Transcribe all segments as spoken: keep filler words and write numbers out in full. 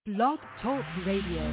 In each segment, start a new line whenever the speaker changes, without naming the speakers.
Blog Talk Radio.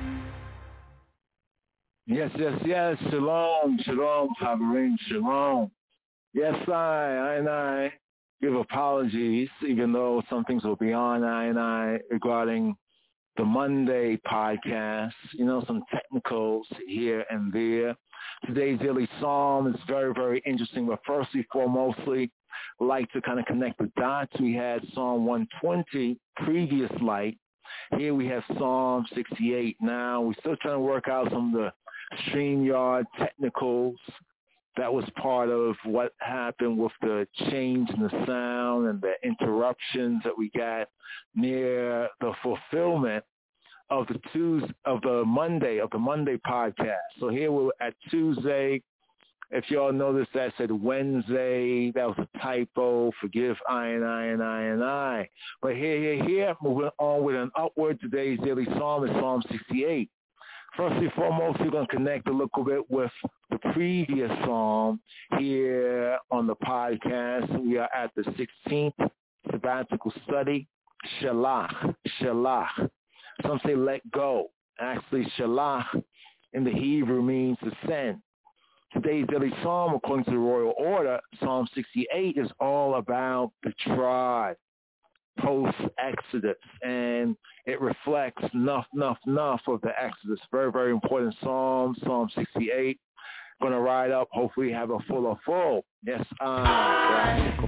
Yes, yes, yes. Shalom, shalom, Haverim, shalom. Yes, I, I and I give apologies, even though some things will be on I and I regarding the Monday podcast. You know, some technicals here and there. Today's daily psalm is very, very interesting. But firstly, foremostly, I'd like to kind of connect the dots. We had Psalm one twenty, previous light. Here we have Psalm sixty-eight now. We're still trying to work out some of the StreamYard technicals. That was part of what happened with the change in the sound and the interruptions that we got near the fulfillment of the Tuesday, of the Monday, of the Monday podcast. So here we're at Tuesday. If y'all noticed that said Wednesday, that was a typo. Forgive I and I and I and I. But here, here, here, moving on with an upward. Today's daily psalm is Psalm sixty-eight. First and foremost, we're going to connect a little bit with the previous psalm here on the podcast. We are at the sixteenth sabbatical study, Shalach, Shalach. Some say let go. Actually, Shalach in the Hebrew means to send. Today's daily psalm, according to the royal order, Psalm sixty-eight, is all about the tribe post-Exodus, and it reflects enough, enough, enough of the Exodus. Very, very important psalm, Psalm sixty-eight. Going to ride up, hopefully have a full of full. Yes, I. I,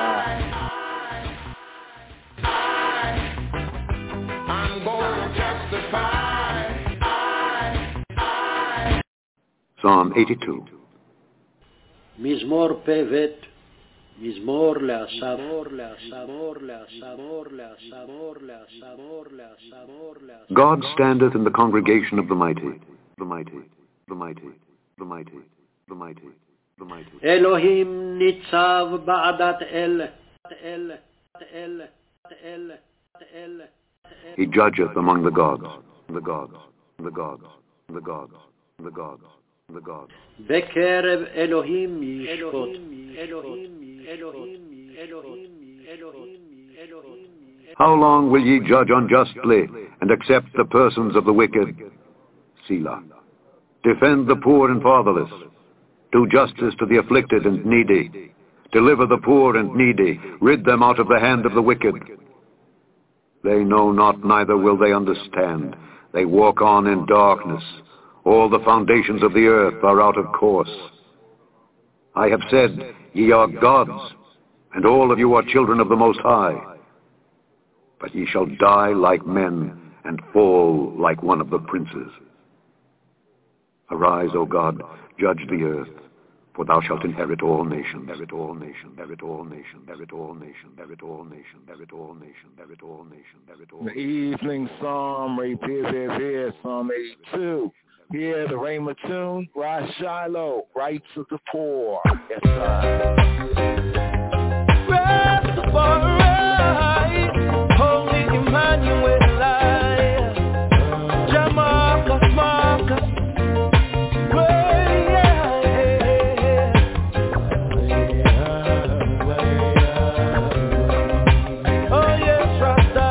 I, I I'm going to testify.
Psalm eighty-two.
Mizmor Pevet, Mizmor Le'asaf,
God standeth in the congregation of the mighty, the mighty, the mighty, the mighty, the mighty, the mighty.
Elohim nitzav ba'adat el, el, el, el, el.
He judgeth among the gods, the gods, the gods, the gods, the gods. The God.
Bekerev Elohim yishpot. Elohim, Elohim, Elohim, Elohim, Elohim.
How long will ye judge unjustly and accept the persons of the wicked? Selah. Defend the poor and fatherless. Do justice to the afflicted and needy. Deliver the poor and needy. Rid them out of the hand of the wicked. They know not, neither will they understand. They walk on in darkness. All the foundations of the earth are out of course. I have said, ye are gods, and all of you are children of the Most High. But ye shall die like men, and fall like one of the princes. Arise, O God, judge the earth, for thou shalt inherit all nations. Inherit all nations. Inherit all nations. Inherit all nations. Inherit all nations. Inherit all nations. Inherit all nations. Inherit all.
The evening psalm reappears here, here, Psalm eighty-two. Here, the Rhema tune, Rosh Shiloh, rights of the poor. Yes, sir. Rastafari, Holy Emmanuel, Jamaica, Marcus, oh yes, Rasta.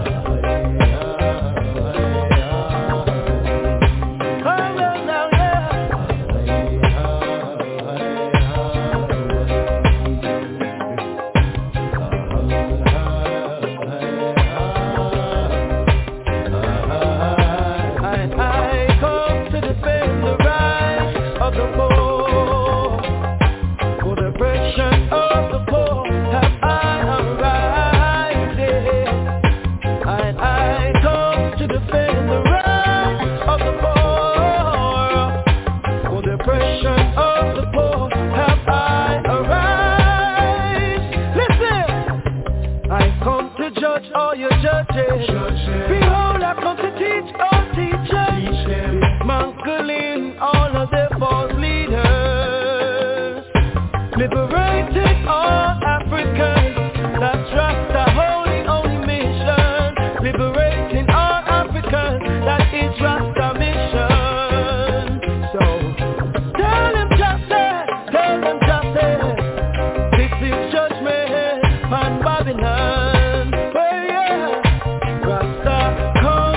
Behold, I come to teach all teachers, dismantling all of their false leaders, liberating all Africans. That's Rasta holy only mission. Liberating all Africans. That is Rasta mission. So tell them justice, tell them justice. This is judgment on Babylon. Come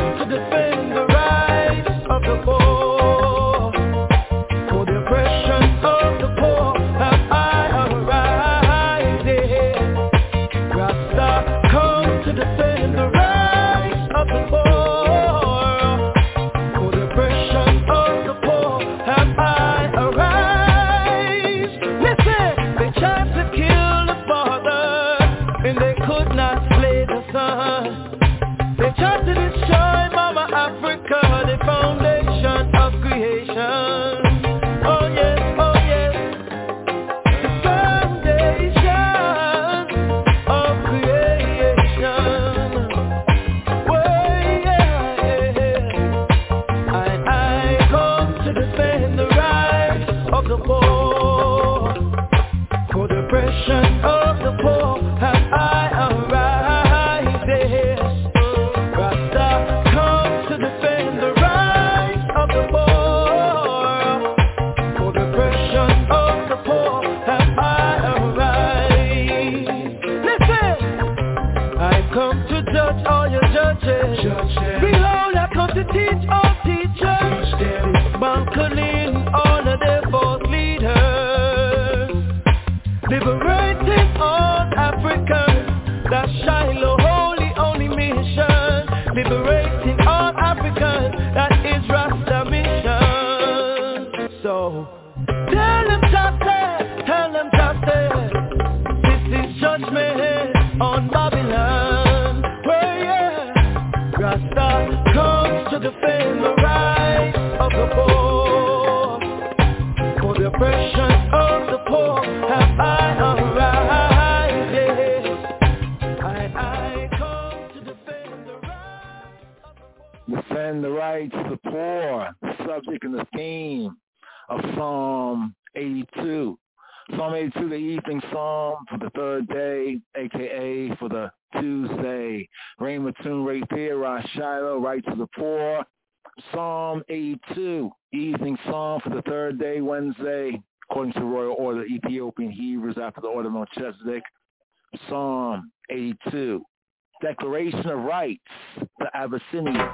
to destroy Mama Africa, the foundation of creation. Oh yes, oh yes, the foundation of creation. Well, yeah, yeah. I, I come to defend the rights of the poor. For the oppression of the poor have I arrived, yes. Rasta comes to defend the rights of the poor. For the oppression of the poor have I arrived. Listen! I come to judge all your judges. Behold, I come to teach all teachers. Dismantling all of their false leaders. Liberating all Africans, that's Shiloh holy only mission. Liberating all Africans, that is Rasta mission. So, tell them justice, tell them justice. This is judgment on Babylon. Well, yeah, Rasta comes to defend the rights of the poor. For the oppression of the poor have I arrived, yes. I, I come to defend the rights of the poor.
Defend the rights of the poor, subject and the theme of Psalm eighty-two. Psalm eighty-two, the evening psalm for the third day, a k a for the Tuesday. Rain Matun right there, Rosh Shiloh, rights of the poor. Psalm eighty-two, evening psalm for the third day, Wednesday, according to the royal order of Ethiopian Hebrews after the order of Melchizedek. Psalm eighty-two, Declaration of Rights, the Abyssinian.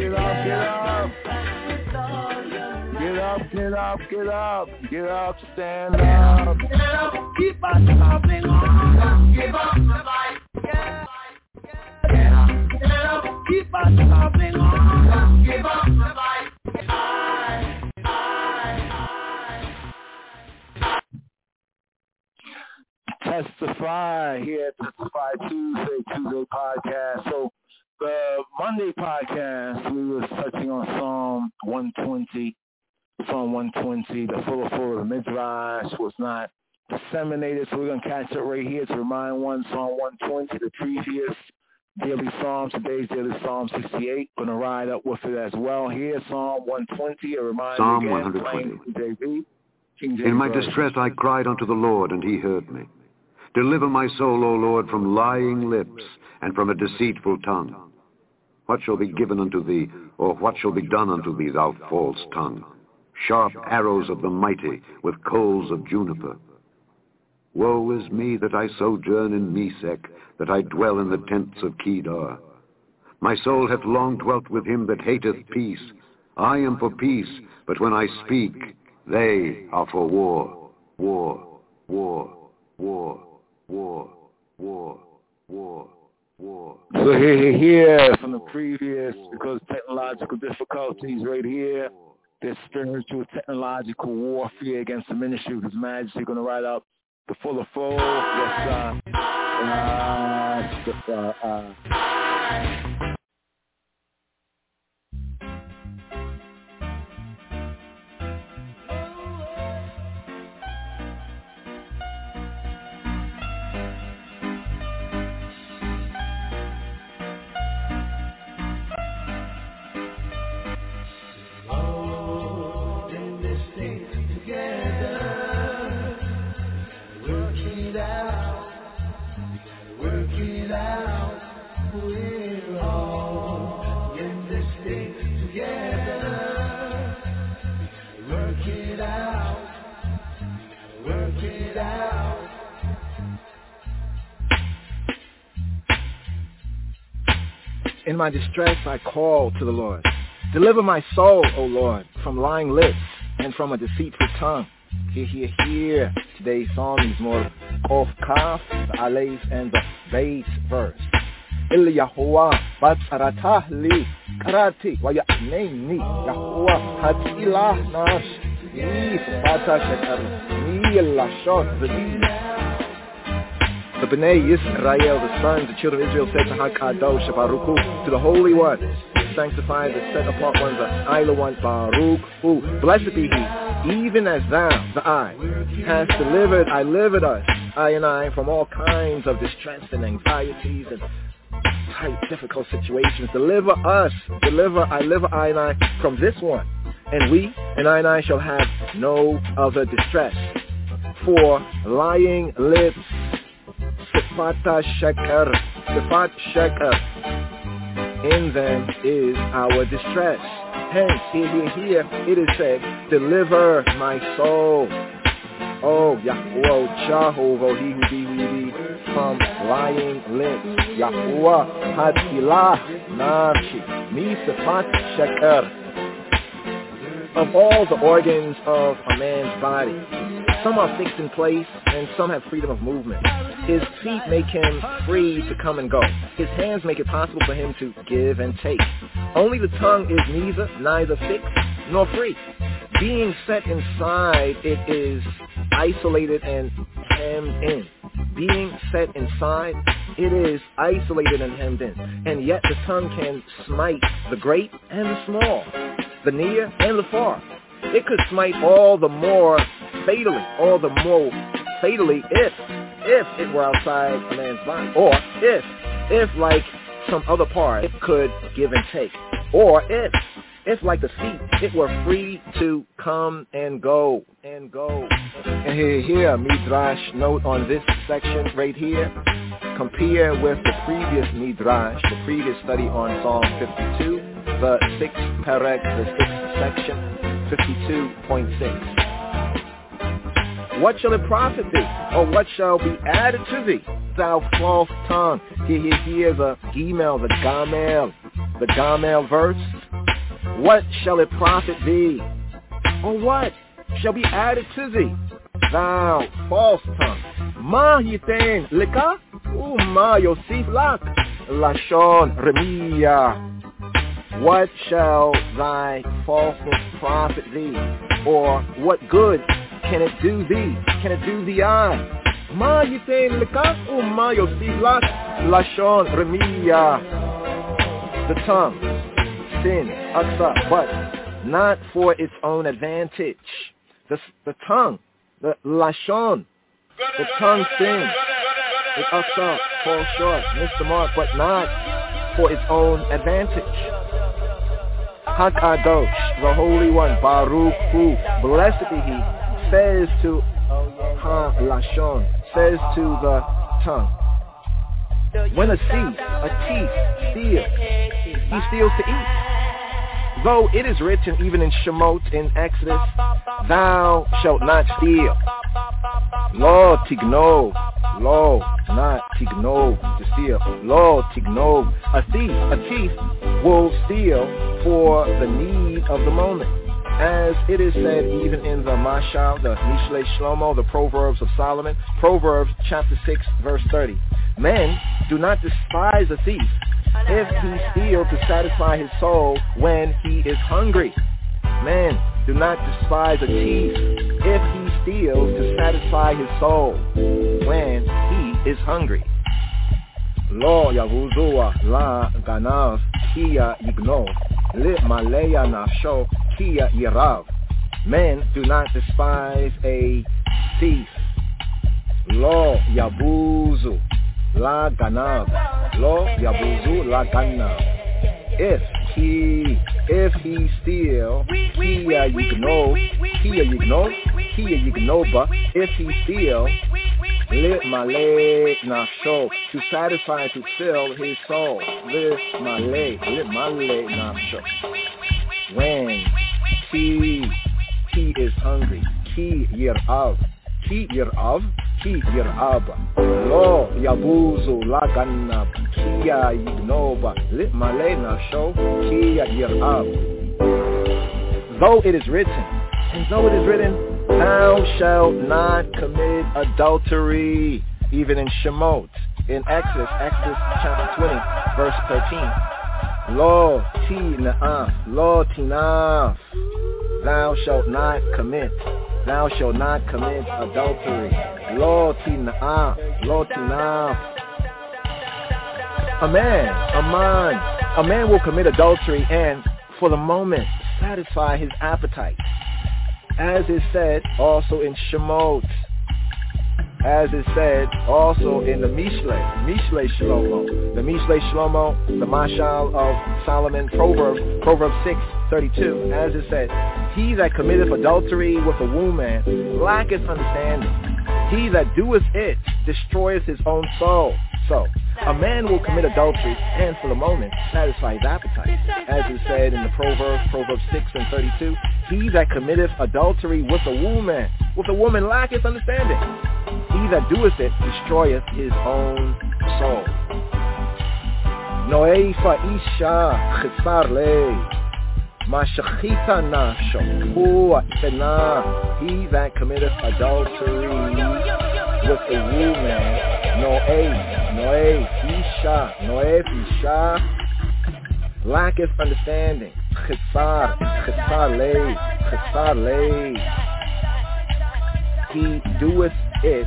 get up, get up. Get up, get up, get up. Get up, stand up. Get up, keep on stopping on. Give up the fight. Yeah. Get up, get up, keep on stopping on. Give up the fight. I, I, I. Testify here at Testify Tuesday, Tuesday podcast. So the Monday podcast, we was touching on Psalm one twenty. Psalm one twenty, the fuller full of the Midrash was not disseminated, so we're going to catch it right here to remind one, Psalm one twenty, the previous daily Psalm, today's daily Psalm sixty-eight, going to ride up with it as well. Here, Psalm one twenty, a reminder
Psalm
again,
one hundred twenty.
King James, King James
In my
version.
distress I cried unto the Lord, and he heard me. Deliver my soul, O Lord, from lying lips, and from a deceitful tongue. What shall be given unto thee, or what shall be done unto thee, thou false tongue? Sharp arrows of the mighty, with coals of juniper. Woe is me that I sojourn in Mesech, that I dwell in the tents of Kedar. My soul hath long dwelt with him that hateth peace. I am for peace, but when I speak, they are for war. War, war, war, war, war, war, war.
So here, here, here, from the previous, because technological difficulties right here, this spiritual technological warfare against the ministry of His Majesty, going to write out the fuller fold. Yes, uh, uh, just, uh, uh.
In my distress, I call to the Lord. Deliver my soul, O Lord, from lying lips and from a deceitful tongue. Hear, hear, hear. Today's psalm is more Kof Kaf, the Aleph, and the Beit verse. Il Yahuwah Batzaratah Li Karati Wa Ya'neni Yahuwah Hatilah Nash Ni Fata Shekar Ni Lashot Zadi. The B'nai Yisrael, the sons, the children of Israel, said to HaKadosh, Baruch, to the Holy One, the sanctified, the set apart one, the Isla one, Baruch, who, blessed be He, even as Thou, the I, hast delivered, I delivered us, I and I, from all kinds of distress and anxieties and tight, difficult situations. Deliver us, deliver, I deliver, I and I, from this one, and we and I and I shall have no other distress. For lying lips, Sifata Sheker, Sifat Sheker, in them is our distress. Hence, here, here, here, it is said, deliver my soul. Oh, Yahuwah, Jehovah, he who be, we be, from lying lips. Yahuwah, Hatilah, Nafshi, Mi Sifat Sheker. Of all the organs of a man's body, some are fixed in place and some have freedom of movement. His feet make him free to come and go. His hands make it possible for him to give and take. Only the tongue is neither, neither fixed nor free. Being set inside, it is isolated and hemmed in. Being set inside, it is isolated and hemmed in. And yet the tongue can smite the great and the small, the near and the far. It could smite all the more fatally, all the more fatally if, if it were outside a man's body, or if, if like some other part, it could give and take, or if, if like the feet, it were free to come and go, and go. And here, here, Midrash note on this section right here, compare with the previous Midrash, the previous study on Psalm fifty-two, the sixth parag, the sixth section, fifty-two point six. What shall it profit thee, or what shall be added to thee, thou false tongue? Here, here, here, the Gimel, the Gamel, the Gamel verse, what shall it profit thee? Or what shall be added to thee? Thou false tongue. Ma yitain lika, uma yosif lak, lashon remia. What shall thy falseness profit thee? Or what good can it do thee? Can it do thee I? Ma yitain lika, uma yosif lak, lashon remia. The tongue, sin, aksa, but not for its own advantage. The, the tongue, the lashon, the tongue sins. It aksa, falls short, missed the mark, but not for its own advantage. Hakadosh, the Holy One, Baruch Hu, blessed be He, says to Ha Lashon, says to the tongue, when a thief, a thief, steals, he steals to eat. Though it is written even in Shemot, in Exodus, thou shalt not steal. Lo tigno, lo, not tigno, to steal. Lo tigno, a thief, a thief will steal for the need of the moment. As it is said even in the Mashal, the Mishle Shlomo, the Proverbs of Solomon, Proverbs chapter six, verse thirty. Men do not despise a thief if he steals to satisfy his soul when he is hungry. Men do not despise a thief if he steals to satisfy his soul when he is hungry. Lo yavuzua la ganav kia yigno li maleya nafsho kia yirav. Men do not despise a thief. Lo yabuzu la ganav. Lo yabuzu la ganav. If he, if he steal, kia yigno, kia yigno, kia yignoba. If he steal, li male nafsho, to satisfy, to fill his soul. Li male, li male nafsho. When he, he is hungry. Ki yirav, ki yirav, ki yirab. Lo yabuzu la ganab, kia yignoba, li male nafsho, kia yirab. Though it is written, and though it is written, thou shalt not commit adultery, even in Shemot, in Exodus, Exodus chapter twenty, verse thirteen. Lo tinaf, lo tinaf, thou shalt not commit, thou shalt not commit adultery. Lo tinaf, lo tinaf. A man, a man, a man will commit adultery and, for the moment, satisfy his appetite. As is said also in Shemot, as is said also in the Mishle, Mishle Shlomo, the Mishle Shlomo, the Mashal of Solomon, Proverbs, Proverbs six, thirty-two, as is said, he that committeth adultery with a woman lacketh understanding. He that doeth it destroyeth his own soul. So, a man will commit adultery and for the moment satisfy his appetite. As is said in the Proverbs, Proverbs six and thirty-two, he that committeth adultery with a woman, with a woman lacketh understanding. He that doeth it destroyeth his own soul. Noefa isha chitzar le, mashachita nafsho, hu itena. He that committeth adultery with a woman, noe, noe, isha, noe, isha, lacketh understanding. Chitzar, chitzar le, chitzar le. He doeth it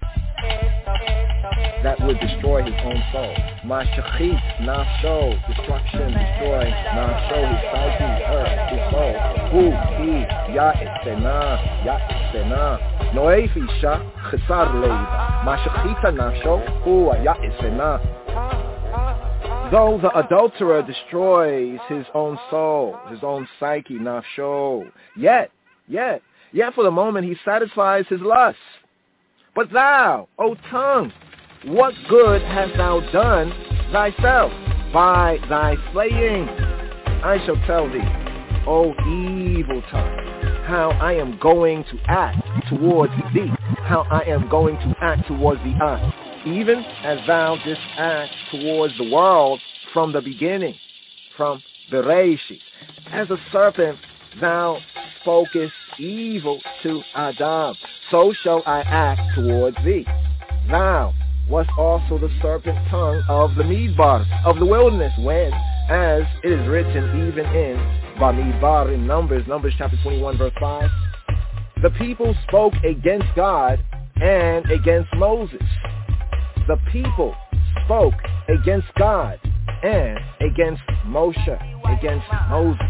that would destroy his own soul. Mashachit, nafsho, destruction, destroy, nafsho, his psyche, her, his soul. Hu, he, ya'esena, ya'esena. Noef isha, chesar leiva. Mashachita nafsho, hu, ya'esena. Though the adulterer destroys his own soul, his own psyche, nafsho, yet, yet, yet for the moment he satisfies his lust. But thou, O tongue, what good hast thou done thyself by thy slaying? I shall tell thee, O evil tongue, how I am going to act towards thee, how I am going to act towards the earth, even as thou didst act towards the world from the beginning, from Bereshit. As a serpent, thou spokest evil to Adam, so shall I act towards thee. Thou wast also the serpent tongue of the Midbar, of the wilderness, when, as it is written even in Bamidbar, in Numbers, Numbers chapter twenty-one, verse five, the people spoke against God and against Moses. The people spoke against God and against Moshe, against Moses.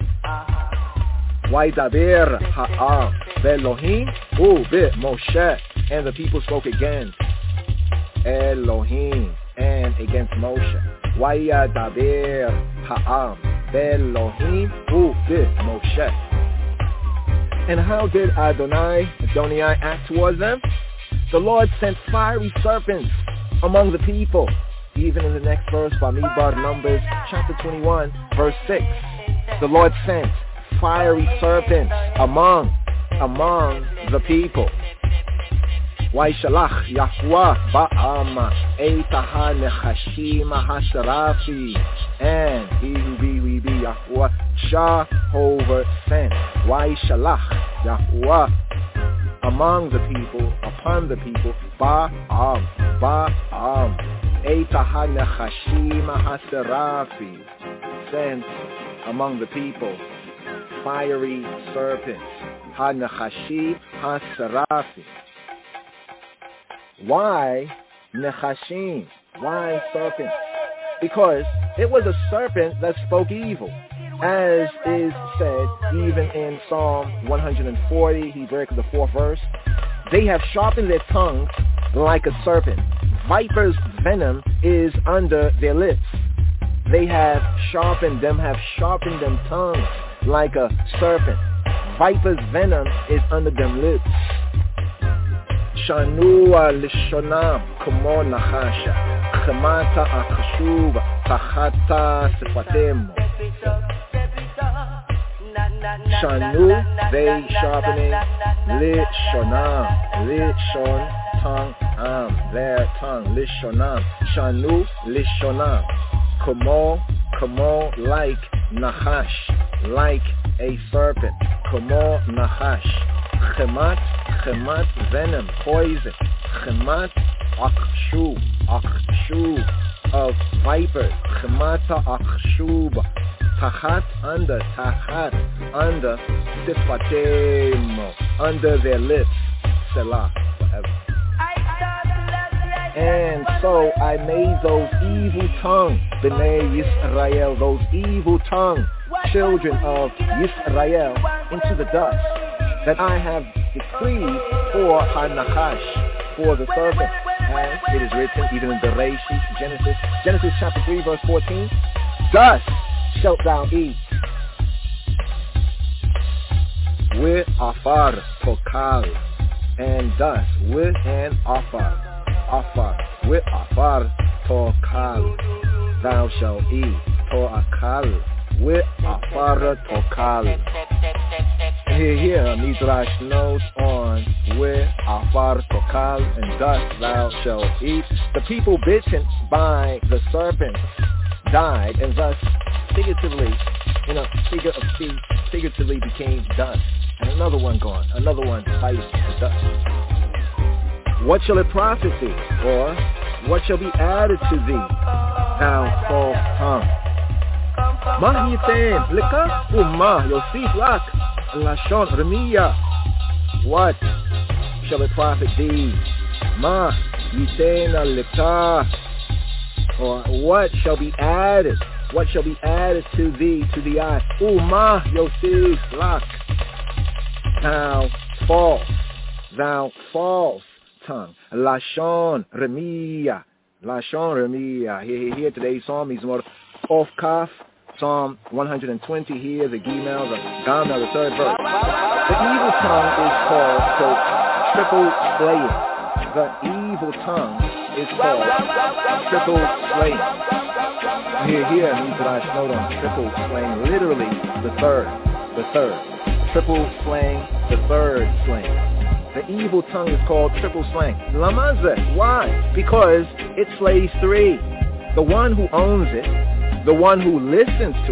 Vaydaber ha'am be'Elohim u be'Moshe, and the people spoke against Elohim and against Moshe. Vaydaber ha'am be'Elohim u be'Moshe. And how did Adonai, Adonai act towards them? The Lord sent fiery serpents among the people. Even in the next verse, Bamidbar, Numbers, chapter twenty-one, verse six. The Lord sent fiery serpents among, among the people. Waishalach Yahweh ba'ama eitaha nechashim hasharafi, and he who be, we be Yahweh, Jehovah sent. Waishalach Yahweh among the people, upon the people, ba'am, ba'am eitaha nechashim hasharafi, sent among the people fiery serpents, ha-nechashim ha-seraphim. Why nechashim? Why serpents? Because it was a serpent that spoke evil, as is said even in Psalm one forty, Hebrew, the fourth verse. They have sharpened their tongues like a serpent. Viper's venom is under their lips. They have sharpened them, have sharpened them tongues like a serpent. Viper's venom is under them lips. Shanua lishonam kamo nachasha, chemata achshuva tachata sifatemo. Shanu, they sharpening, lishonam, lishon, tongue, am, their tongue, lishonam. Shanu, lishonam. Kamo, kamo, like nachash, like a serpent. Kamo, nachash. Chemat, chemat, venom, poison. Chemat, akshu, akshu, of vipers. Chemata akshuba. Tachat, under, tachat, under, sifatemo, under their lips. Selah, forever. And so I made those evil tongue, B'nai Yisrael, those evil tongue, children of Yisrael, into the dust, that I have decreed for Ha-Nachash, for the serpent, as it is written even in Bereshit, Genesis, Genesis chapter three, verse fourteen, dust shalt thou eat, with afar tokal, and dust, with an afar. Afar, with afar, tokal, thou shalt eat, toakal, with afar, tokal. Here, here, Midrash notes on, with afar, tokal, and dust thou shalt eat. The people bitten by the serpent died, and thus, figuratively, in a figure of speech, figuratively became dust. And another one gone, another one bites the dust. What shall it profit thee? Or what shall be added to thee, thou false tongue? Ma yitain leka umma yosif lak lashon remiya. What shall it profit thee? Ma yitain leka. Or what shall be added? What shall be added to thee, to the eye? Umma yosif lak. Thou false, thou false tongue. Lashon Remiya. Lashon Remiya. Here, here, here, today's psalm is more off kaf. Psalm one twenty here, the Gimel, the Gamel, the third verse. The evil tongue is called, so, triple slaying. The evil tongue is called triple slaying. Here, here, Midrash note on triple slaying, literally the third, the third. Triple slaying, the third slaying. The evil tongue is called triple slaying. Lamazeh. Why? Because it slays three. The one who owns it, the one who listens to it,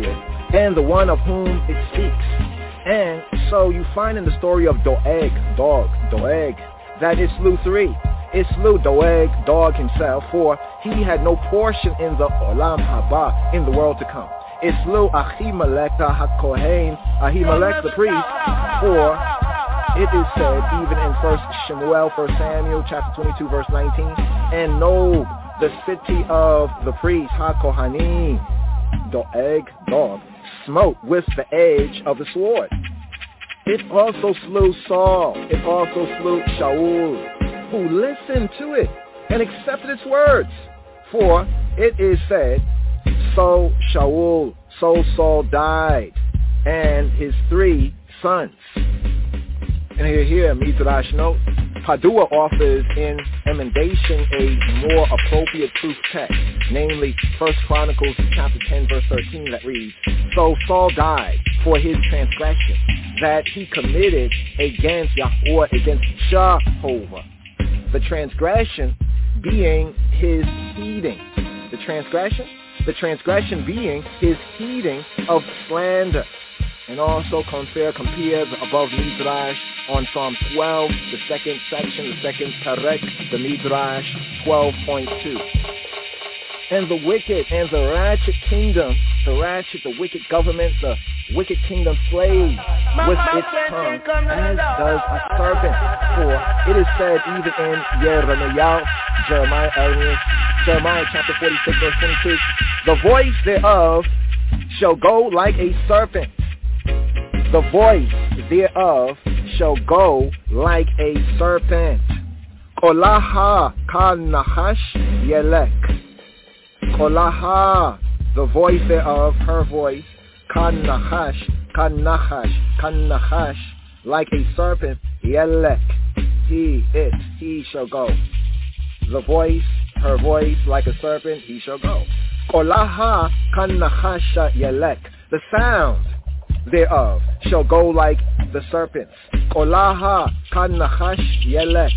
and the one of whom it speaks. And so you find in the story of Doeg, dog, Doeg, that it slew three. It slew Doeg, dog himself, for he had no portion in the Olam Haba, in the world to come. It slew Ahimelech HaKohen, Ahimelech the priest, for it is said even in First Shemuel, First Samuel, chapter twenty-two, verse nineteen, and Nob, the city of the priests, HaKohanim, Doeg, dog, smote with the edge of the sword. It also slew Saul. It also slew Shaul, who listened to it and accepted its words. For it is said, so Shaul, so Saul died, and his three sons. And here, here, Midrash note, Padua offers in emendation a more appropriate proof text, namely First Chronicles chapter ten, verse thirteen, that reads, so Saul died for his transgression that he committed against Yahweh, against Jehovah. The transgression being his heeding. The transgression? The transgression being his heeding of slander. And also compare, compare the above Midrash on Psalm twelve, the second section, the second Perek, the Midrash twelve point two. And the wicked and the ratchet kingdom, the ratchet, the wicked government, the wicked kingdom slays with its tongue, as does a serpent. For it is said even in Jeremiah, Jeremiah, Amos, Jeremiah chapter forty-six, verse twenty-two, the voice thereof shall go like a serpent. The voice thereof shall go like a serpent. Kolaha kanahash yelek. Kolaha, the voice thereof, her voice, kanahash, kanahash, kanahash, like a serpent, yelek. He, it, he shall go. The voice, her voice, like a serpent, he shall go. Kolaha kanahasha yelek. The sound thereof shall go like the serpents. Kolaha kanahash yelek.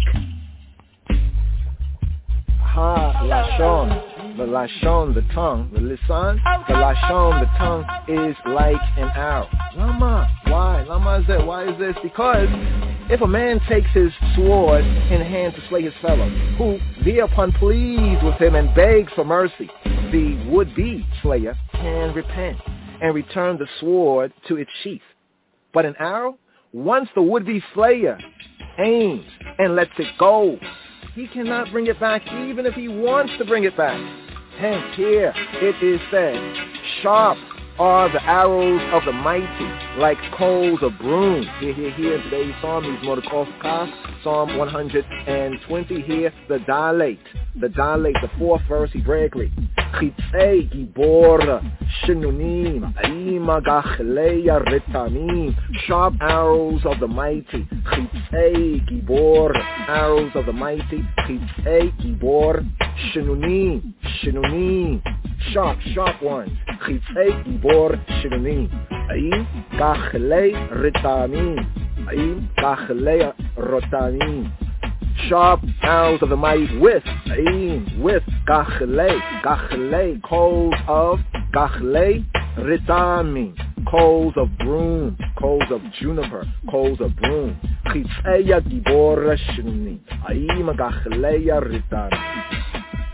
Ha lashon, the lashon, the tongue, the lisan, the lashon, the tongue is like an arrow. Lama, why? Lama is that? Why is this? Because if a man takes his sword in hand to slay his fellow, who thereupon pleads with him and begs for mercy, the would-be slayer can repent and return the sword to its sheath. But an arrow, once the would-be slayer aims and lets it go, he cannot bring it back even if he wants to bring it back. Hence here it is said, sharp are the arrows of the mighty, like coals of broom. Here, here, here, today's psalm is Mordechai, Psalm one hundred twenty here, the Dalet, the Dalet, the fourth verse, Hebraically. Chitzei gibor shinunim, aima gachleya retamim, sharp arrows of the mighty. Chitzei gibor, arrows of the mighty. Chitzei gibor shinunim, shinunim, sharp, sharp ones. Chitzei gibor shinunim, aim gachlei retamim, aim gachlei rotamim. Sharp arrows of the mighty with, aim, with, gachlei, gachlei, coals of, gachlei, ritamim, coals of broom, coals of juniper, coals of broom. Chitzeya gibora shuni, aim, gachleya ritamim.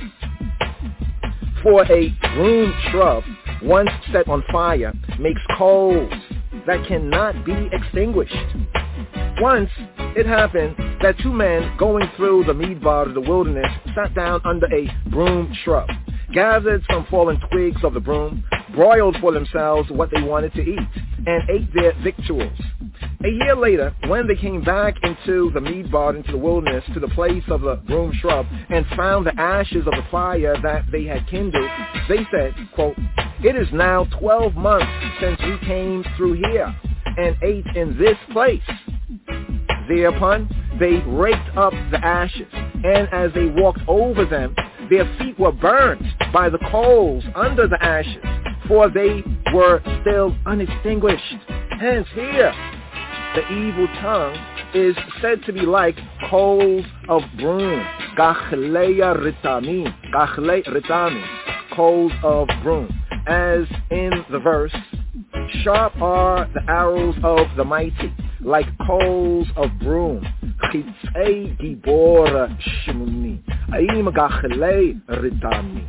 For a broom shrub, once set on fire, makes coals that cannot be extinguished. Once it happened that two men going through the Midbar, the wilderness, sat down under a broom shrub, gathered some fallen twigs of the broom, broiled for themselves what they wanted to eat, and ate their victuals. A year later, when they came back into the Midbar, into the wilderness, to the place of the broom shrub, and found the ashes of the fire that they had kindled, they said, quote, "It is now twelve months since we came through here and ate in this place." Thereupon, they raked up the ashes, and as they walked over them, their feet were burnt by the coals under the ashes, for they were still unextinguished. Hence here, the evil tongue is said to be like coals of broom. Gachleya ritamim, gachle ritamim, coals of broom. As in the verse, Sharp are the arrows of the mighty, like coals of broom. Chitzei gibor shemuni, aim gachelei ritami.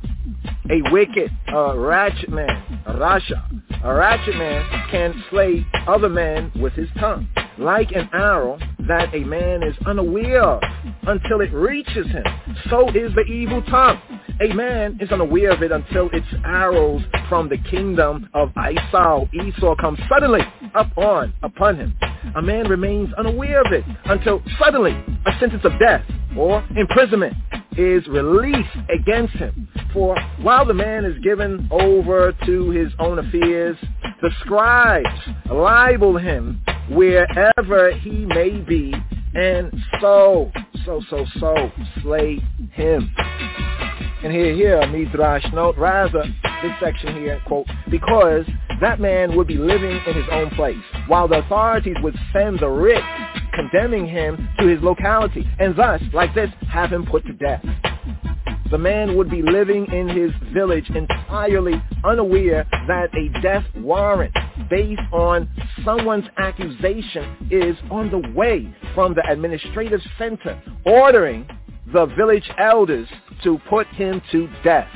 A wicked, a ratchet man, a rasha. A ratchet man can slay other men with his tongue, like an arrow that a man is unaware of until it reaches him. So is the evil tongue. A man is unaware of it until its arrows from the kingdom of Esau, Esau come suddenly up on upon him. A man remains unaware of it until suddenly a sentence of death or imprisonment is released against him. For while the man is given over to his own affairs, the scribes libel him wherever he may be, and so, so, so, so, slay him. And here, here, a Midrash note, rather, this section here, quote, because that man would be living in his own place, while the authorities would send the writ condemning him to his locality, and thus, like this, have him put to death. The man would be living in his village entirely unaware that a death warrant based on someone's accusation is on the way from the administrative center, ordering the village elders to put him to death.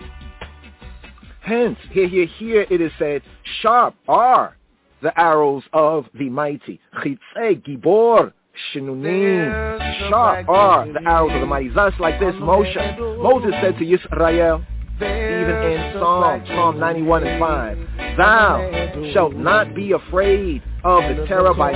Hence, here, here, here it is said, sharp are the arrows of the mighty. Chitzei gibor shinunim. Sharp are the arrows of the mighty. Thus, like this, Moshe, Moses said to Yisrael, even in Psalm, Psalm ninety-one and five, thou shalt not be afraid of the terror by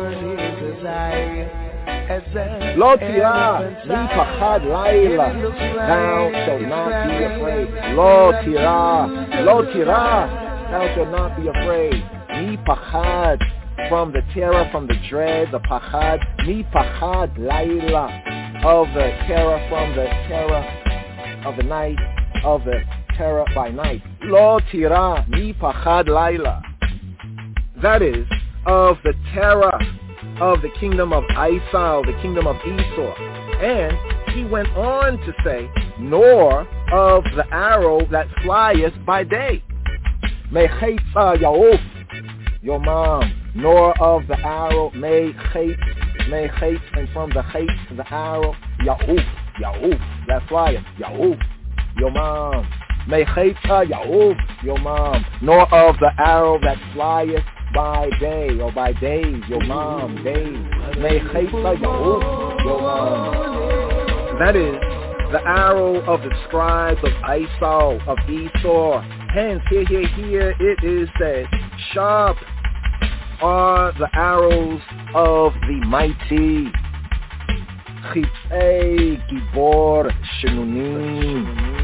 night. Lo tira mi pachad laila. Thou shalt not be afraid. Lo tira, lo tira. Thou shalt not be afraid. Mi pachad, from the terror, from the dread, the pachad. Mi pachad laila, of the terror, from the terror of the night, of the terror by night. Lo tira mi pachad laila. That is, of the terror of the kingdom of Esau, the kingdom of Esau. And he went on to say, nor of the arrow that flieth by day. Mechetza yauf, your mom, nor of the arrow, mechet, mechet, and from the chet, the arrow, yauf, yauf, that flieth, yauf, your mom. Mechetza yauf, your mom, nor of the arrow that flieth by day, or by days, your mom, days. Mechetza yauf, your mom. That is the arrow of the scribes of Esau, of Esau. Hence, here, here, here, it is said, sharp are the arrows of the mighty. Chitzei gibor shinunim.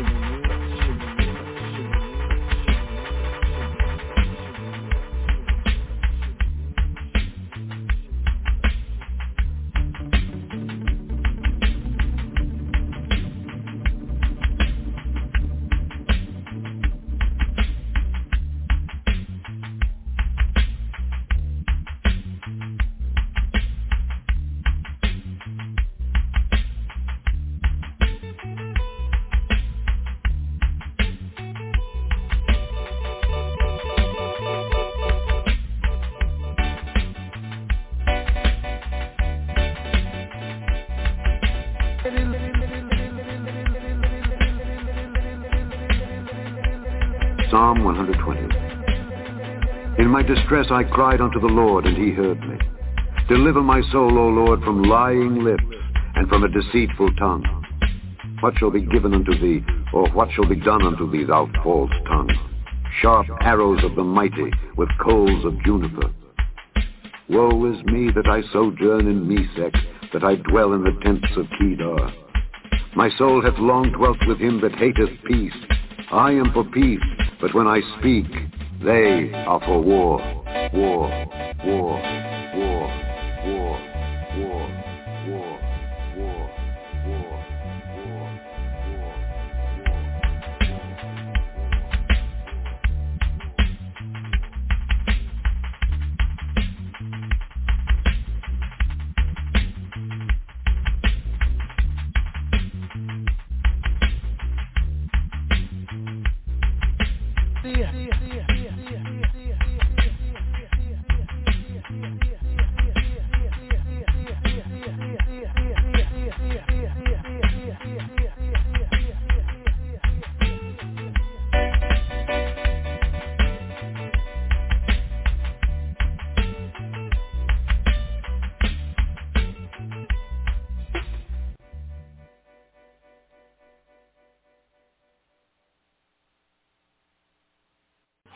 Psalm one hundred twenty. In my distress I cried unto the Lord, and he heard me. Deliver my soul, O Lord, from lying lips, and from a deceitful tongue. What shall be given unto thee, or what shall be done unto thee, thou false tongue? Sharp arrows of the mighty, with coals of juniper. Woe is me that I sojourn in Mesech, that I dwell in the tents of Kedar. My soul hath long dwelt with him that hateth peace. I am for peace, but when I speak, they are for war, war, war, war, war, war, war, war, war, war,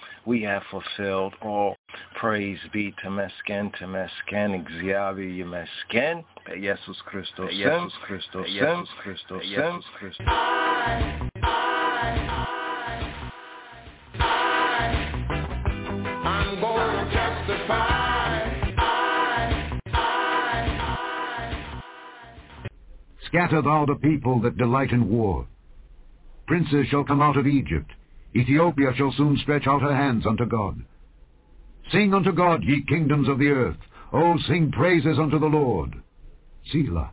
we have fulfilled. All praise be to Mesken, to Mesken, Xiavi, Mesken, Jesus Christos, Jesus Christos, Jesus Christos, Jesus Christos. I, I, I, I, I'm going to testify.
Scatter thou the people that delight in war. Princes shall come out of Egypt. Ethiopia shall soon stretch out her hands unto God. Sing unto God, ye kingdoms of the earth. O sing praises unto the Lord. Selah.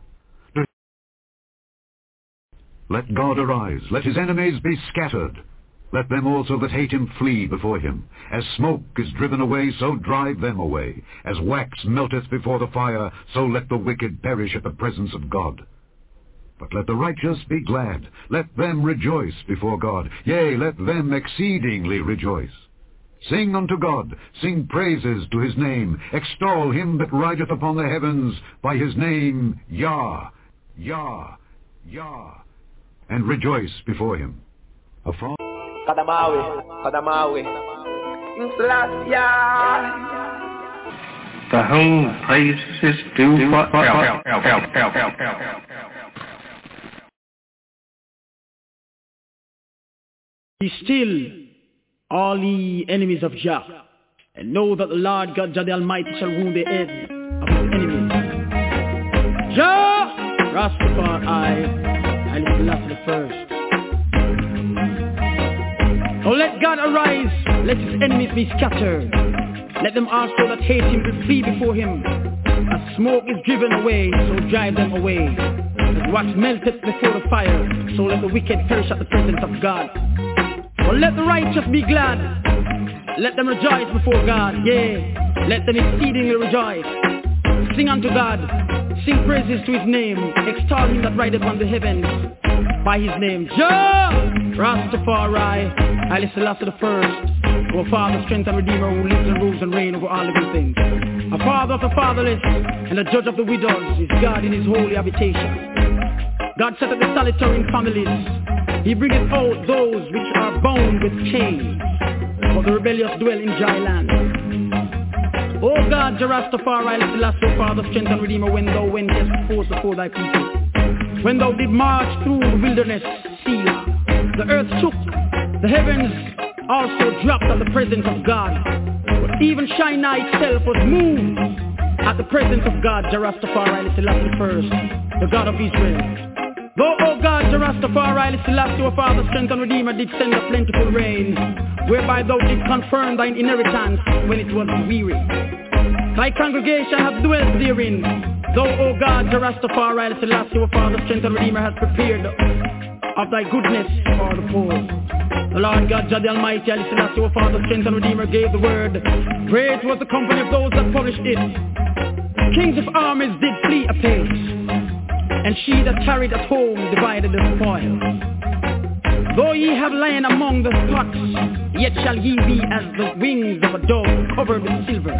Let God arise. Let his enemies be scattered. Let them also that hate him flee before him. As smoke is driven away, so drive them away. As wax melteth before the fire, so let the wicked perish at the presence of God. But let the righteous be glad. Let them rejoice before God. Yea, let them exceedingly rejoice. Sing unto God. Sing praises to his name. Extol him that rideth upon the heavens by his name, Yah, Yah, Yah. And rejoice before him. Afar.
Kadamawi, Kadamawi.
The whole praises due forever.
Be still, all ye enemies of Jah, and know that the Lord God Jah the Almighty shall wound the head of his enemies. Jah, Rastafari, and it's the last of the first. Oh, let God arise, let his enemies be scattered. Let them also that hate him be flee before him. As smoke is driven away, so drive them away. As wax melteth before the fire, so let the wicked perish at the presence of God. But let the righteous be glad. Let them rejoice before God. Yea, let them exceedingly rejoice. Sing unto God. Sing praises to his name. Extol him that rideth on the heavens by his name. Jah, Rastafari, Haile Selassie the first. Our Father, strength and Redeemer, who lives and rules and reigns over all living things. A Father of the fatherless and a judge of the widows is God in his holy habitation. God set up the solitary in families. He bringeth out those which are bound with chains, but the rebellious dwell in dry land. O God, Jah Rastafari, let the last O Father, strength and Redeemer, when thou wentest forth before thy people. When thou did march through the wilderness, Selah. The earth shook, the heavens also dropped at the presence of God. But even Sinai itself was moved at the presence of God, Jah Rastafari, let the last the first, the God of Israel. Though, O God, Jah Rastafari, Selassie, O Father, strength and Redeemer, did send a plentiful rain, whereby thou did confirm thine inheritance when it was weary. Thy congregation hath dwelt therein. Though, O God, Jah Rastafari, Selassie, O Father, strength and Redeemer, hath prepared of thy goodness for the poor. The Lord God, Jah the Almighty, Selassie, O Father, strength and Redeemer, gave the word. Great was the company of those that published it. Kings of armies did flee apace, and she that tarried at home divided the spoil. Though ye have lain among the spots, yet shall ye be as the wings of a dove covered with silver,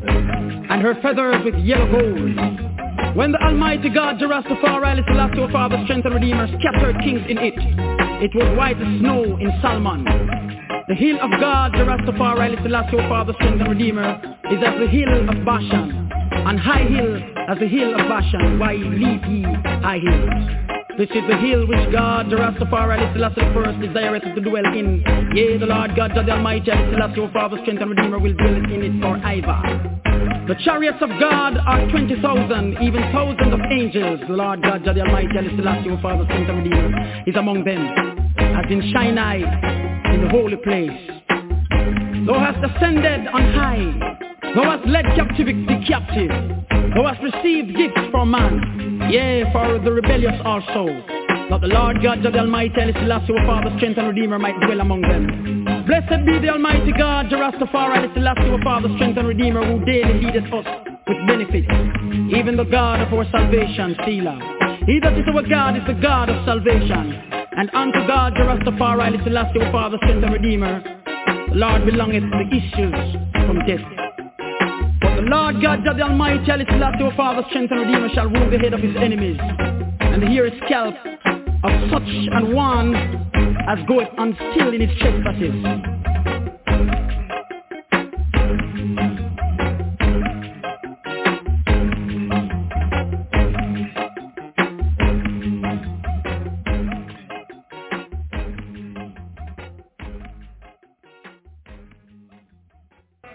and her feathers with yellow gold. When the Almighty God, Jah Rastafari, Selassie, O Father, strength and Redeemer, scattered kings in it, it was white as snow in Salmon. The hill of God, Jah Rastafari, Selassie, O Father, strength and Redeemer, is as the hill of Bashan, and high hill as the hill of Bashan. Why leave ye high hills? This is the hill which God, Jah Rastafari, Selassie the first, desireth to dwell in. Yea, the Lord God, Jah the Almighty, Selassie, O Father, strength and Redeemer, will dwell in it forever. The chariots of God are twenty thousand, even thousands of angels. The Lord God, Jah the Almighty, Selassie, O Father, strength and Redeemer, is among them, as in Sinai, in the holy place. Thou hast ascended on high. Thou hast led captivity captive. Thou hast received gifts from man, yea, for the rebellious also, that the Lord God, Jah the Almighty, Selassie, O Father, strength and Redeemer, might dwell among them. Blessed be the Almighty God, Jah Rastafari, Selassie, O Father, strength and Redeemer, who daily leadeth us with benefits, even the God of our salvation, Selah. He that is our God is the God of salvation, and unto God, Jah Rastafari, Selassie, O Father, strength and Redeemer, the Lord belongeth the issues from death. But the Lord God, Jah the Almighty, Selassie, O Father, strength and Redeemer, shall wound the head of his enemies, and hear his scalp of such an one as goeth on still in his trespasses.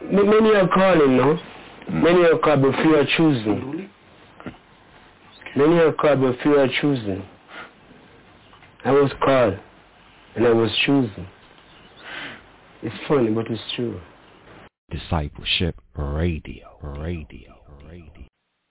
Many are calling, no? Mm. Many are called, but few are choosing. Many are called, but few are choosing. I was called, and I was chosen. It's funny, but it's true.
Discipleship Radio, Radio, Radio.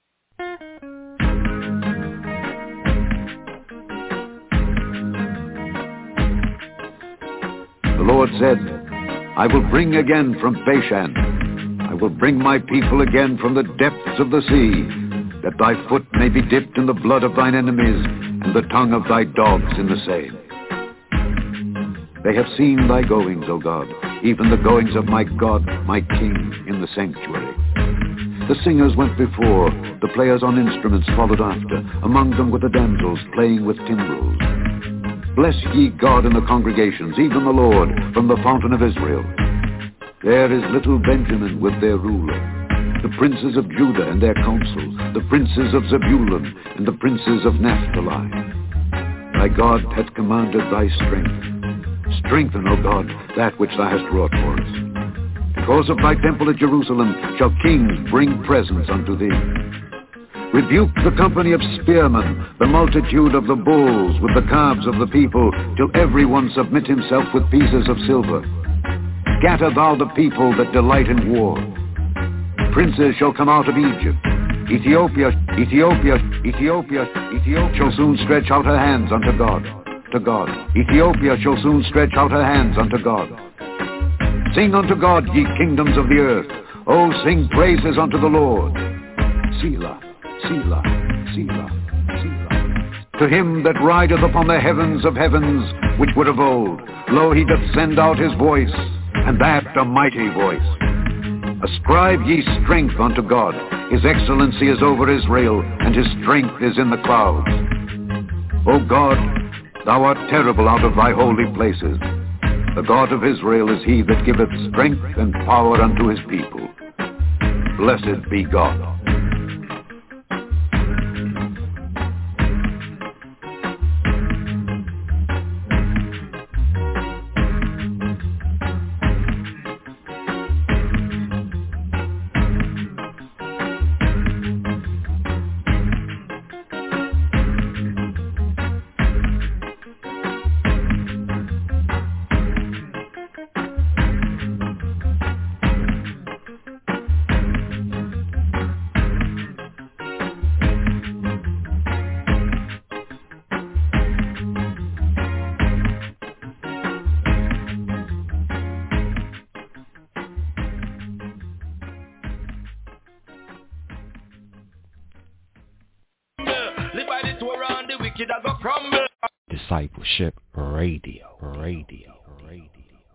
The Lord said, I will bring again from Bashan. I will bring my people again from the depths of the sea, that thy foot may be dipped in the blood of thine enemies, and the tongue of thy dogs in the same. They have seen thy goings, O God, even the goings of my God, my King, in the sanctuary. The singers went before, the players on instruments followed after, among them were the damsels playing with timbrels. Bless ye God in the congregations, even the Lord, from the fountain of Israel. There is little Benjamin with their ruler, the princes of Judah and their councils, the princes of Zebulun and the princes of Naphtali. Thy God hath commanded thy strength. Strengthen, O God, that which thou hast wrought for us. Because of thy temple at Jerusalem shall kings bring presents unto thee. Rebuke the company of spearmen, the multitude of the bulls with the calves of the people, till every one submit himself with pieces of silver. Scatter thou the people that delight in war. Princes shall come out of Egypt. Ethiopia, Ethiopia, Ethiopia, Ethiopia shall soon stretch out her hands unto God. To God. Ethiopia shall soon stretch out her hands unto God. Sing unto God, ye kingdoms of the earth. O sing praises unto the Lord. Selah, Selah, Selah, Selah. To him that rideth upon the heavens of heavens, which were of old, lo, he doth send out his voice, and that a mighty voice. Ascribe ye strength unto God. His excellency is over Israel, and his strength is in the clouds. O God, thou art terrible out of thy holy places. The God of Israel is he that giveth strength and power unto his people. Blessed be God.
Discipleship Radio, Radio, Radio.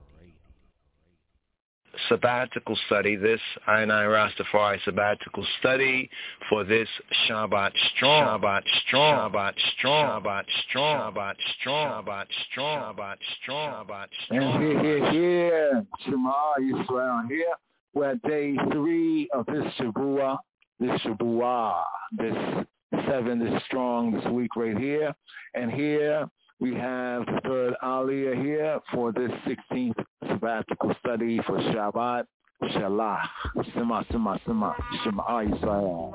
Sabbatical study, this I and I Rastafari sabbatical study for this Shabbat strong, Shabbat strong, Shabbat strong, Shabbat strong, Shabbat strong, Shabbat strong, Shabbat strong, Shabbat strong.
And here, here, here, Shema Yisrael here. We're at day three of this Shabua, this Shabua, this seven, this strong, this week right here. And here we have the third Aliyah here for this sixteenth sabbatical study for Shabbat Shalach. Sima, Sima, Sima, Shema Yisrael.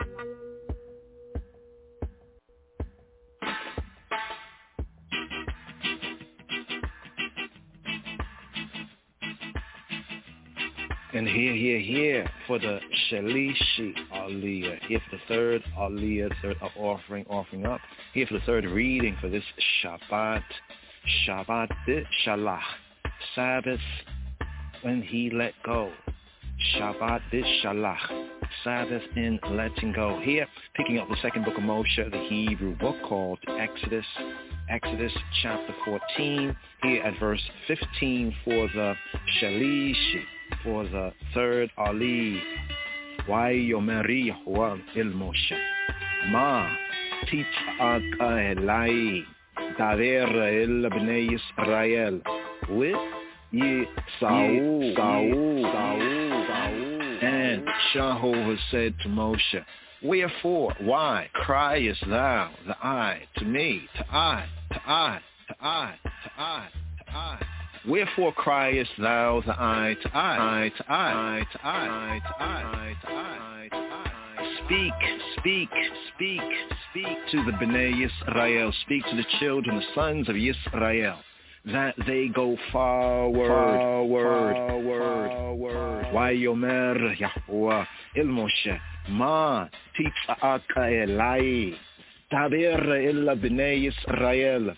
And here, here, here for the Shalishi Aliyah. Here for the third Aliyah, third offering, offering up. Here for the third reading for this Shabbat, Shabbat Shalach, Sabbath when he let go. Shabbat Shalach, Sabbath in letting go. Here, picking up the second book of Moshe, the Hebrew book called Exodus, Exodus chapter fourteen. Here at verse fifteen for the Shalishi. For the third Ali, why Yomeri Yahweh il Moshe, Ma Tit'ak Elai, Daver el Bnei Israel, with Ye Saul, Saul, Saul, Saul. And Shahu has said to Moshe, wherefore, why criest thou, the I, to me, to I, to I, to I, to I, to I, to Wherefore criest thou the eye to eye, eye to eye, eye to eye, eye to eye, eye to eye, eye to eye. Speak, speak, speak, speak to the Bnei Yisrael, speak to the children, the sons of Yisrael, that they go forward, forward, forward, forward. Vayomer Yahuwah el Moshe, ma titza'aka elai, taber el Bnei Yisrael.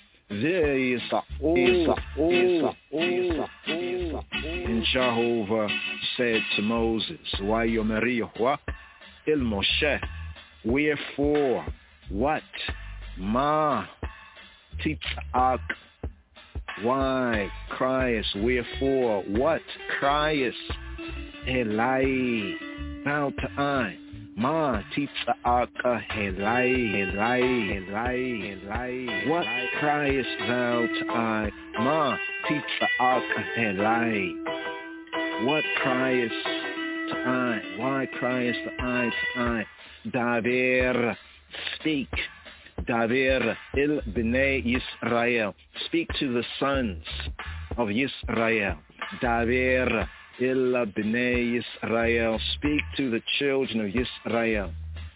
And Jehovah said to Moses, Vayomer Yahuwah el Moshe, wherefore, what, ma titza'ak, why criest, wherefore, what criest, Elai, bow to I, ma titza'aka, Elai, Elai, Elai, Elai, what criest thou to I, ma titza'aka, Elai, what criest to I, why criest I to I, Daver, speak, Daver il Bnei Yisrael, speak to the sons of Yisrael. Daver il Bnei Yisrael, speak to the children of Yisrael.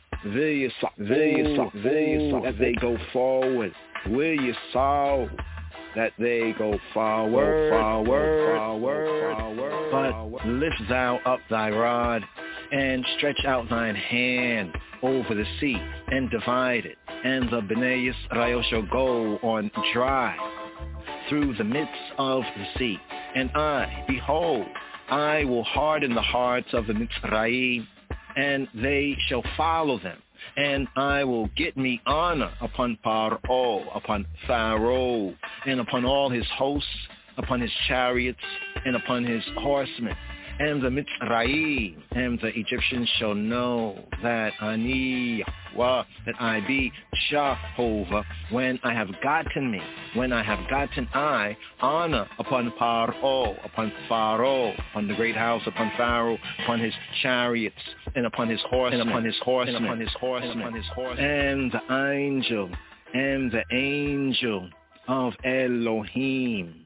As they go forward, will you saw that they go forward, forward, forward, forward. But lift thou up thy rod and stretch out thine hand over the sea and divide it, and the Bnei Yisrael shall go on dry through the midst of the sea. And I, behold, I will harden the hearts of the Mitzrayim, and they shall follow them. And I will get me honor upon Paro, upon Pharaoh, and upon all his hosts, upon his chariots, and upon his horsemen. And the Mitzrayim and the Egyptians shall know that Ani Yahweh, that I be Jehovah, when I have gotten me, when I have gotten I honor upon Paro, upon Pharaoh, upon the great house, upon Pharaoh, upon his chariots, and upon his horsemen, and upon his horsemen, and upon his horsemen, and upon his horsemen, and the angel, and the angel of Elohim,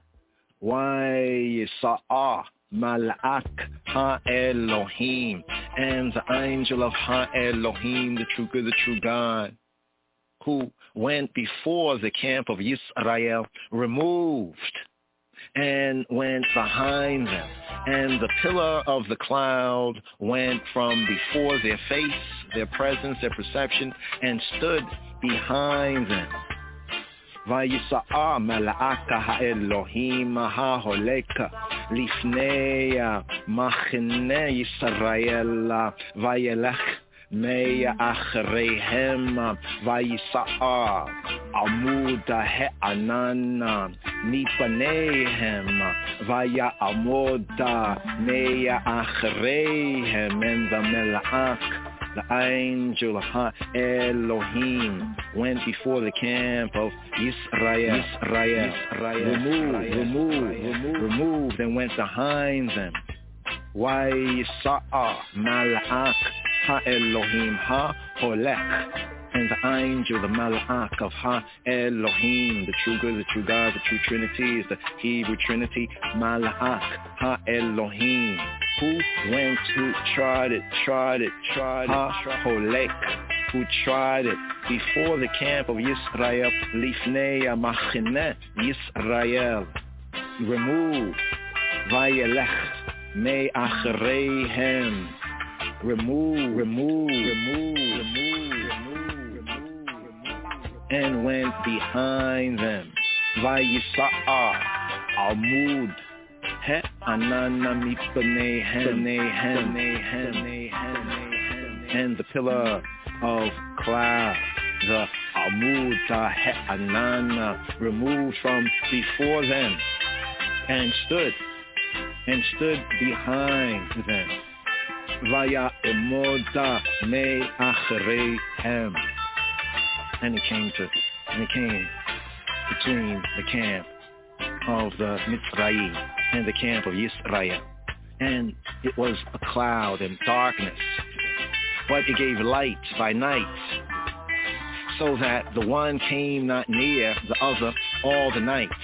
why Yisa'ah, Malak Ha-Elohim, and the angel of Ha-Elohim, the true good, the true God, who went before the camp of Yisrael, removed and went behind them. And the pillar of the cloud went from before their face, their presence, their perception, and stood behind them. Vayisa'a mala'aka ha'elohim ha'holeka lifnei machne Yisrael vayelech meya achreihem vayisa'a amuda he'anan mipaneihem vaya amuda meya achreihem, and the mela'ak, the angel of Elohim, went before the camp of Israel, Israel, Israel, removed, removed, removed, removed, and went behind them. Why Yisa'ah Malak Ha-Elohim Ha-Holek, and the angel, the Malak of Ha-Elohim, the true good, the true God, the true Trinity, is the Hebrew Trinity, Malak Ha-Elohim, who went, who tried it, tried it, tried it, Ha-Holek, who tried it before the camp of Yisrael, Lifnei Machne Yisrael, removed, Vayelech Me Achreihem, remove, remove, remove, remove, remove, and went behind them. Vayisa'a Amud He Anana Mipanehem, and the pillar of cloud, the Amud He Anana, removed from before them, and stood, and stood behind them. Vaya emoda me achreihem, and it came to, and it came between the camp of the Mitzrayim and the camp of Yisrael, and it was a cloud and darkness, but it gave light by night, so that the one came not near the other all the night.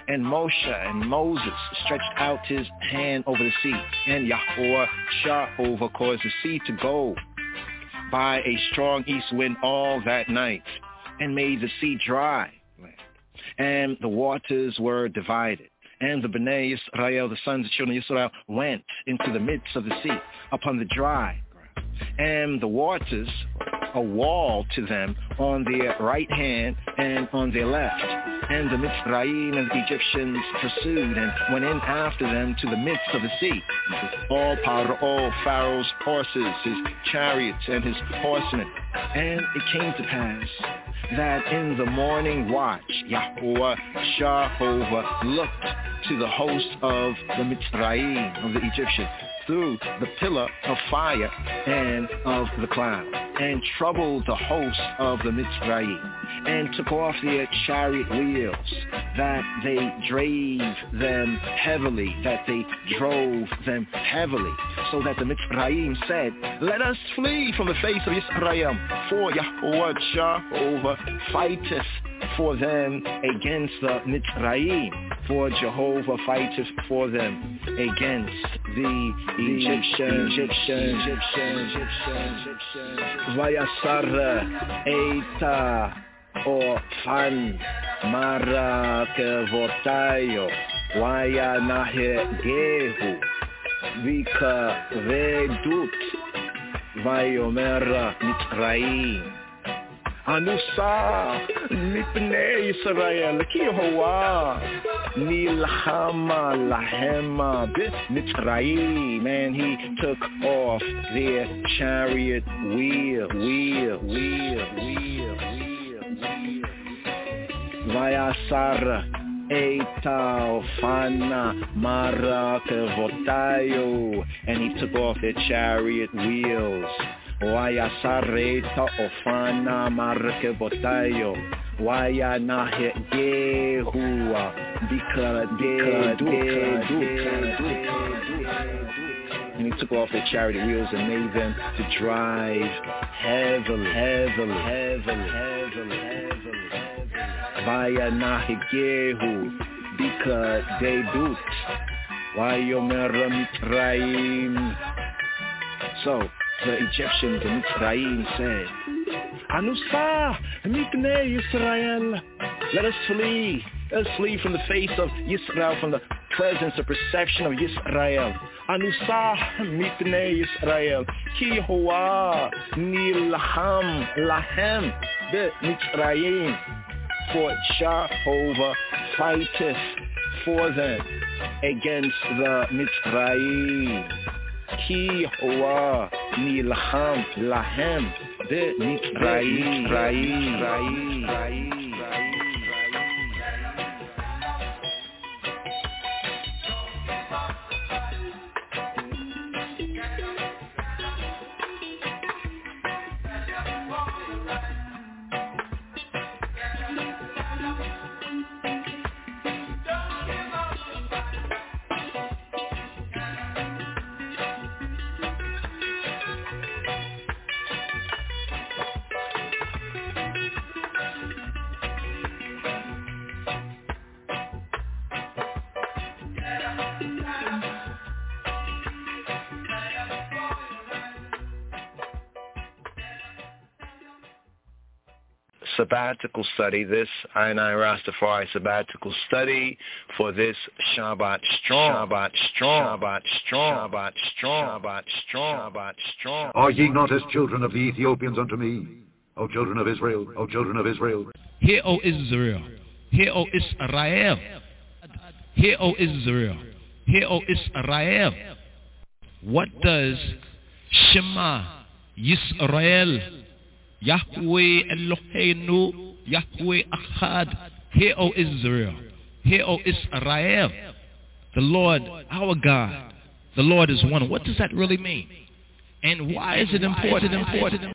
And Moshe and Moses stretched out his hand over the sea, and Yahweh Jehovah caused the sea to go by a strong east wind all that night, and made the sea dry land. And the waters were divided. And the Bnei Yisrael, the sons of children of Israel, went into the midst of the sea upon the dry ground. And the waters, a wall to them on their right hand and on their left. And the Mitzrayim and the Egyptians pursued and went in after them to the midst of the sea. All Paro, Pharaoh's horses, his chariots, and his horsemen. And it came to pass that in the morning watch, Yahweh Jehovah looked to the host of the Mitzrayim, of the Egyptians, through the pillar of fire and of the cloud, and troubled the host of the Mitzrayim, and took off their chariot wheels, that they drave them heavily, that they drove them heavily, so that the Mitzrayim said, let us flee from the face of Israel, for Yahweh Jehovah fighteth for them against the Mitzrayim, for Jehovah fighteth for them against the Egyptians, Egyptians, Egyptians, Egyptians, Egyptians. Vayasar eita ofan marakevotayo vayanahegehu vika vedut vayomer Mitzrayim. Anusa mipnei Israel ki Yehovah nilchama lahema b'Mitzrayim, and he took off their chariot wheel, wheel, wheel, wheel, wheel, wheel. Vayasar eita ofana marakevotayo, and he took off their chariot wheels. Vayasareta ofana markebotayo Vayanahegehua Bikadedu. And he took off their chariot wheels and made them to drive heavily, heavily, heavily, heavily, heavily. Vayanahegehu Bikadedut Vayomer Mitzrayim. So the Egyptians, the Mitzrayim, said, Anusa, mipnei Yisrael, let us flee, let us flee from the face of Yisrael, from the presence or perception of Yisrael. Anusa, mipnei Yisrael, ki Yehovah nilham lahem b'Mitzrayim, for Jehovah fighteth for them against the Mitzrayim. Ki Yehovah nilcham lahem b'Mitzrayim. Sabbatical study, this I and I Rastafari sabbatical study for this Shabbat strong, Shabbat strong, Shabbat strong, Shabbat strong, Shabbat strong, Shabbat strong.
Are ye not as children of the Ethiopians unto me, O children of Israel, O children of Israel?
Hear, O Israel, hear, O Israel, hear, O Israel, hear, O Israel. What does Shema Yisrael, Yahweh Eloheinu, Yahweh Achad, hear, O Israel, hear, O Israel, the Lord, our God, the Lord is one. What does that really mean? And why is it important? Important?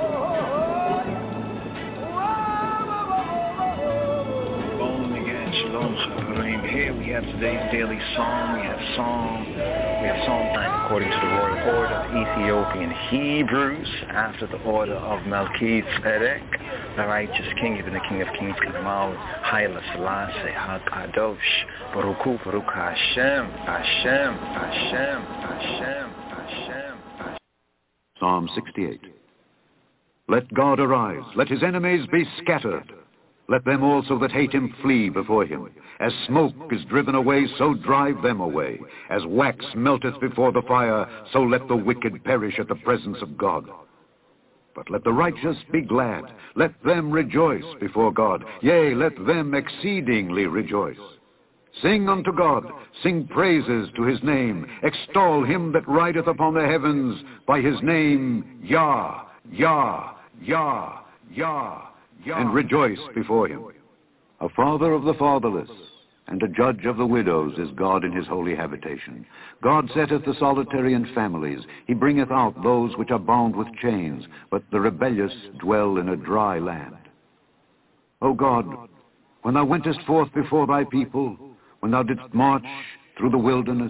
Born again,
Shalom, Chaparim. Here we have today's daily psalm. We have Psalm, we have Psalm nine according to the royal order of Ethiopian Hebrews, after the order of Melchizedek, the righteous king, even the King of Kings, Kadamawi, Haile Selassie, HaKadosh, Baruch Hu, Baruch Hashem, Hashem, Hashem, Hashem, Hashem, Hashem.
Psalm sixty-eight. Let God arise, let his enemies be scattered. Let them also that hate him flee before him. As smoke is driven away, so drive them away. As wax melteth before the fire, so let the wicked perish at the presence of God. But let the righteous be glad. Let them rejoice before God. Yea, let them exceedingly rejoice. Sing unto God, sing praises to his name. Extol him that rideth upon the heavens by his name, Yah, Yah, Yah, Yah. And rejoice before him. A father of the fatherless, and a judge of the widows is God in his holy habitation. God setteth the solitary in families. He bringeth out those which are bound with chains, but the rebellious dwell in a dry land. O God, when thou wentest forth before thy people, when thou didst march through the wilderness,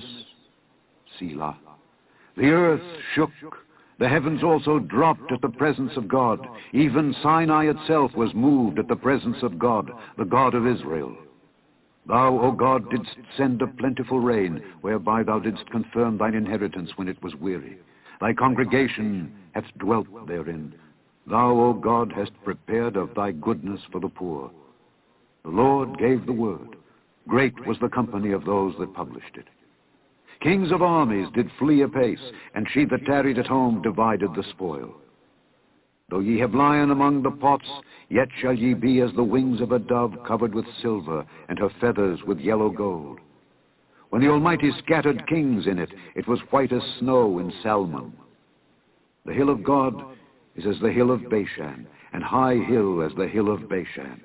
Selah, the earth shook, the heavens also dropped at the presence of God. Even Sinai itself was moved at the presence of God, the God of Israel. Thou, O God, didst send a plentiful rain, whereby thou didst confirm thine inheritance when it was weary. Thy congregation hath dwelt therein. Thou, O God, hast prepared of thy goodness for the poor. The Lord gave the word. Great was the company of those that published it. Kings of armies did flee apace, and she that tarried at home divided the spoil. Though ye have lion among the pots, yet shall ye be as the wings of a dove covered with silver, and her feathers with yellow gold. When the Almighty scattered kings in it, it was white as snow in Salmon. The hill of God is as the hill of Bashan, and high hill as the hill of Bashan.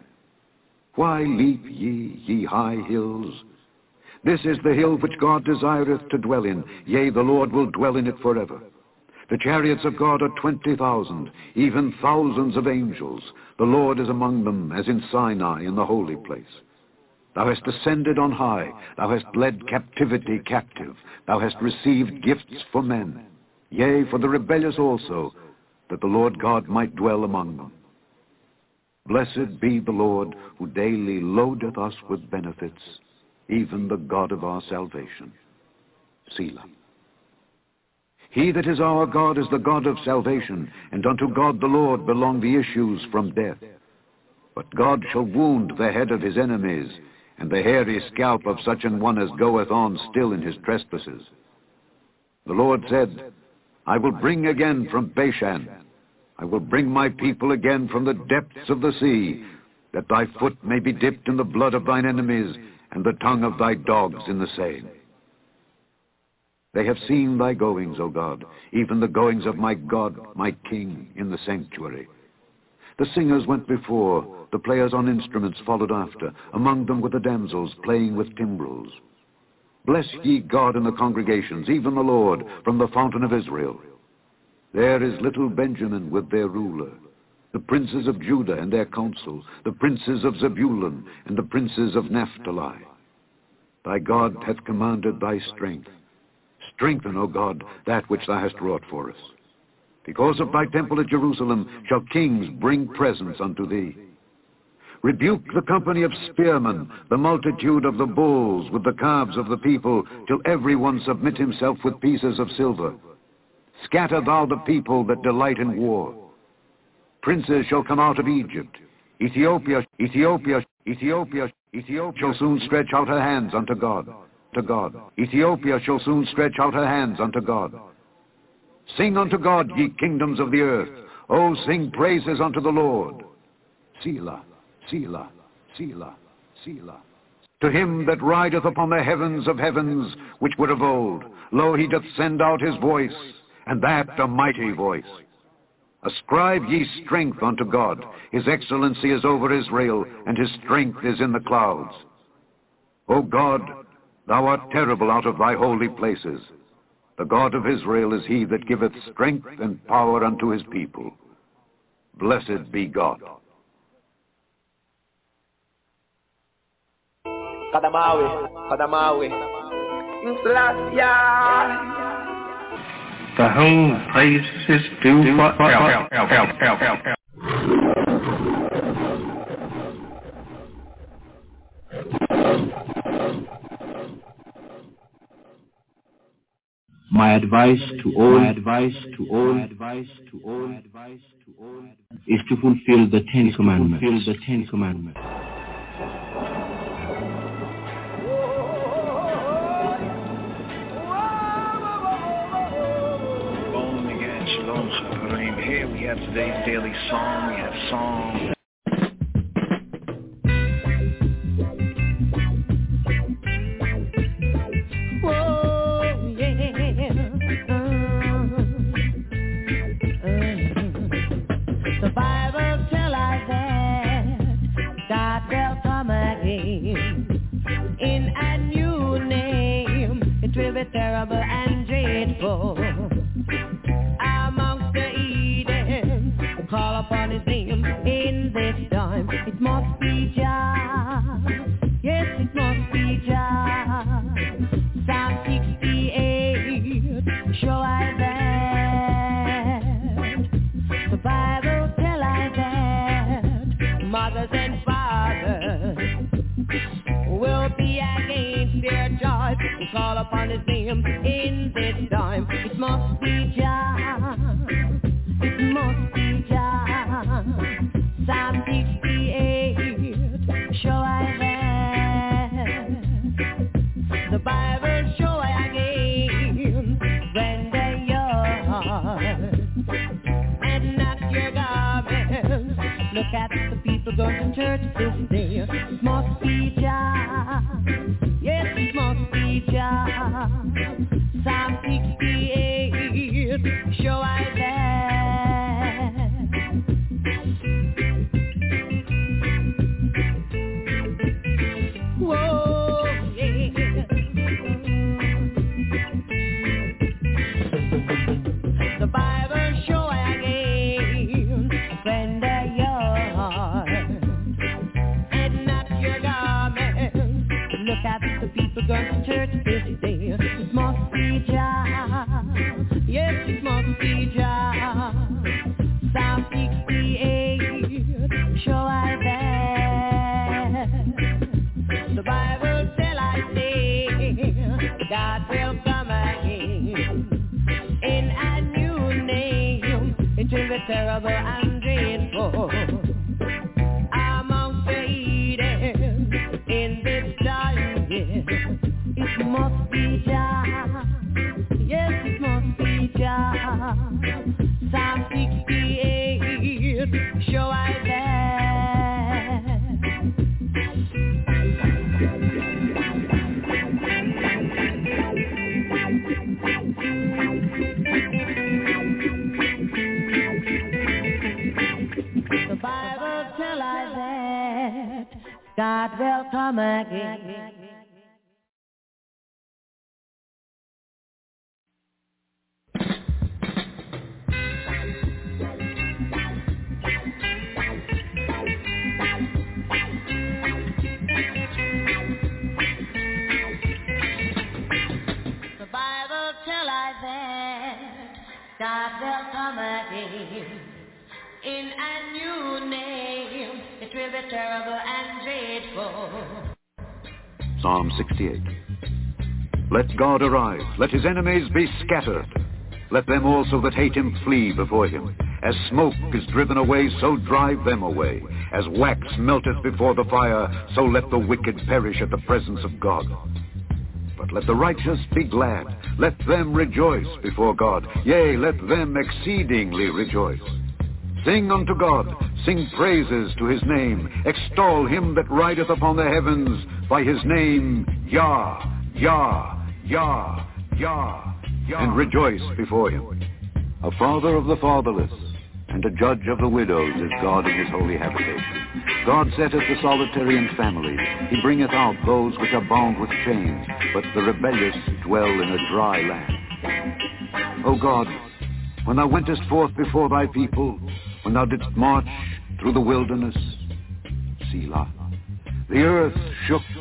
Why leap ye, ye high hills? This is the hill which God desireth to dwell in. Yea, the Lord will dwell in it forever. The chariots of God are twenty thousand, even thousands of angels. The Lord is among them, as in Sinai in the holy place. Thou hast ascended on high. Thou hast led captivity captive. Thou hast received gifts for men. Yea, for the rebellious also, that the Lord God might dwell among them. Blessed be the Lord, who daily loadeth us with benefits, even the God of our salvation. Selah. He that is our God is the God of salvation, and unto God the Lord belong the issues from death. But God shall wound the head of his enemies, and the hairy scalp of such an one as goeth on still in his trespasses. The Lord said, I will bring again from Bashan, I will bring my people again from the depths of the sea, that thy foot may be dipped in the blood of thine enemies, and the tongue of thy dogs in the same. They have seen thy goings, O God, even the goings of my God, my King, in the sanctuary. The singers went before, the players on instruments followed after, among them were the damsels playing with timbrels. Bless ye God in the congregations, even the Lord, from the fountain of Israel. There is little Benjamin with their ruler, the princes of Judah and their council, the princes of Zebulun and the princes of Naphtali. Thy God hath commanded thy strength. Strengthen, O God, that which thou hast wrought for us. Because of thy temple at Jerusalem shall kings bring presents unto thee. Rebuke the company of spearmen, the multitude of the bulls with the calves of the people, till every one submit himself with pieces of silver. Scatter thou the people that delight in war. Princes shall come out of Egypt. Ethiopia, Ethiopia, Ethiopia, Ethiopia shall soon stretch out her hands unto God. To God. Ethiopia shall soon stretch out her hands unto God. Sing unto God, ye kingdoms of the earth. O sing praises unto the Lord. Selah, Selah, Selah, Selah. To him that rideth upon the heavens of heavens, which were of old, lo, he doth send out his voice, and that a mighty voice. Ascribe ye strength unto God. His excellency is over Israel, and his strength is in the clouds. O God, thou art terrible out of thy holy places. The God of Israel is he that giveth strength and power unto his people. Blessed be God.
Kadamawi, Kadamawi. Selassie.
To whom praises due forever.
My advice to all, my advice to all, my advice to all, my advice to all, is to fulfill the Ten Commandments. Fulfill the Ten Commandments.
Here we have today's daily song. We have song.
Whoa, yeah. Uh, uh. The Bible tells us that God will come again in a new name. It will be terrible and dreadful. Call upon his name in this time. It must be Jah. Yes, it must be Jah. Psalm sixty-eight, show I that. The Bible tell I that mothers and fathers will be against their joy. Call upon his name in this time. It must be Jah. It must be Jah. Psalm sixty-eight, show I that. The Bible show I again, render your heart and not your garments. Look at the people going to church this day. It must be Jah. Yes, it must be Jah. Psalm sixty-eight, show I that. Whoa, yeah. The Bible show again, render your heart and not your garment. Look at the people going to church this day. It must be Jah. Yes, it must be Jah. Psalm sixty-eight, show I that. The Bible tell I say, God will come again in a new name. It will be terrible and dreadful amongst the Eden in this time. Yeah. It must be Jah. Yes, it must be Jah. Psalm sixty-eight, show I that. The Bible tells us that God will come again. God will come again in a new name. It will be terrible and dreadful.
Psalm sixty-eight. Let God arise. Let his enemies be scattered. Let them also that hate him flee before him. As smoke is driven away, so drive them away. As wax melteth before the fire, so let the wicked perish at the presence of God. But let the righteous be glad. Let them rejoice before God. Yea, let them exceedingly rejoice. Sing unto God. Sing praises to his name. Extol him that rideth upon the heavens by his name. Yah, Yah, Yah, Yah, Yah. And rejoice before him. A father of the fatherless, and a judge of the widows is God in his holy habitation. God setteth the solitary in families. He bringeth out those which are bound with chains, but the rebellious dwell in a dry land. O God, when thou wentest forth before thy people, when thou didst march through the wilderness, Selah, the earth shook,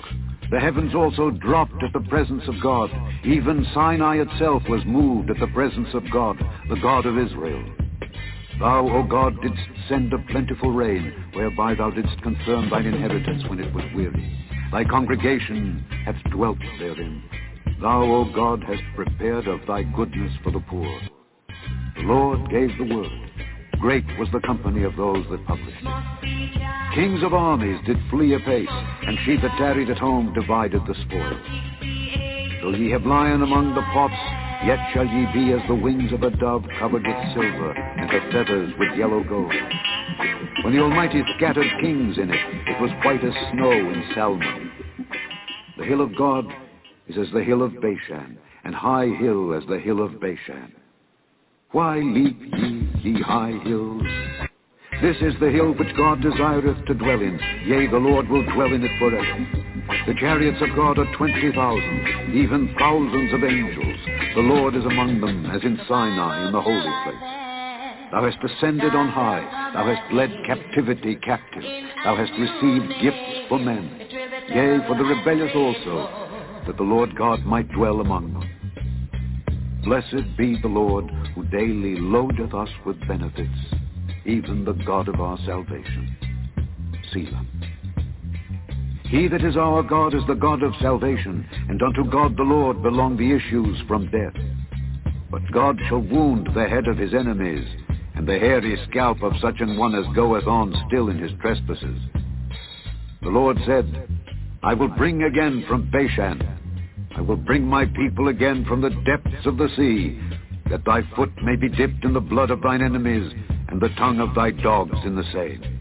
The heavens also dropped at the presence of God. Even Sinai itself was moved at the presence of God, the God of Israel. Thou, O God, didst send a plentiful rain, whereby thou didst confirm thine inheritance when it was weary. Thy congregation hath dwelt therein. Thou, O God, hast prepared of thy goodness for the poor. The Lord gave the word. Great was the company of those that published it. Kings of armies did flee apace, and she that tarried at home divided the spoil. Though ye have lion among the pots, yet shall ye be as the wings of a dove covered with silver, and her feathers with yellow gold. When the Almighty scattered kings in it, it was white as snow in Salmon. The hill of God is as the hill of Bashan, and high hill as the hill of Bashan. Why leap ye, ye high hills? This is the hill which God desireth to dwell in. Yea, the Lord will dwell in it forever. The chariots of God are twenty thousand, even thousands of angels. The Lord is among them, as in Sinai, in the holy place. Thou hast ascended on high. Thou hast led captivity captive. Thou hast received gifts for men. Yea, for the rebellious also, that the Lord God might dwell among them. Blessed be the Lord, who daily loadeth us with benefits, even the God of our salvation. Selah. He that is our God is the God of salvation, and unto God the Lord belong the issues from death. But God shall wound the head of his enemies, and the hairy scalp of such an one as goeth on still in his trespasses. The Lord said, I will bring again from Bashan, I will bring my people again from the depths of the sea, that thy foot may be dipped in the blood of thine enemies, and the tongue of thy dogs in the same.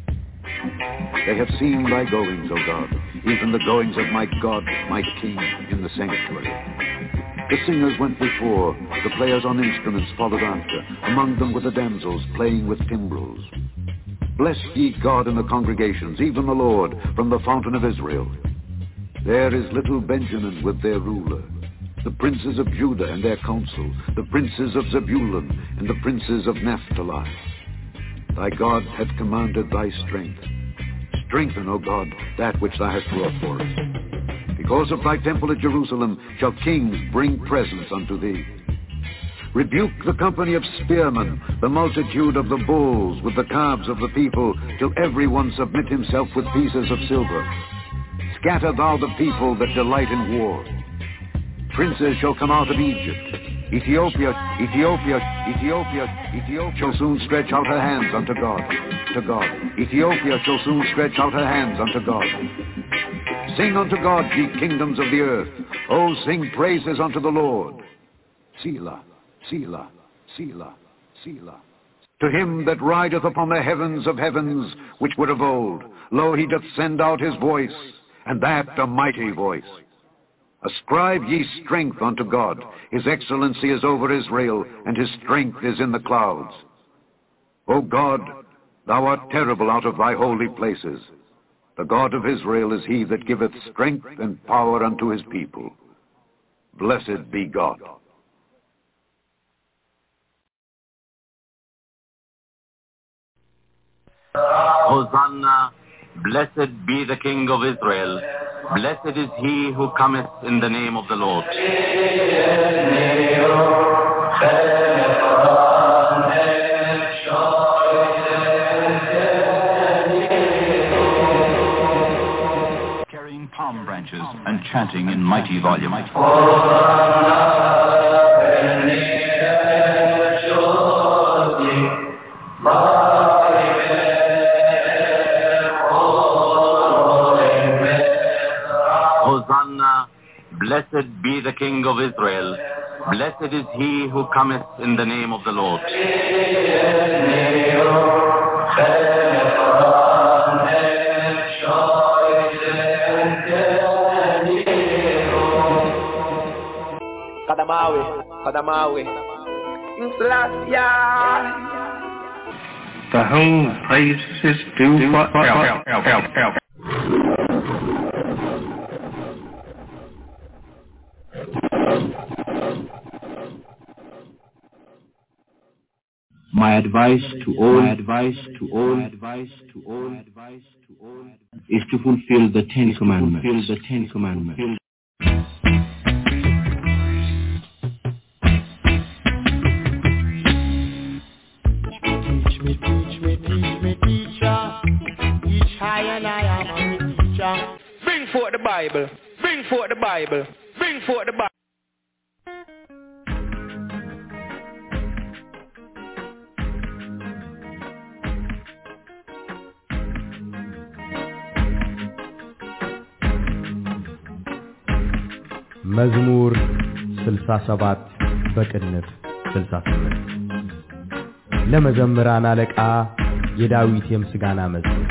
They have seen thy goings, O God, even the goings of my God, my King, in the sanctuary. The singers went before, the players on instruments followed after, among them were the damsels playing with timbrels. Bless ye God in the congregations, even the Lord, from the fountain of Israel. There is little Benjamin with their ruler, the princes of Judah and their council, the princes of Zebulun and the princes of Naphtali. Thy God hath commanded thy strength. Strengthen, O God, that which thou hast wrought for us. Because of thy temple at Jerusalem shall kings bring presents unto thee. Rebuke the company of spearmen, the multitude of the bulls with the calves of the people, till every one submit himself with pieces of silver. Scatter thou the people that delight in war. Princes shall come out of Egypt. Ethiopia, Ethiopia, Ethiopia, Ethiopia shall soon stretch out her hands unto God, to God. Ethiopia shall soon stretch out her hands unto God. Sing unto God, ye kingdoms of the earth. O sing praises unto the Lord. Selah, Selah, Selah, Selah. To him that rideth upon the heavens of heavens, which were of old, lo, he doth send out his voice, and that a mighty voice. Ascribe ye strength unto God. His excellency is over Israel, and his strength is in the clouds. O God, thou art terrible out of thy holy places. The God of Israel is he that giveth strength and power unto his people. Blessed be God.
Hosanna, blessed be the King of Israel. Blessed is he who cometh in the name of the Lord.
Carrying palm branches and chanting in mighty volume.
Hosanna, blessed be the King of Israel. Blessed is he who cometh in the name of the Lord.
Kadamawi, Kadamawi.
To whom praise is due forever.
My advice to all, my advice to all, advice to all, advice to all. is to fulfill the Ten Commandments. Fulfill the Ten Commandments.
Teach me, teach me, teach me, teacher. Teach high and I am a teacher. Bring forth the Bible. Bring forth the Bible. Bring forth the Bible.
መዝሙር ስልሳ ሰባት በቅንፍ ስልሳ ስምንት ለመዘምራን አለቃ የዳዊት የምስጋና መዝሙር።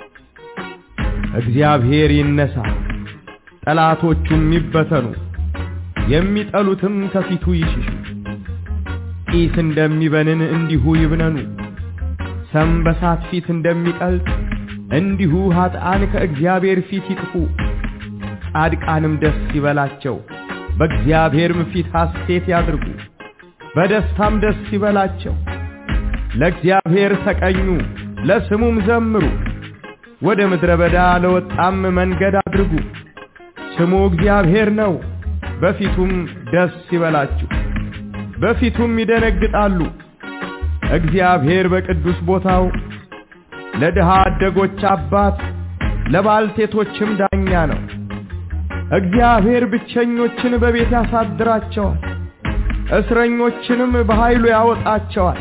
እግዚአብሔር ይነሳ፣ ጠላቶቹም ይበተኑ፣ የሚጠሉትም ከፊቱ ይሽሹ። ጢስ እንደሚበንን እንዲሁ ይብነኑ፣ ሰም በሳት ፊት እንደሚቀልጥ እንዲሁ ኃጥአን ከእግዚአብሔር ፊት ይጥፉ። ጻድቃንም ደስ ይበላቸው፣ በእግዚአብሔርም ፊት ሐሴት ያድርጉ፣ በደስታም ደስ ይበላቸው። ለእግዚአብሔር ተቀኙ፣ ለስሙም ዘምሩ፣ ወደ ምድረ በዳ ለወጣም መንገድ አድርጉ። ስሙ እግዚአብሔር ነው፣ በፊቱም ደስ ይበላችሁ፣ በፊቱም ይደነግጣሉ። እግዚአብሔር በቅዱስ ቦታው ለድሃ አደጎች አባት ለባልቴቶችም ዳኛ ነው። እግዚአብሔር ብቸኞችን በቤት ያሳድራቸዋል፣ እስረኞችንም በኃይሉ ያወጣቸዋል።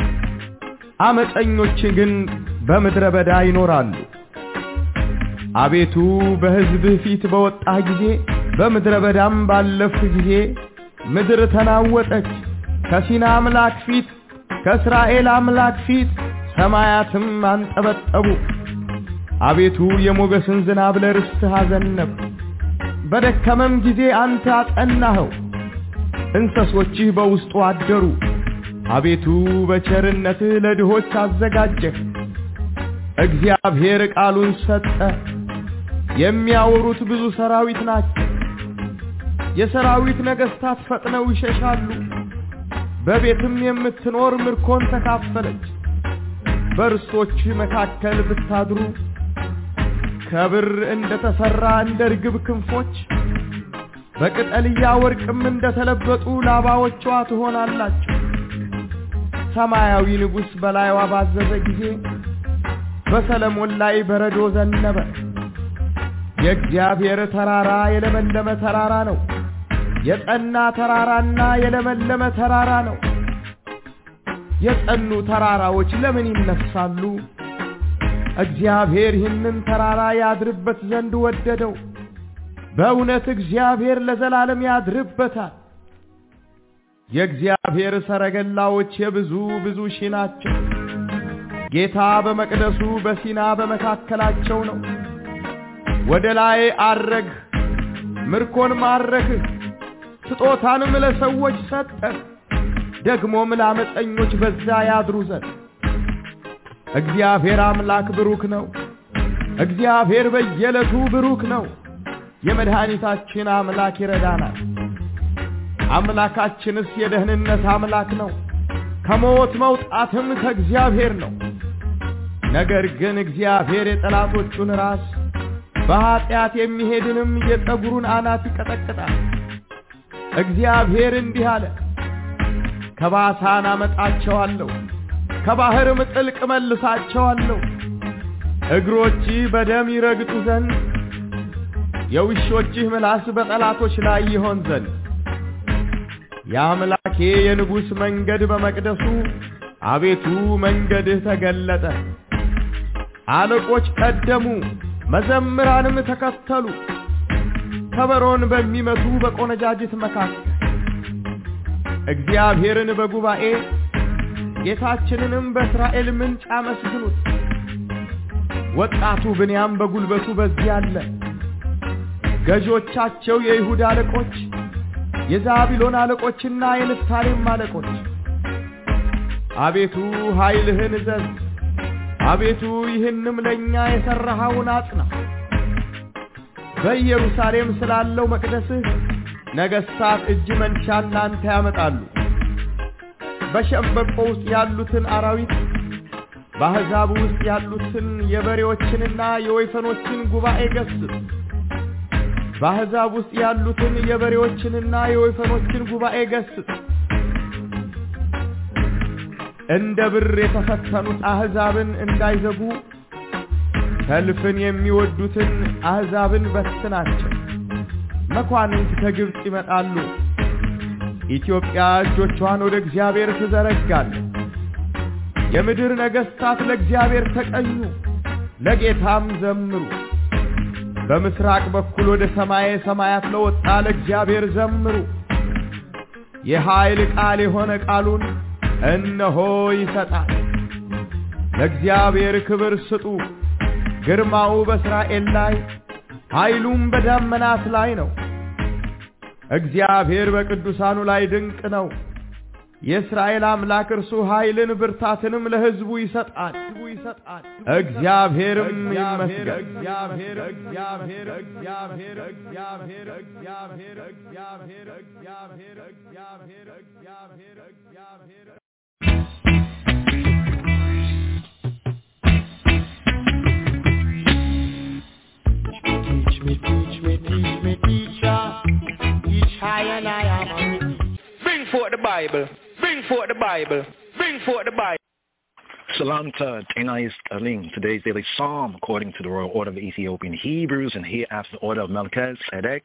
አመፀኞች ግን በምድረ በዳ ይኖራሉ። አቤቱ በሕዝብህ ፊት በወጣህ ጊዜ፣ በምድረ በዳም ባለፍህ ጊዜ ምድር ተናወጠች። ከሲና አምላክ ፊት፣ ከእስራኤል አምላክ ፊት ሰማያትም አንጠበጠቡ። አቤቱ የሞገስን ዝናብ ለርስትህ አዘነብ፣ በደከመም ጊዜ አንተ አጸናኸው፣ እንስሶችህ በውስጡ አደሩ። አቤቱ በቸርነትህ ለድሆች አዘጋጀህ። እግዚአብሔር ቃሉን ሰጠ፣ የሚያወሩት ብዙ ሰራዊት ናቸው። የሰራዊት ነገሥታት ፈጥነው ይሸሻሉ። በቤትም የምትኖር ምርኮን ተካፈለች። በርስቶች መካከል ብታድሩ ከብር እንደተሰራ እንደ ርግብ ክንፎች፣ በቅጠልያ ወርቅም እንደተለበጡ ላባዎቿ ትሆናላችሁ። ሰማያዊ ንጉሥ በላይዋ ባዘዘ ጊዜ በሰለሞን ላይ በረዶ ዘነበ። የእግዚአብሔር ተራራ የለመለመ ተራራ ነው፣ የጸና ተራራና የለመለመ ተራራ ነው። የጸኑ ተራራዎች ለምን ይነሳሉ? እግዚአብሔር ይህንን ተራራ ያድርበት ዘንድ ወደደው። በእውነት እግዚአብሔር ለዘላለም ያድርበታል። የእግዚአብሔር ሰረገላዎች የብዙ ብዙ ሺህ ናቸው። ጌታ በመቅደሱ በሲና በመካከላቸው ነው። ወደ ላይ አረግ፣ ምርኮን ማረክህ፣ ስጦታንም ለሰዎች ሰጠህ፣ ደግሞም ለአመፀኞች በዛ ያድሩ ዘንድ። እግዚአብሔር አምላክ ብሩክ ነው። እግዚአብሔር በየዕለቱ ብሩክ ነው። የመድኃኒታችን አምላክ ይረዳናል። አምላካችንስ የደህንነት አምላክ ነው። ከሞት መውጣትም ከእግዚአብሔር ነው። ነገር ግን እግዚአብሔር የጠላቶቹን ራስ በኃጢአት የሚሄድንም የፀጉሩን አናት ይቀጠቅጣል። እግዚአብሔር እንዲህ አለ፣ ከባሳን አመጣቸዋለሁ፣ ከባህርም ጥልቅ መልሳቸዋለሁ። እግሮችህ በደም ይረግጡ ዘንድ፣ የውሾችህ ምላስ በጠላቶች ላይ ይሆን ዘንድ። የአምላኬ የንጉሥ መንገድ በመቅደሱ፣ አቤቱ መንገድህ ተገለጠ። አለቆች ቀደሙ፣ መዘምራንም ተከተሉ፣ ከበሮን በሚመቱ በቆነጃጅት መካከል። እግዚአብሔርን በጉባኤ ጌታችንንም በእስራኤል ምንጭ አመስግኑት። ወጣቱ ብንያም በጉልበቱ በዚህ አለ። ገዦቻቸው የይሁዳ አለቆች፣ የዛብሎን አለቆችና የንፍታሌም አለቆች። አቤቱ ኃይልህን እዘዝ፣ አቤቱ ይህንም ለኛ የሰራኸውን አጽና። በኢየሩሳሌም ስላለው መቅደስህ ነገሥታት እጅ መንሻን ላንተ ያመጣሉ። በሸምበቆ ውስጥ ያሉትን አራዊት በአሕዛብ ውስጥ ያሉትን የበሬዎችንና የወይፈኖችን ጉባኤ ገስጽ በአሕዛብ ውስጥ ያሉትን የበሬዎችንና የወይፈኖችን ጉባኤ ገስጽ እንደ ብር የተፈተኑት አሕዛብን እንዳይዘጉ ሰልፍን የሚወዱትን አሕዛብን በትናቸው መኳንንት ከግብጽ ይመጣሉ ኢትዮጵያ እጆቿን ወደ እግዚአብሔር ትዘረጋለች የምድር ነገሥታት ለእግዚአብሔር ተቀኙ ለጌታም ዘምሩ በምስራቅ በኩል ወደ ሰማየ ሰማያት ለወጣ ለእግዚአብሔር ዘምሩ የኃይል ቃል የሆነ ቃሉን እነሆ ይሰጣል ለእግዚአብሔር ክብር ስጡ ግርማው በእስራኤል ላይ ኃይሉም በደመናት ላይ ነው እግዚአብሔር በቅዱሳኑ ላይ ድንቅ ነው የእስራኤል አምላክ እርሱ ኃይልን ብርታትንም ለሕዝቡ ይሰጣል እግዚአብሔርም ይመስገን እግዚአብሔር እግዚአብሔር እግዚአብሔር እግዚአብሔር እግዚአብሔር እግዚአብሔር እግዚአብሔር እግዚአብሔር እግዚአብሔር እግዚአብሔር Teach me, teach me, teach me, teacher. Teach high and I am a Bring forth the Bible. Bring forth the Bible. Bring forth the Bible.
Salam to Tenais Aling. Today's daily psalm, according to the royal order of the Ethiopian Hebrews, and here after the order of Melchizedek.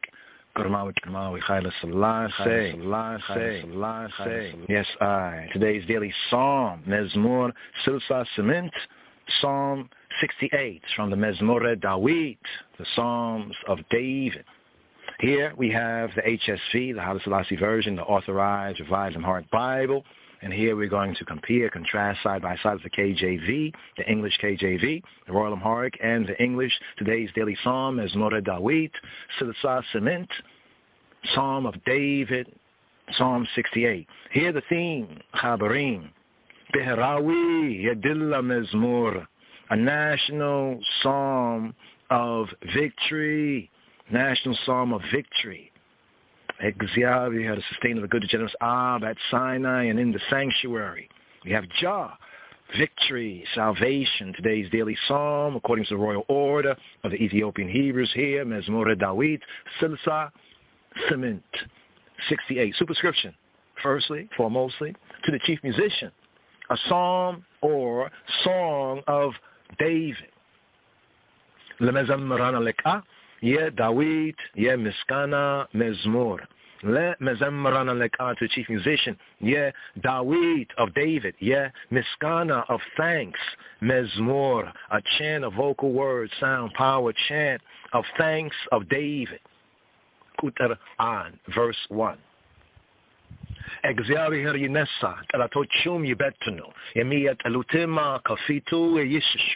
Yes, I. Today's daily psalm, Mezmor Silsa Cement, Psalm sixty-eight, from the Mezmore Dawit, the Psalms of David. Here we have the H S V, the Haile Selassie version, the Authorized Revised Amharic Bible. And here we're going to compare, contrast side by side the K J V, the English K J V, the Royal Amharic, and the English. Today's daily psalm is Mezmore Dawit, Silsa Cement, Psalm of David, Psalm sixty-eight. Here the theme, Chabarim, Beherawi Yadilla Mezmor, a national psalm of victory, national psalm of victory. Exia, we had a sustain of the good, the generous Ab at Sinai and in the sanctuary. We have Jah, victory, salvation. Today's daily psalm, according to the royal order of the Ethiopian Hebrews here, Mezmore Dawit, Silsa Cement, sixty-eight. Superscription, firstly, foremostly, to the chief musician, a psalm or song of David. Lemezammarana leka, ye Dawit, ye Miskana Mezmor. Le mezammarana leka, to the chief musician, ye Dawit of David, ye Miskana of thanks, Mezmor, a chant, a vocal word, sound, power, chant of thanks of David. Kutar an, verse one. እግዚአብሔር ይነሳ ጠላቶቹም ይበትኑ የሚያጠሉትም ከፊቱ ይሽሹ.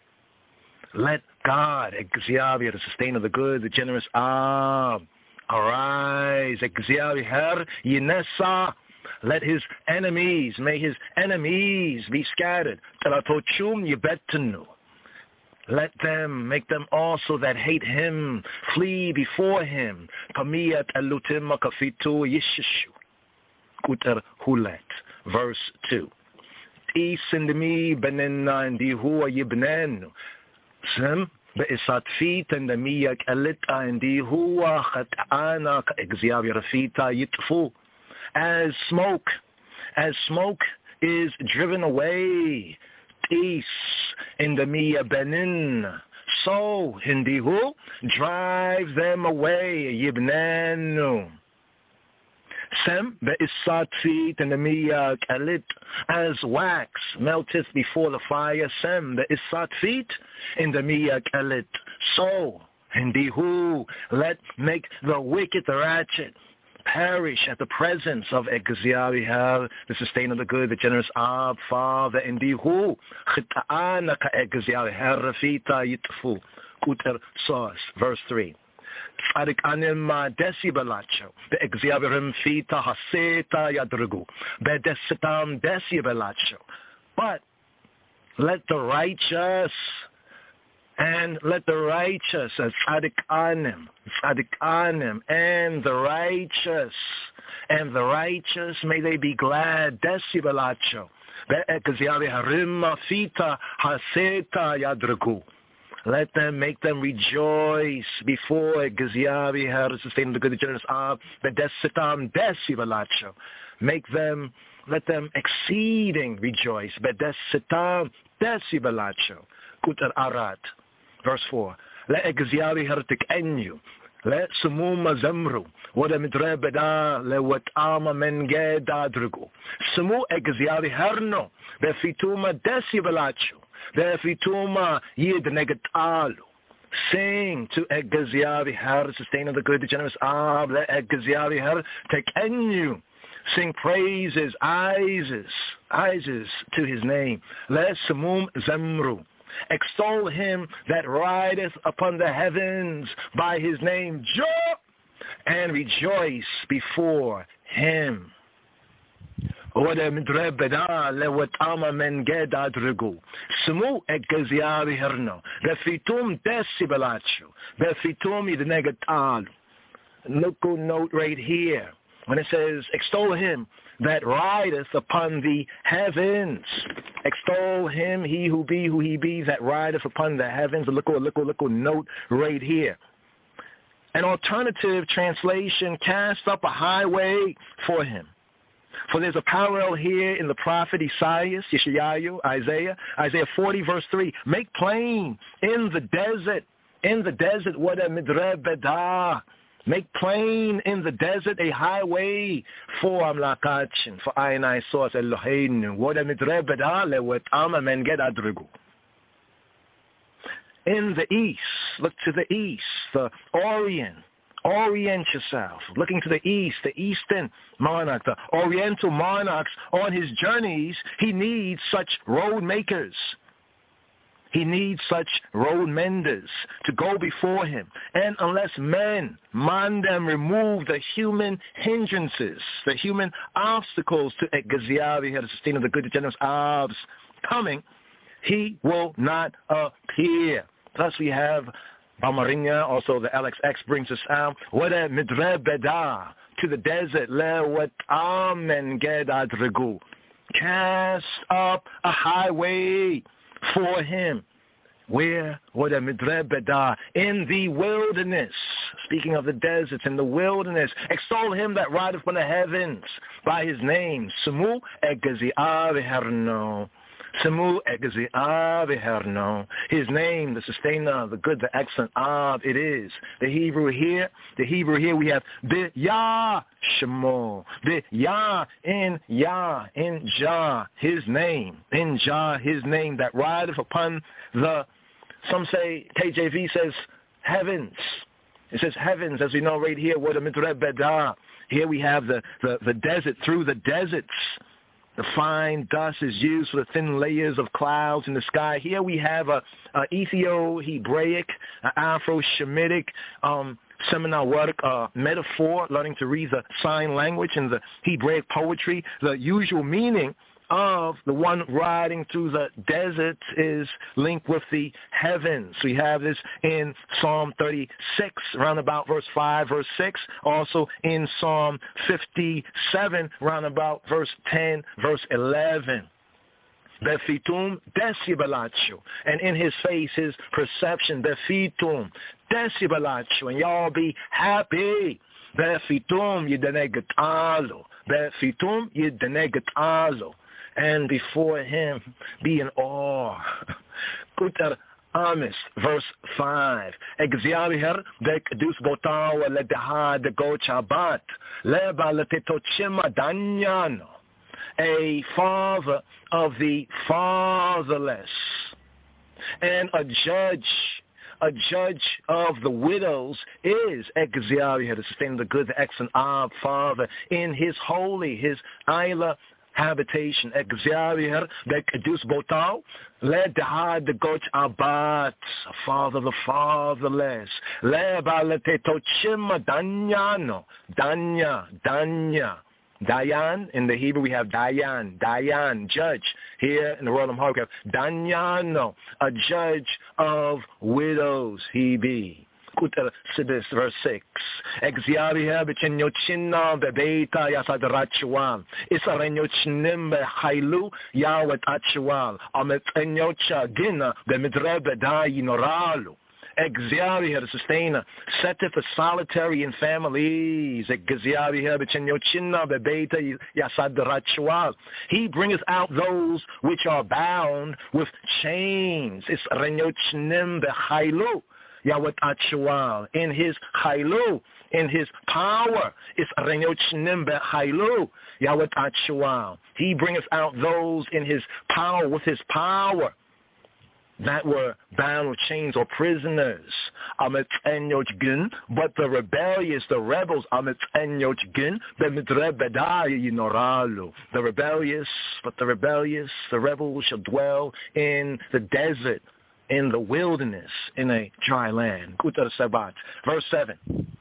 Let God, እግዚአብሔር, the sustainer of the good, the generous Ab, arise. እግዚአብሔር ይነሳ. Let his enemies, may his enemies be scattered. ጠላቶቹም ይበትኑ. Let them, make them also that hate him, flee before him. ከሚያጠሉትም ከፊቱ ይሽሹ. Kutar Hulet, verse two. Isindmi benenna indihu yibnenu. Sem be'isat fit endemiyak elita indihu khat'ana ka'egziavi rafita yitfu. As smoke, as smoke is driven away. Is endemiya benin. So indihu drive them away. Yibnenu. Sem be'isat fit and the miyak alit, as wax melteth before the fire. Sem be'isat fit in the miyak alit. So, indihu, let make the wicked ratchet perish at the presence of Egziavihar, the sustainer of the good, the generous Ab, Father. Indihu, chita'ana ka Egziavihar rafita yitfu. Kuter sauce, verse three. Tzadik anim desi belacho, the Egziavirim fita haseta yadrugu, bedesitam desi belacho. But let the righteous and let the righteous, tzadik anim, tzadik anim, and the righteous, and the righteous, may they be glad, desi belacho. Be'ekziavi harima fita haseta yadrugu. Let them make them rejoice before Geziavi Har, sustain the good, the generous Ab, Bedesitam Desivalacho. Make them, let them exceeding rejoice. Bedesitam Desivalacho. Kutar Arat. Verse four. Let Geziavi Har tikenu. Let Sumuma Zemru. What a midrebeda le what ama menge dadrugu. Sumu Geziavi Harno. Befituma Desivalacho. Therefituma yid negatalu. Sing to Eggaziavi Har, sustain the good, the generous Ab, let Eggaziavi Har take you. Sing praises, Isis, Isis to his name. Let Samum Zemru. Extol him that rideth upon the heavens by his name, Jo, and rejoice before him. Ode midrebeda lewatama mengeda drigu. Sumu eggeziavi herno. Befitum desibalacho. Befitum idnegatalu. Local note right here. When it says, extol him that rideth upon the heavens. Extol him, he who be, who he be, that rideth upon the heavens. A little, little, little note right here. An alternative translation, cast up a highway for him. For there's a parallel here in the prophet Isaiah, Yeshayahu, Isaiah, Isaiah forty verse three. Make plain in the desert, in the desert, what a midrebeda. Make plain in the desert a highway for Amlakachin, for I and I source Eloheinu. What a midrebeda lewet ama men get adrigu. In the east, look to the east, the Orient. Orient yourself, looking to the east, the eastern monarch, the oriental monarchs on his journeys. He needs such road makers. He needs such road menders to go before him. And unless men, mandem, remove the human hindrances, the human obstacles to Eggaziavi, the sustain of the good, the generous Ab's coming, he will not appear. Thus we have Bamaringa, also the L X X brings us out. What a midrebeda to the desert. Le what amen gedadregu. Cast up a highway for him. Where? What a midrebeda in the wilderness. Speaking of the deserts, in the wilderness. Extol him that rideth from the heavens by his name. Sumu Eggaziavi Herno. Samu Eggaziavi Herno. His name, the sustainer, the good, the excellent Ab, it is. The Hebrew here, the Hebrew here we have the Yah Shemo. The Yah in Yah, in Jah, his name. In Jah, his name that rideth upon the, some say, K J V says, heavens. It says heavens, as we know right here, what a midrebeda. Here we have the, the, the desert, through the deserts. The fine dust is used for the thin layers of clouds in the sky. Here we have a, a Ethio-Hebraic, an Afro-Shemitic um, seminar work, uh, metaphor, learning to read the sign language and the Hebraic poetry. The usual meaning of the one riding through the desert is linked with the heavens. We have this in Psalm thirty-six, round about verse five, verse six. Also in Psalm fifty-seven, round about verse ten, verse eleven. Befitum desibalacho. And in his face, his perception, befitum desibalacho. And y'all be happy. Befitum yidenegatalo. Befitum yidenegatalo. And before him be in awe. Kutar Amis, verse five. Egziaviher dek dus botawa ledeha de go chabat. Leba letetochima danyano. A father of the fatherless. And a judge, a judge of the widows is Egziaviher, to sustain the good, the excellent Ab, Father, in his holy, his Isla habitation. Egziaviher dek dus botaw ledeha de go chabat. Father of the fatherless. Leba letetochima danyano. Danya, Danya. Dayan, in the Hebrew we have Dayan, Dayan, judge. Here in the Royal Amharic we have Danyano, a judge of widows he be. Sidis, verse six. Exyabiha bechenyochina bebeita yasadrachuan. Isarenyochnim behailu yawet achual. Amet enyocha gina bemidrebedai noralu. Exyabiha, the sustainer, setteth the solitary in families. Exyabiha bechenyochina bebeita yasadrachual. He bringeth out those which are bound with chains. Isarenyochnim behailu. Yawet Achual, in his Hailu, in his power, is Renyochnim Hailu, Yawet Achual. He bringeth out those in his power, with his power, that were bound with chains or prisoners. Amet Enyochgin, but the rebellious, the rebels, Amet Enyochgin, Bemidrebedai Yinoralu. The rebellious, but the rebellious, the rebels shall dwell in the desert, in the wilderness, in a dry land. Kutar Sabat. Verse seven.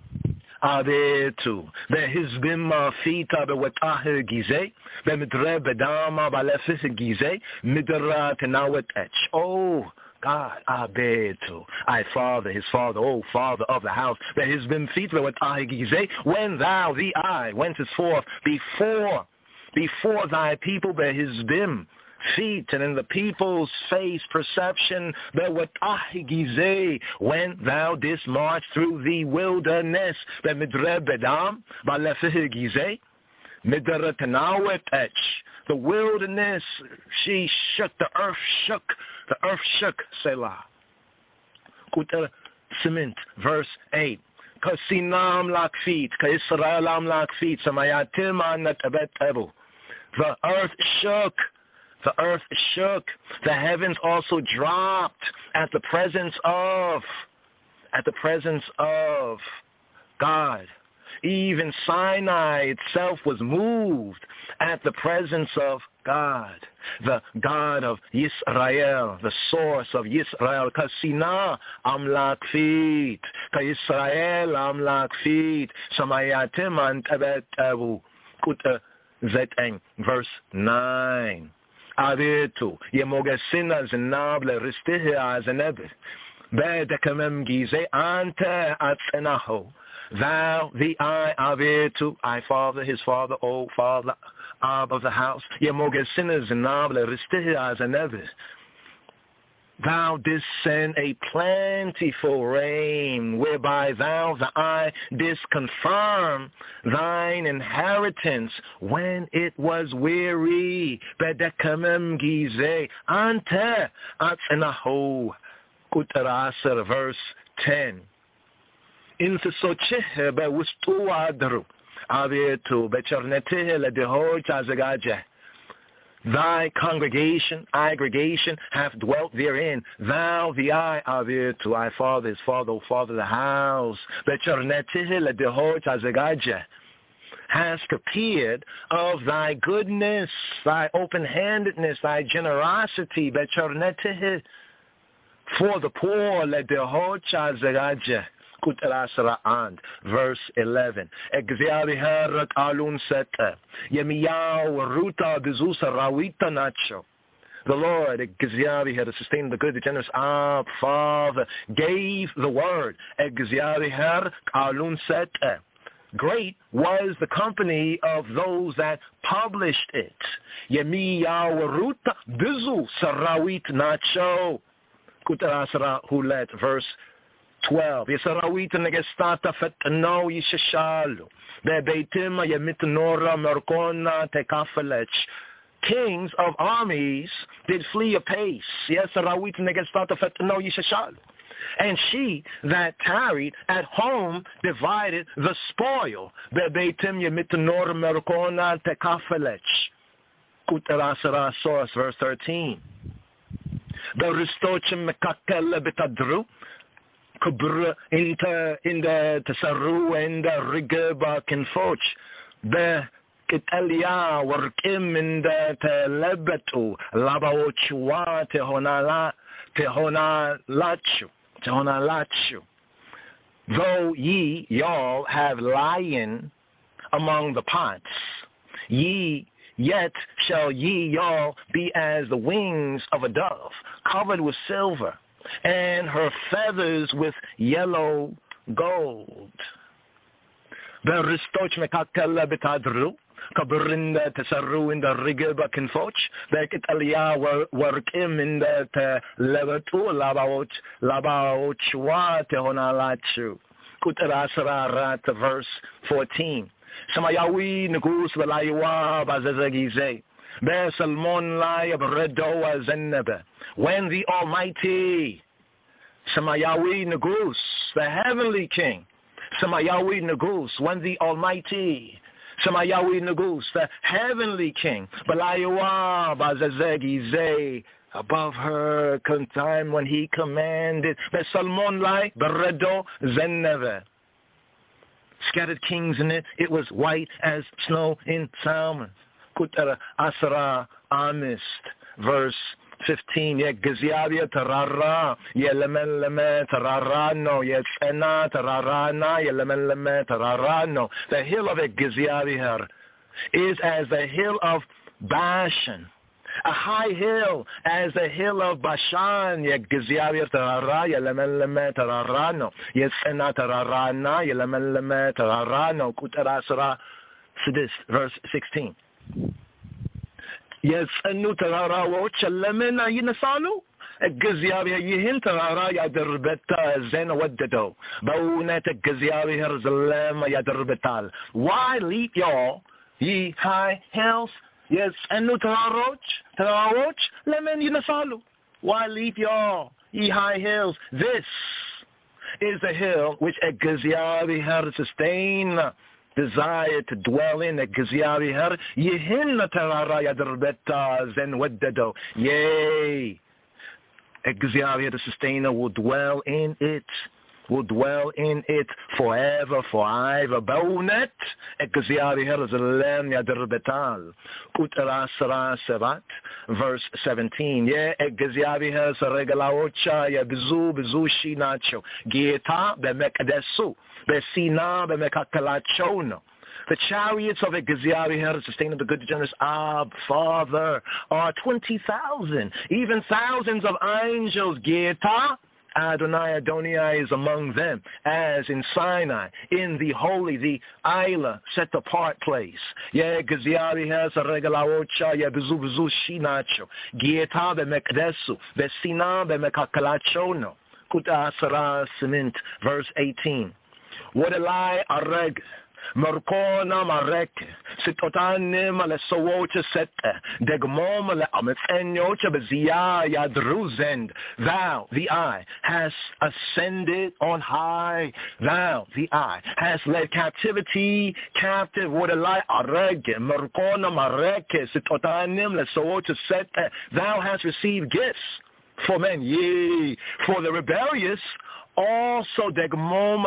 Abetu. Behizbim fita bewetah gizeh. Bemidre bedama balefis gizeh. Midra tenawet etch. Oh, God, Abetu. I, Father, his Father, oh, Father of the house. Behizbim fita bewetah gizeh. When thou, the I, wentest forth before, before thy people, behizbim, feet, and in the people's face perception, there were ahigizeh, when thou didst march through the wilderness, the midrebedam, balefihigizeh, midretanawet etch, the wilderness, she shook, the earth shook, the earth shook, Selah. Kuter cement, verse eight. Kasinam lakfit, ka Israelam lakfit, samayatim anat abet ebu. The earth shook. The earth shook. The heavens also dropped at the presence of, at the presence of God. Even Sinai itself was moved at the presence of God. The God of Yisrael, the source of Yisrael. Kasina amlak feet. Ka Yisrael amlak feet. Shamayatim antabet abu. Kuta zeteng. Verse nine. Abetu, yemogasina zinable ristihe azenebe. Bedekamem gize ante atsenaho. Thou, the I, Abetu, I, Father, his Father, O Father, Ab of the house. Yemogasina zinable ristihe azenebe. Thou didst send a plentiful rain, whereby thou, the I, didst confirm thine inheritance when it was weary. Bedekamem gize ante atzenaho. Kutaraser, verse ten. Infisocheh bewustu adru. Abetu becherneteh ledehoj azagajeh. Thy congregation, aggregation, hath dwelt therein. Thou, the I, Abetu, I, Father, his Father, O Father, the house. Hast prepared of thy goodness, thy open-handedness, thy generosity, for the poor, verse eleven. The Lord, the sustainer, the good, the generous, ah, Father, gave the word. Great was the company of those that published it. Verse twelve. Yesarawit negestata fetno yishashalu. Bebeitima yemitnora merkona tekafelech. Kings of armies did flee apace. Yesarawit negestata fetno yishashalu. And she that tarried at home divided the spoil. Bebeitim yemitnora merkona tekafelech. Kutarasara source, verse thirteen. Beristochim mekakele betadru. Kubra in the in the Tasaru and the Rigaba Kinfoch. Be Kitalia workim in the Telebetu Labaochua Tehonala Tehonalachu Tehonalachu. Though ye y'all have lion among the pots, ye yet shall ye y'all be as the wings of a dove, covered with silver. and her feathers with yellow gold. በርስቶች መካከል ብታድሩ ከብርንደ ተሰሩ እንደ ርግብ ክንፎች በቅጠልያ ወርቅም እንደ ተለበጡ ላባዎች ላባዎችዋ ትሆናላችሁ። ቁጥር አስራ አራት verse fourteen ሰማያዊ ንጉሥ በላይዋ ባዘዘ ጊዜ በሰልሞን ላይ በረዶ ዘነበ. When the Almighty ሰማያዊ ንጉሥ, the heavenly king, ሰማያዊ ንጉሥ, when the Almighty ሰማያዊ ንጉሥ, the heavenly king, በላይዋ ባዘዘ ጊዜ, above her time when he commanded, በሰልሞን ላይ በረዶ ዘነበ. Scattered kings in it, it was white as snow in summer. ቁጥር አስራ አምስት verse fifteen የእግዚአብሔር ተራራ የለመለመ ተራራ ነው, የጸና ተራራና የለመለመ ተራራ ነው. The hill of እግዚአብሔር is as the hill of Bashan, a high hill as the hill of Bashan. የእግዚአብሔር ተራራ የለመለመ ተራራ ነው, የጸና ተራራና የለመለመ ተራራ ነው. ቁጥር አስራ ስድስት verse sixteen የጸኑ ተራራዎች ለምን ይነሳሉ? እግዚአብሔር ይህን ተራራ ያደርበት ዘንድ ወደደው. በእውነት እግዚአብሔር ዘለም ያደርበታል. Why leap y'all, ye high hills? የጸኑ ተራሮች ተራራዎች ለምን ይነሳሉ? Why leap y'all, ye high hills? This is the hill which እግዚአብሔር sustain desire to dwell in. እግዚአብሔር ይህን ተራራ ያደርበት ዘንድ ወደደው. Yea, እግዚአብሔር the sustainer will dwell in it, will dwell in it forever, forever. በእውነት እግዚአብሔር ዘለም ያደርበታል. ቁጥር አስራ ሰባት verse seventeen የእግዚአብሔር ሰረገላዎች የብዙ ብዙ ሺህ ናቸው. ጌታ በመቅደሱ በሲና በመካከላቸው ነው. The chariots of እግዚአብሔር, sustaining the good, generous Ab, Father, are twenty thousand, even thousands of angels. ጌታ Adonai, Adonai is among them, as in Sinai, in the holy, the Isla, set apart place. የእግዚአብሔር ሰረገላዎች የብዙ ብዙ ሺህ ናቸው. ጌታ በመቅደሱ በሲና በመካከላቸው ነው. ቁጥር አስራ ስምንት verse eighteen ወደ ላይ አረገ, ምርኮን ማረከ, ስጦታንም ለሰዎች ሰጠ, ደግሞም ለዓመፀኞች በዚያ ያድሩ ዘንድ. Thou, the I, hast ascended on high. Thou, the I, hast led captivity captive. ወደ ላይ አረገ, ምርኮን ማረከ, ስጦታንም ለሰዎች ሰጠ. Thou hast received gifts for men, yea, for the rebellious also ደግሞም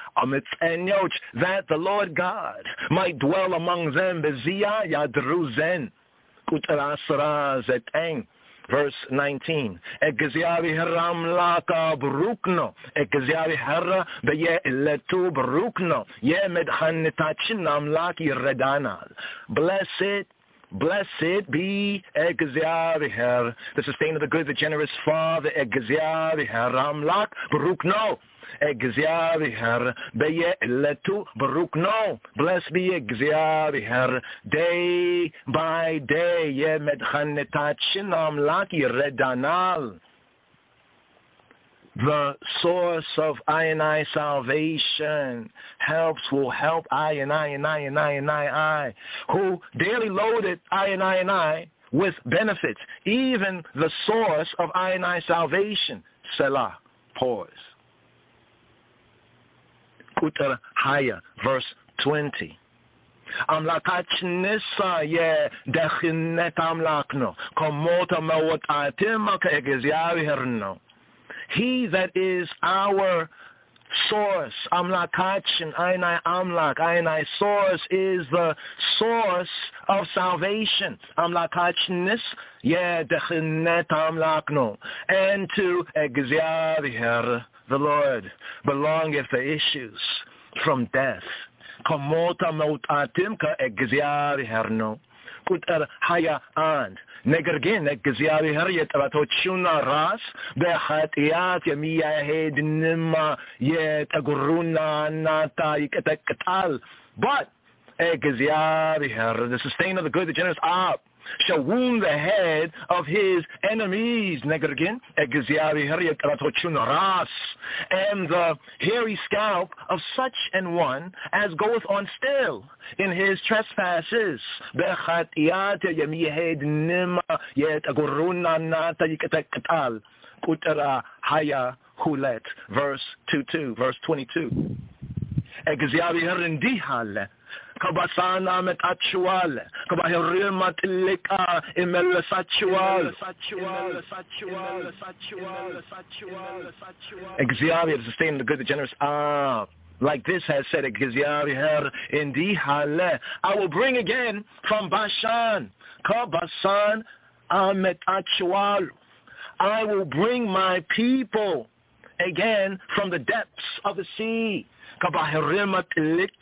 ለዓመፀኞች, that the Lord God might dwell among them በዚያ ያድሩ ዘንድ. ቁጥር አስራ ዘጠኝ verse nineteen እግዚአብሔር አምላክ ብሩክ ነው. እግዚአብሔር በየዕለቱ ብሩክ ነው. የመድኃኒታችን አምላክ ይረዳናል. Blessed Blessed be እግዚአብሔር, the sustainer of the good, the generous Father. እግዚአብሔር አምላክ ብሩክ ነው. እግዚአብሔር በየዕለቱ ብሩክ ነው. Blessed be እግዚአብሔር day by day. የመድኃኒታችን አምላክ ይረዳናል. The source of I and I salvation helps, will help I and I and I and I and I, I, who daily loaded I and I and I with benefits, even the source of I and I salvation. Selah, pause. ቁጥር ሃያ verse twenty አምላካችንስ የደህንነት አምላክ ነው, ከሞት መውጣትም ከእግዚአብሔር ነው. He that is our source, አምላካችን, አይናይ አምላክ, አይናይ source, is the source of salvation. አምላካችንስ የደህንነት አምላክ ነው. And to እግዚአብሔር, the Lord, belongeth the issues from death. ከሞት መውጣትም ከእግዚአብሔር ነው. ቁጥር ሀያ አንድ ነገር ግን እግዚአብሔር የጠላቶቹን ራስ በኃጢአት የሚያሄድንማ የጠጉሩን አናት ይቀጠቅጣል። But እግዚአብሔር, the sustainer of the good, the generous up, shall wound the head of his enemies. ነገር ግን እግዚአብሔር የጠላቶቹን ራስ and the hairy scalp of such an one as goeth on still in his trespasses. በኃጢአት የሚሄድንም የጠጉሩን አናት ይቀጠቅጣል። ቁጥር ሀያ ሁለት verse twenty-two, verse twenty-two. እግዚአብሔር እንዲህ አለ፣ ከባሳን አመጣችኋል፣ ከባሕርም ጥልቅ እመልሳችኋል። እግዚአብሔር sustain the good, the generous. Ah, like this has said እግዚአብሔር እንዲህ አለ, I will bring again from Bashan, ከባሳን አመጣችኋል. I will bring my people again from the depths of the sea. ከባሕርም ጥልቅ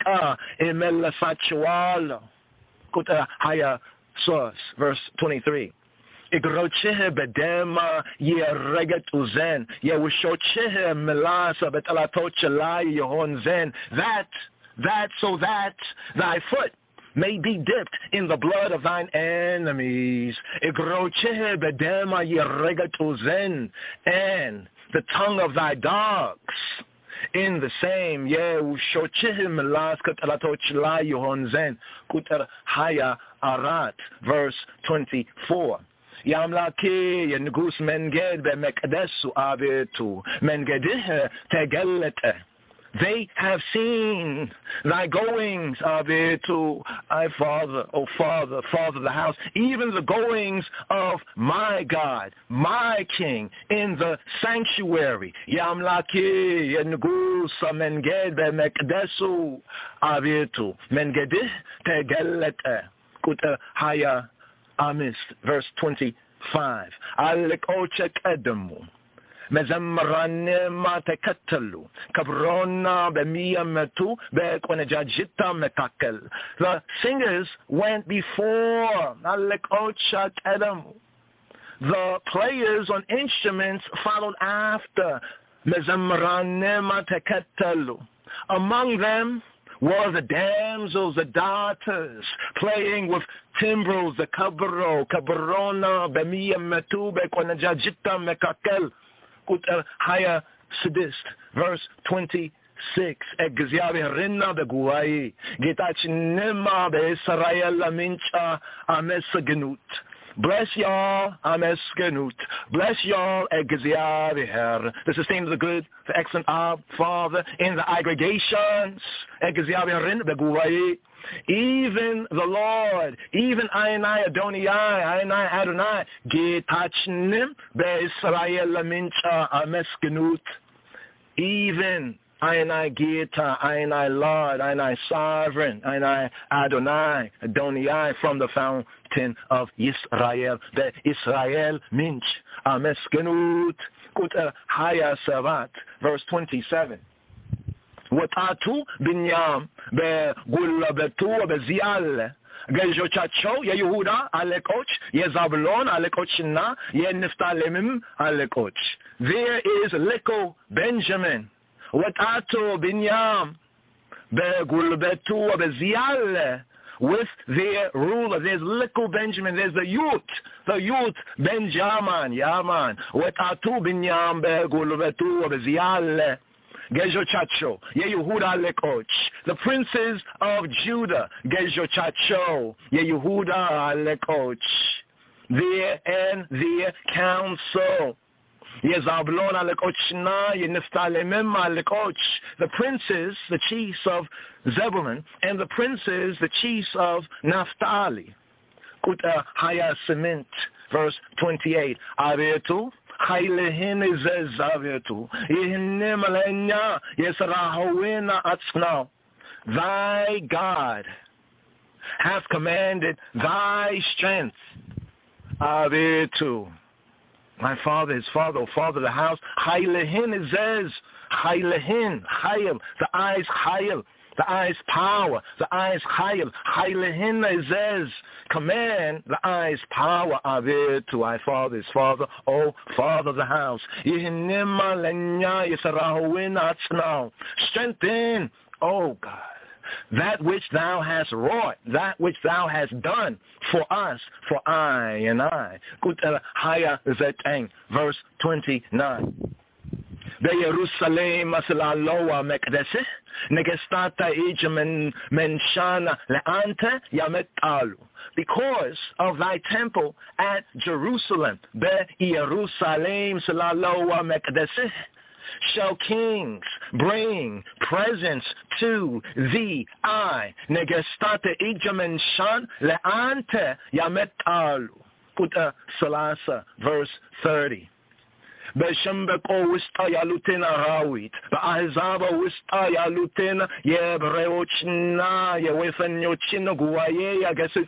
እመልሳችኋል። ቁጥር ሀያ ሦስት verse twenty-three. እግሮችህ በደም ይረገጡ ዘንድ የውሾችህ ምላስ በጠላቶች ላይ ይሆን ዘንድ that that so that thy foot may be dipped in the blood of thine enemies. እግሮችህ በደም ይረገጡ ዘንድ and the tongue of thy dogs in the same የውሾችህ ምላስ ከጠላቶች ላይ ይሆን ዘንድ። ቁጥር ሀያ አራት verse twenty-four. የአምላኬ የንጉሥ መንገድ በመቅደሱ አቤቱ መንገድህ ተገለጠ. They have seen thy goings, Abetu, I Father, O Father, Father of the house, even the goings of my God, my King, in the sanctuary. Yamlaki yengus menged b'mekdesu, Abetu, mengedih tegelete. Kuta haya amis, verse twenty-five. Alikoche kedemu. መዘምራንም ተከተሉ ከብሮና በሚያመቱ በቆነጃጅታ መካከል. The singers went before. አለቆች ቀደሙ. The players on instruments followed after. መዘምራንም ተከተሉ. Among them were the damsels, the daughters, playing with timbrels, the kabro, kabrona, በሚያመቱ በቆነጃጅታ መካከል. ቁጥር ሀያ ስድስት verse twenty-six. እግዚአብሔርና በጉባኤ ጌታችንማ በእስራኤል ምንጭ አመስግኑት. Bless y'all, አመስግኑት. Bless y'all, እግዚአብሔር. The sustainer of the good, the excellent Ab, Father, in the aggregations. እግዚአብሔርን በጉባኤ even the Lord, even Adonai Adonai, Adonai Adonai, ጌታችንም በእስራኤል ምንጭ አመስግኑት. Even Adonai Gita, Adonai Lord, Adonai Sovereign, Adonai Adonai, Adonai from the fountain of Israel, the Israel Minch, Ameskenut, ቁጥር ሀያ ሰባት verse twenty-seven. ወጣቱ ብንያም በጉልበቱ በዚህ አለ። ገዦቻቸው የይሁዳ አለቆች፣ የዛብሎን አለቆችና የንፍታሌምም አለቆች. There is little Benjamin. ወጣቱ ብንያም በጉልበቱ በዚህ አለ. With their ruler, there's little Benjamin, there's the youth, the youth Benjamin, Yaman. ወጣቱ ብንያም በጉልበቱ በዚህ አለ. ገዦቻቸው የይሁዳ አለቆች, the princes of Judah, ገዦቻቸው የይሁዳ አለቆች, their and their council, የዛብሎን አለቆችና የንፍታሌምም አለቆች, the princes, the chiefs of Zebulun, and the princes, the chiefs of Naphtali. ቁጥር ሀያ ስምንት verse twenty-eight. አቤቱ ኃይልህን እዘዝ አቤቱ ይህንም ለእኛ የሠራኸውን አጽናው. Thy God hath commanded thy strength. አቤቱ my father, his father, or father of the house, ኃይልህን እዘዝ. ኃይልህን, ኃይል, the eyes ኃይል, The eyes power, the eyes chayil, chaylehin izez, command, the eyes power, avir to thy father's father, O father of the house. Yihinima lenya yisarahuin atzno. Strengthen, O God, that which thou hast wrought, that which thou hast done for us, for I and I. Haya zeteng, verse twenty-nine. Jerusalem aslaloa mekdeseh, negestata ijamen menshana leante yametalu. Because of thy temple at Jerusalem, be Jerusalem slaloa mekdeseh, shall kings bring presents to thee. I negestata ijamen shan leante yametalu. Kuta salasa, verse thirty. Beshembeko wista yalutin arawit. Baazaba wista yalutin yebreochna yewefenyochina guaye yagesit.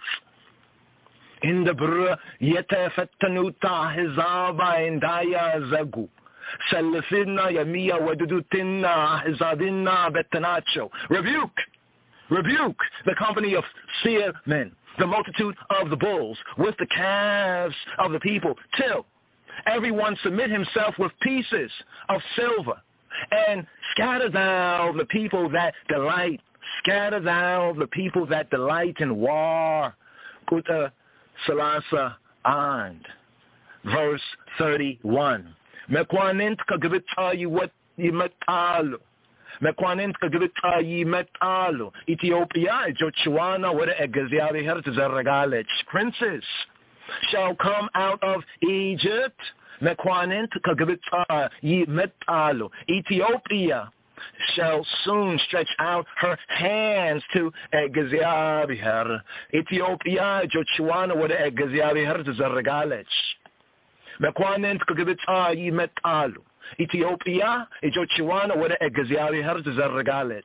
In the br yetefetanuta hizaba indaya zagu. Selefina yamia wadudutina hizadina betanacho. Rebuke, rebuke the company of seer men, the multitude of the bulls, with the calves of the people, till everyone submit himself with pieces of silver, and scatter thou the people that delight, scatter thou the people that delight in war. Kuta Salasa and verse thirty-one. Mekwanint kagvita yi what yi metalo. Mekwanint kagvita yi metalo. Ethiopia Jochuana where egaziari hertz princes shall come out of Egypt. Mekwanint kagvita yi metalo. Ethiopia shall soon stretch out her hands to Egaziabiher. Ethiopia Jochuana where Egaziabiher tzargalech. Mekwanint kagvita yi metalo. Ethiopia Jochuana where Egaziabiher tzargalech.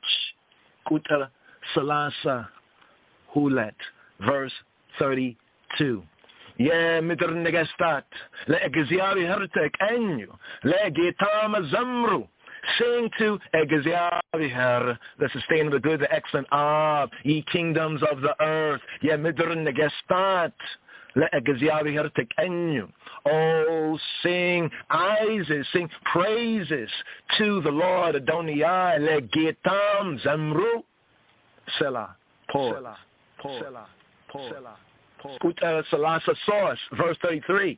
Kuta Salasa Hulet, verse thirty-two. يا مدر نجستات لا اجزياري هرتك انيو لا جيتام زمرو. Sing to Egaziari her, the sustainer, the good, the excellent, ah, ye kingdoms of the earth. Ye midr negestat. Le Egaziari her tek enyu. Oh, sing praises, sing praises to the Lord Adonai. Le gitam zamru. Selah. Pause. Selah. Pause. Selah. Pause. Kuta Salasa source, verse thirty-three.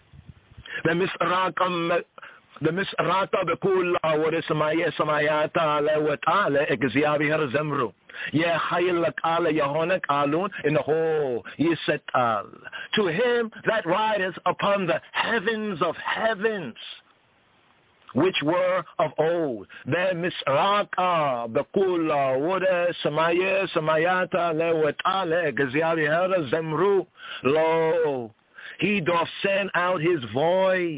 The misrakam. The misrata bekula what is samaya samayata lewata le egziabi her zemru. Ye hayilak ala yahonek alun in the whole yisetal. To him that rideth upon the heavens of heavens, which were of old. The misrata bekula what is samaya samayata lewata le egziabi her zemru. Lo, he doth send out his voice.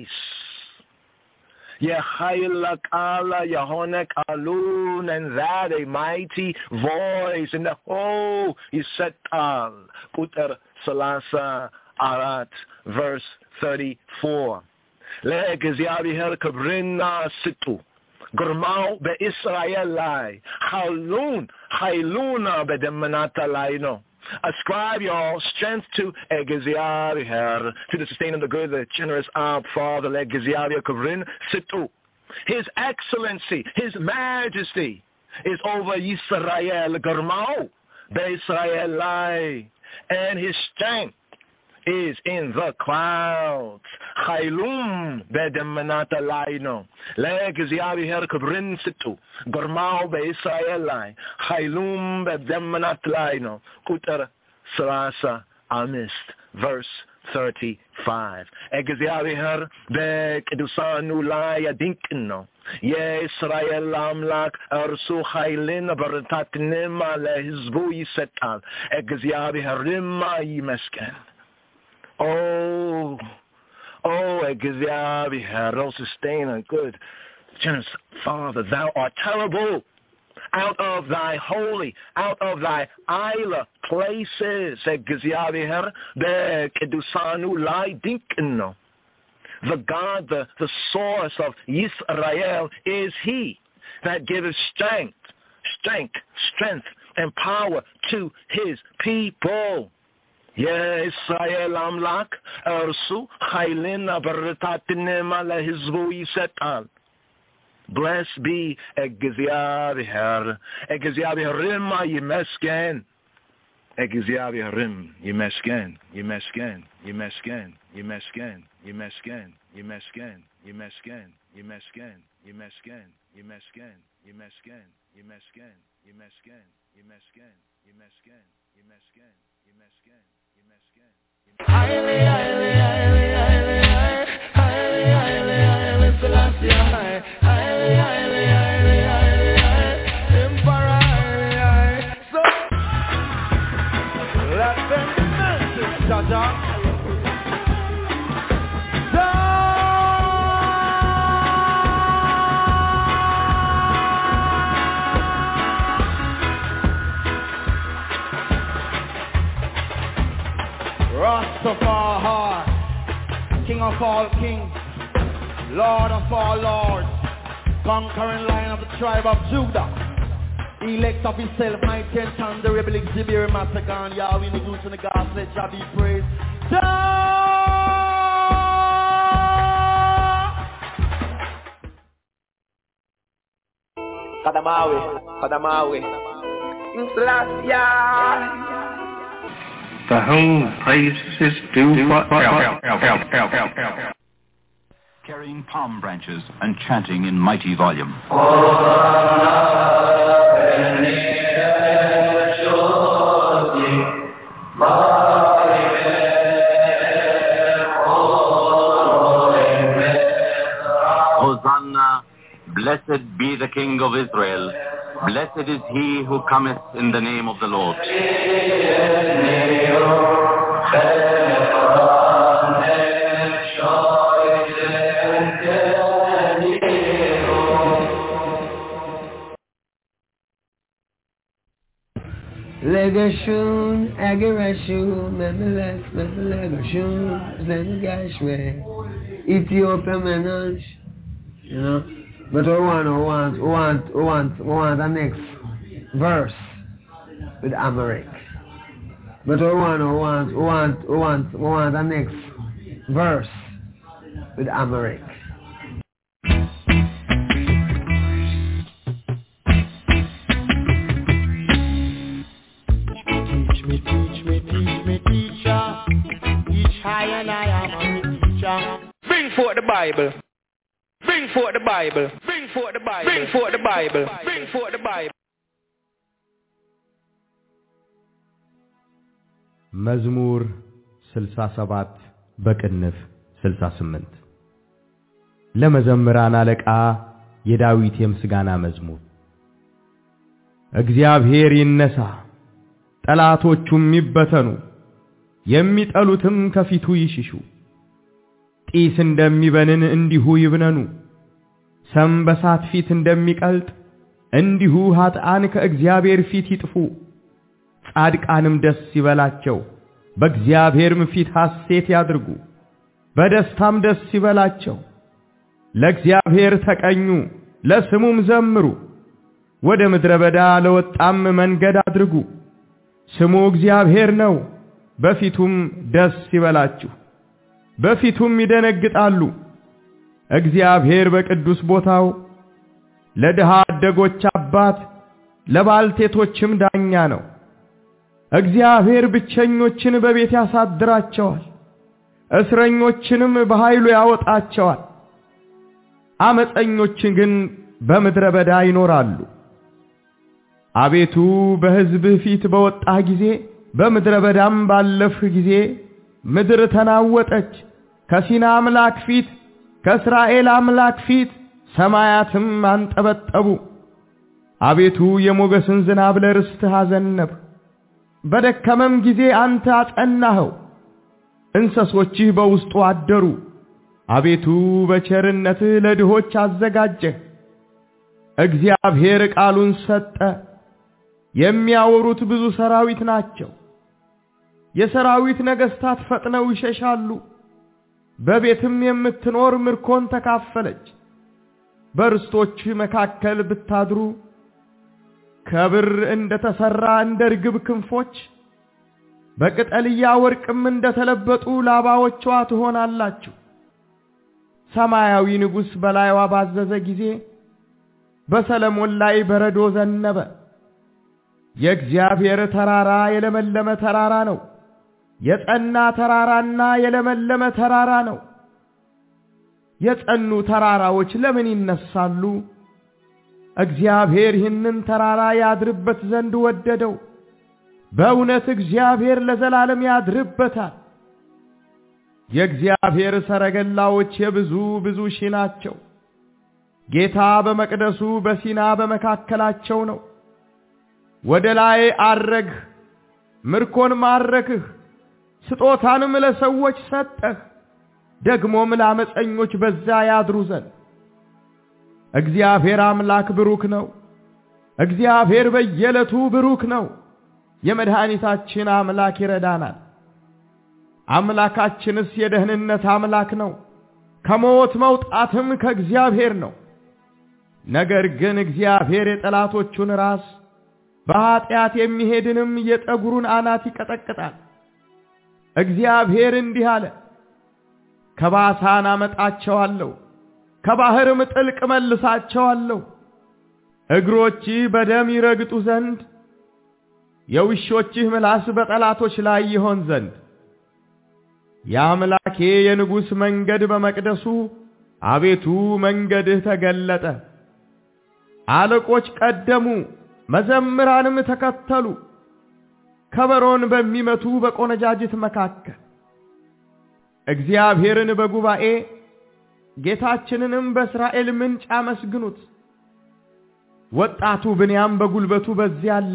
Yehailak ala Yahonek alun, and that a mighty voice in the whole Yisetal. Kuter Salasa Arat, verse thirty-four. Le'egziabi her kabrina situ. Gurmau be Israel lai. Halun, hailuna be demanata laino. Ascribe your strength to Egaziari, to the sustainer, the good, the generous Ab, Father, Egaziari, Kavrin, Situ. His excellency, his majesty is over Yisrael, Garmau, Be'Israel Lai, and his strength is in the clouds. Chaylum be'demanata laino. Le'egaziari her kabrin situ. Gormao be'Israel lai. Chaylum be'demanat laino. Kuter Sarasa Amist, verse thirty-five. Egaziari her be'kedusanu lai adinkino. Ye Israel amlak arsu chaylin baratatnima le'hizbu yisetal. Egaziari her rimma yimesken. Oh, oh, Egaziabi, oh, sustainer, good, generous Father, thou art terrible. Out of thy holy, out of thy isla places, Egaziabi, the kedusanu lai dinkno. The God, the, the source of Yisrael is he that giveth strength, strength, strength, and power to his people. የእስራኤል አምላክ እርሱ ኃይልና ብርታትንም ለሕዝቡ ይሰጣል። Blessed be እግዚአብሔር እግዚአብሔርም ይመስገን እግዚአብሔርም ይመስገን ይመስገን ይመስገን ይመስገን ይመስገን ይመስገን ይመስገን ይመስገን ይመስገን ይመስገን ይመስገን ይመስገን ይመስገን ይመስገን ይመስገን ይመስገን ይመስገን highly, highly, highly, highly, highly, highly, highly, Selassie, highly, highly, highly, highly, highly, Emperor, highly, so let them message, Jaja. Rastafari, King of all kings, Lord of all lords, conquering Lion of the tribe of Judah, elect of himself, mighty and thunder, rebel exhibit, massacre, Yahweh, the goose and the gods, let Jah be praised.
Kadamawi, Kadamawi, Selassie.
The whole praise is due forever.
Carrying palm branches and chanting in mighty volume.
Hosanna, blessed be the King of Israel. Blessed is he who cometh in the name of the Lord.
Legashun, Agarashun, Memelech, Memelegashun, Zengashwe, Ethiopia Menage, you know. But we want, we want, we want, we want, we want the next verse with Amharic. But we want, we want, we want, we want, we want the next verse with Amharic.
Teach me, teach me, teach me, teacher. Each high and I am a teacher. Bring forth the Bible. Bring forth the Bible. Bring forth the Bible. Bring forth the Bible. Bring forth the Bible.
መዝሙር ስልሳ ሰባት በቅንፍ ስልሳ ስምንት ለመዘምራን አለቃ የዳዊት የምስጋና መዝሙር። እግዚአብሔር ይነሳ፣ ጠላቶቹም ይበተኑ፣ የሚጠሉትም ከፊቱ ይሽሹ። ጢስ እንደሚበንን እንዲሁ ይብነኑ፣ ሰም በሳት ፊት እንደሚቀልጥ እንዲሁ ኃጥአን ከእግዚአብሔር ፊት ይጥፉ። ጻድቃንም ደስ ይበላቸው፣ በእግዚአብሔርም ፊት ሐሴት ያድርጉ፣ በደስታም ደስ ይበላቸው። ለእግዚአብሔር ተቀኙ፣ ለስሙም ዘምሩ፣ ወደ ምድረ በዳ ለወጣም መንገድ አድርጉ። ስሙ እግዚአብሔር ነው፣ በፊቱም ደስ ይበላችሁ፣ በፊቱም ይደነግጣሉ። እግዚአብሔር በቅዱስ ቦታው ለድሃ አደጎች አባት ለባልቴቶችም ዳኛ ነው። እግዚአብሔር ብቸኞችን በቤት ያሳድራቸዋል፣ እስረኞችንም በኃይሉ ያወጣቸዋል። አመፀኞችን ግን በምድረ በዳ ይኖራሉ። አቤቱ በሕዝብህ ፊት በወጣህ ጊዜ በምድረ በዳም ባለፍህ ጊዜ ምድር ተናወጠች። ከሲና አምላክ ፊት ከእስራኤል አምላክ ፊት ሰማያትም አንጠበጠቡ። አቤቱ የሞገስን ዝናብ ለርስትህ አዘነብ፣ በደከመም ጊዜ አንተ አጸናኸው። እንስሶችህ በውስጡ አደሩ። አቤቱ በቸርነትህ ለድሆች አዘጋጀህ። እግዚአብሔር ቃሉን ሰጠ፣ የሚያወሩት ብዙ ሰራዊት ናቸው። የሰራዊት ነገስታት ፈጥነው ይሸሻሉ። በቤትም የምትኖር ምርኮን ተካፈለች። በርስቶች መካከል ብታድሩ ከብር እንደተሰራ እንደ ርግብ ክንፎች በቅጠልያ ወርቅም እንደተለበጡ ላባዎቿ ትሆናላችሁ። ሰማያዊ ንጉሥ በላይዋ ባዘዘ ጊዜ በሰለሞን ላይ በረዶ ዘነበ። የእግዚአብሔር ተራራ የለመለመ ተራራ ነው። የጸና ተራራና የለመለመ ተራራ ነው። የጸኑ ተራራዎች ለምን ይነሳሉ? እግዚአብሔር ይህንን ተራራ ያድርበት ዘንድ ወደደው። በእውነት እግዚአብሔር ለዘላለም ያድርበታል። የእግዚአብሔር ሰረገላዎች የብዙ ብዙ ሺህ ናቸው። ጌታ በመቅደሱ በሲና በመካከላቸው ነው። ወደ ላይ አረግህ፣ ምርኮን ማረክህ፣ ስጦታንም ለሰዎች ሰጠህ፣ ደግሞም ለአመፀኞች በዛ ያድሩ ዘንድ። እግዚአብሔር አምላክ ብሩክ ነው። እግዚአብሔር በየዕለቱ ብሩክ ነው። የመድኃኒታችን አምላክ ይረዳናል። አምላካችንስ የደህንነት አምላክ ነው። ከሞት መውጣትም ከእግዚአብሔር ነው። ነገር ግን እግዚአብሔር የጠላቶቹን ራስ በኃጢአት የሚሄድንም የጠጉሩን አናት ይቀጠቅጣል። እግዚአብሔር እንዲህ አለ፣ ከባሳን አመጣቸዋለሁ፣ ከባህርም ጥልቅ መልሳቸዋለሁ። እግሮችህ በደም ይረግጡ ዘንድ የውሾችህ ምላስ በጠላቶች ላይ ይሆን ዘንድ። የአምላኬ የንጉሥ መንገድ በመቅደሱ አቤቱ መንገድህ ተገለጠ። አለቆች ቀደሙ፣ መዘምራንም ተከተሉ፣ ከበሮን በሚመቱ በቆነጃጅት መካከል። እግዚአብሔርን በጉባኤ ጌታችንንም በእስራኤል ምንጭ አመስግኑት። ወጣቱ ብንያም በጉልበቱ በዚያ አለ።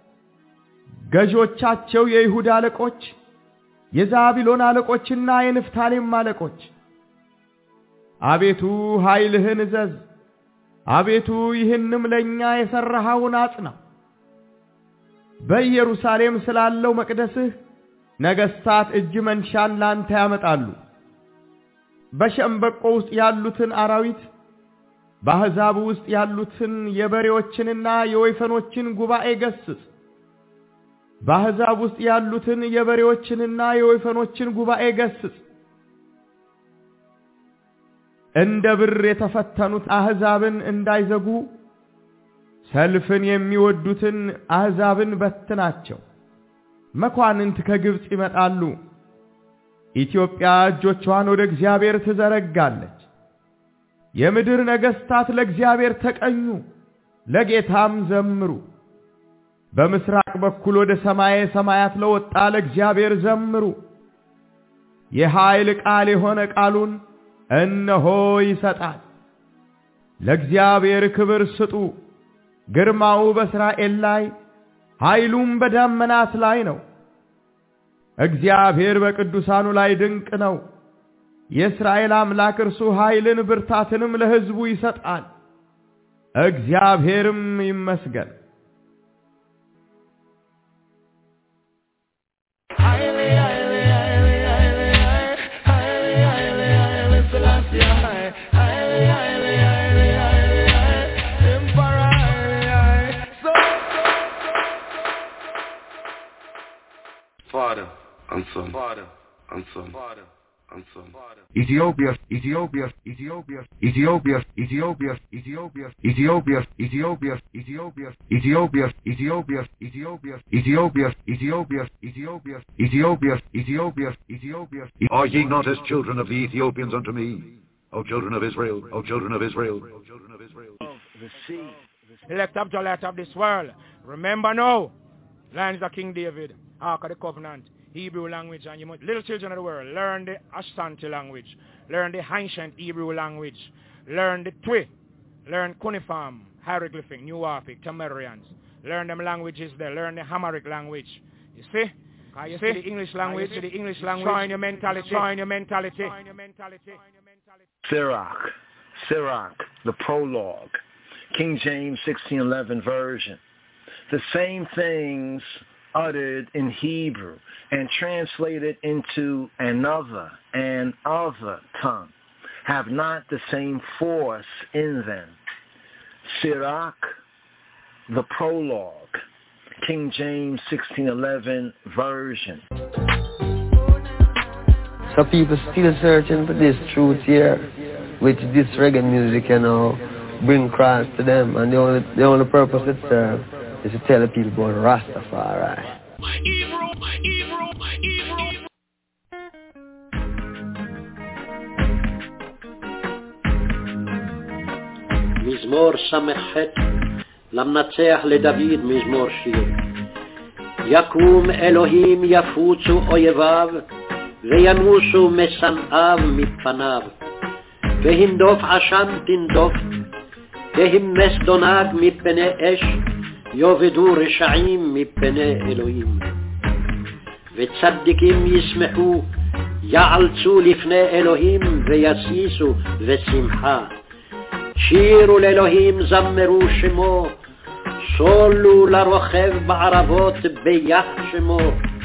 ገዦቻቸው የይሁዳ አለቆች፣ የዛቢሎን አለቆችና የንፍታሌም አለቆች አቤቱ ኃይልህን እዘዝ፣ አቤቱ ይህንም ለኛ የሰራኸውን አጽና። በኢየሩሳሌም ስላለው መቅደስህ ነገሥታት እጅ መንሻን ላንተ ያመጣሉ። በሸምበቆ ውስጥ ያሉትን አራዊት፣ በአሕዛብ ውስጥ ያሉትን የበሬዎችንና የወይፈኖችን ጉባኤ ገስጽ። በአሕዛብ ውስጥ ያሉትን የበሬዎችንና የወይፈኖችን ጉባኤ ገስጽ። እንደ ብር የተፈተኑት አሕዛብን እንዳይዘጉ ሰልፍን የሚወዱትን አሕዛብን በትናቸው። መኳንንት ከግብጽ ይመጣሉ። ኢትዮጵያ እጆቿን ወደ እግዚአብሔር ትዘረጋለች። የምድር ነገሥታት ለእግዚአብሔር ተቀኙ፣ ለጌታም ዘምሩ። በምስራቅ በኩል ወደ ሰማየ ሰማያት ለወጣ ለእግዚአብሔር ዘምሩ። የኃይል ቃል የሆነ ቃሉን እነሆ ይሰጣል። ለእግዚአብሔር ክብር ስጡ። ግርማው በእስራኤል ላይ ኃይሉም በደመናት ላይ ነው። እግዚአብሔር በቅዱሳኑ ላይ ድንቅ ነው። የእስራኤል አምላክ እርሱ ኃይልን ብርታትንም ለሕዝቡ ይሰጣል። እግዚአብሔርም ይመስገን።
Father and Son, Father and Son, Father and Son.
Ethiopia, Ethiopia, Ethiopia, Ethiopia, Ethiopia, Ethiopia, Ethiopia, Ethiopia, Ethiopia, Ethiopia, Ethiopia, Ethiopia, Ethiopia, Ethiopia, Ethiopia, Ethiopia, Ethiopia, Ethiopia. Are ye not as children of the Ethiopians unto me, O children of Israel, O children of Israel, O children of Israel?
The sea, elect up to light of this world. Remember now, lands of King David, Ark of the Covenant, Hebrew language, and you must, little children of the world, learn the Ashanti language, learn the ancient Hebrew language, learn the Twi, learn Cuneiform, hieroglyphic, New Orphic, Tamarians, learn them languages there, learn the Hamaric language. You see? Can you see the English language? The English language, trying your mentality, trying your mentality.
Sirach, Sirach, the prologue, King James sixteen eleven version. The same things uttered in Hebrew and translated into another and other tongue have not the same force in them. Sirach, the prologue, King James sixteen eleven version.
So people still searching for this truth here, which this reggae music, you know, bring Christ to them, and the only the only purpose it serves is to tell the people about Rastafari.
My Ebro, my Ebro, my Ebro.
מזמור ס"ח, למנצח לדוד מזמור שיר. יקום אלוהים יפוצו אויביו, וינוסו משנאיו מפניו. והנדוף עשן תנדוף, תהמס דונג מפני אש, יאבדו רשעים מפני אלוהים. וצדיקים ישמחו, יעלצו לפני אלוהים, ויסיסו בשמחה. שירו לאלוהים, זמרו שמו, סולו לרוכב בערבות ביח שמו,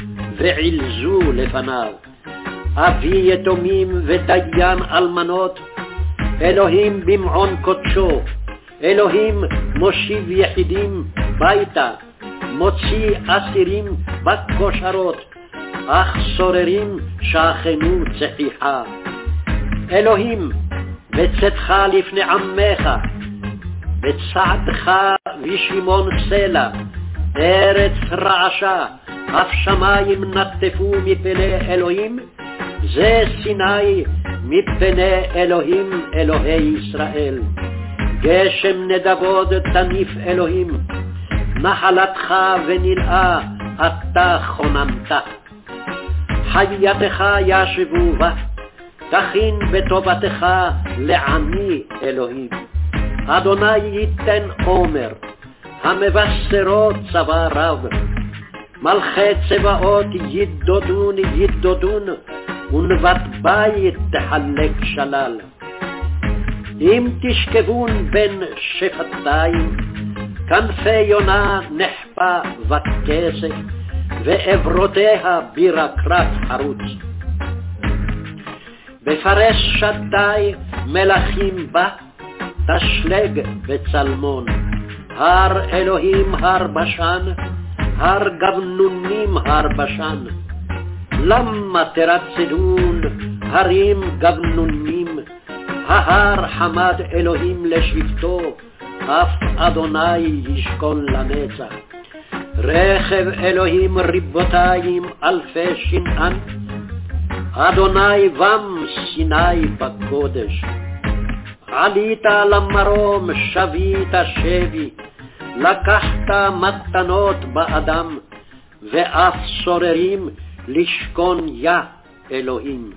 ועלזו לפניו. אבי יתומים ודיין אלמנות, אלוהים במעון קודשו, אלוהים מושיב יחידים ביתה, מוציא אסירים בכושרות, אך סוררים שכנו צחיחה. אלוהים בצאתך לפני עמך, בצעדך ושמעון סלע, ארץ רעשה, אף שמים נטפו מפני אלוהים, זה סיני מפני אלוהים אלוהי ישראל. גשם נדבות תניף אלוהים, נחלתך ונלאה אתה כוננת. חייתך ישבו בה, תכין בטובתך לעני אלוהים. אדוני ייתן עומר, המבשרו צבא רב. מלכי צבאות ידודון ידודון, ונבט בית תחלק שלל. אם תשכבון בין שפתיים, כנפי יונה נחפה וכסף, ועברותיה בירקרק חרוץ. בפרס שדי מלכים בה, תשלג וצלמון. הר אלוהים הר בשן, הר גבנונים הר בשן. למה תרצדון הרים גבנונים, ההר חמד אלוהים לשבטו, אף אדוני ישכון לנצח. רכב אלוהים ריבותיים אלפי שנען, אדוני בם סיני בקודש. עלית למרום שבית שבי, לקחת מתנות באדם, ואף סוררים לשכון יה אלוהים.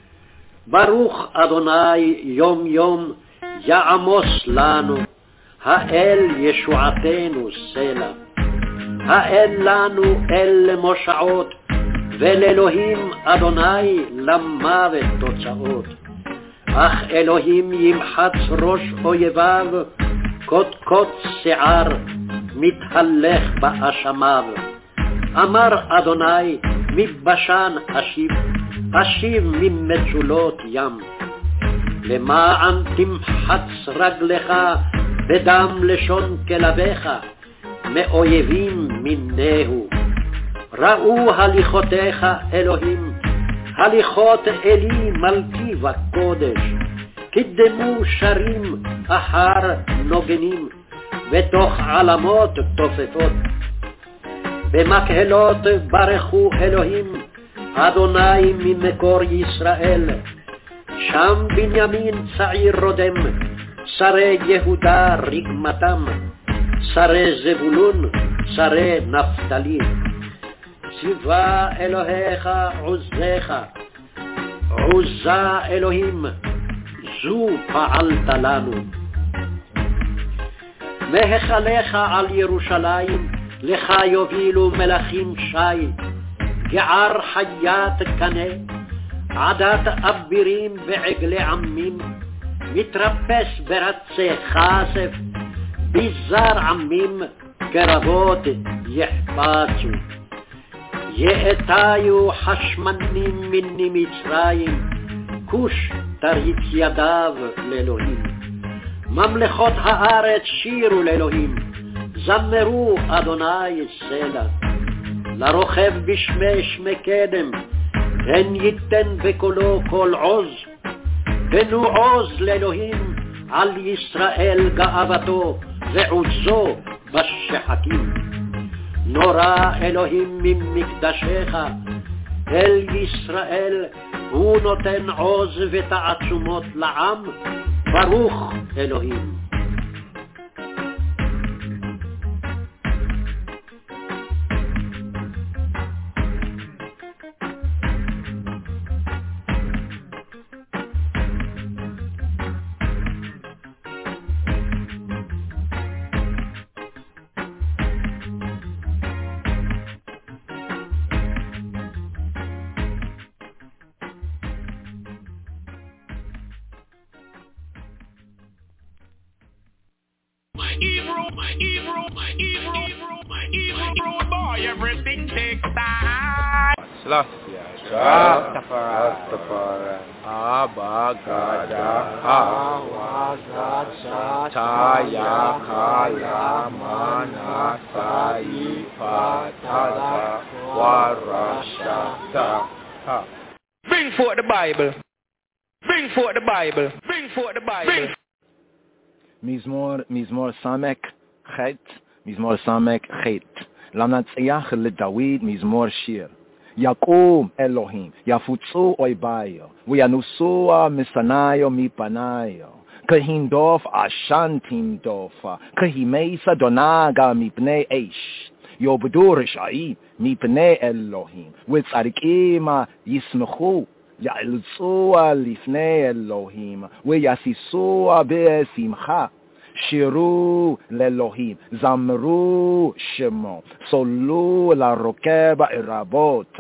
ברוך אדוני יום יום יעמוס לנו, האל ישועתנו סלע. האל לנו אל למושעות, ולאלוהים אדוני למוות תוצאות. אך אלוהים ימחץ ראש אויביו, קודקוד שיער מתהלך באשמיו. אמר אדוני מבשן אשיב, אשיב ממצולות ים. למען תמחץ רגלך בדם לשון כלביך, מאויבים מינהו. ראו הליכותיך אלוהים, הליכות אלי מלכי וקודש. קדמו שרים אחר נוגנים, בתוך עלמות תופפות. במקהלות ברכו אלוהים, אדוני ממקור ישראל. שם בנימין צעיר רודם, שרי יהודה רקמתם, שרי זבולון, שרי נפתלי. ציווה אלוהיך עוזך, עוזה אלוהים, זו פעלת לנו. מהחלך על ירושלים, לך יובילו מלכים שי, גער חיית קנה, עדת אבירים ועגלי עמים, מתרפס ברצי חשף, ביזר עמים קרבות יחפצו. יאתיו חשמנים מני מצרים, כוש תריץ ידיו לאלוהים. ממלכות הארץ שירו לאלוהים, זמרו אדוני סלע, לרוכב בשמש מקדם, הן ייתן בקולו כל עוז, תנו עוז לאלוהים על ישראל גאוותו ועוזו בשחקים. נורא אלוהים ממקדשך, אל ישראל הוא נותן עוז ותעצומות לעם, ברוך אלוהים.
Bring forth the Bible. Bring forth the Bible. Bring forth the Bible.
מזמור, מזמור סמק חט, מזמור סמק חט. למנצח לדוד מזמור שיר. יקום אלוהים, יפוצו אויביו, וינוסוה משנאיו מפניו. כהינדוף עשן תנדוף, כהימס דונגה מפני אש. יאבדו רשעים מפני אלוהים, וצדיקים ישמחו. יעלצוה לפני אלוהים, ויסיסוה בשמחה. שירו לאלוהים, זמרו שמו, סולו לרוקב רבות,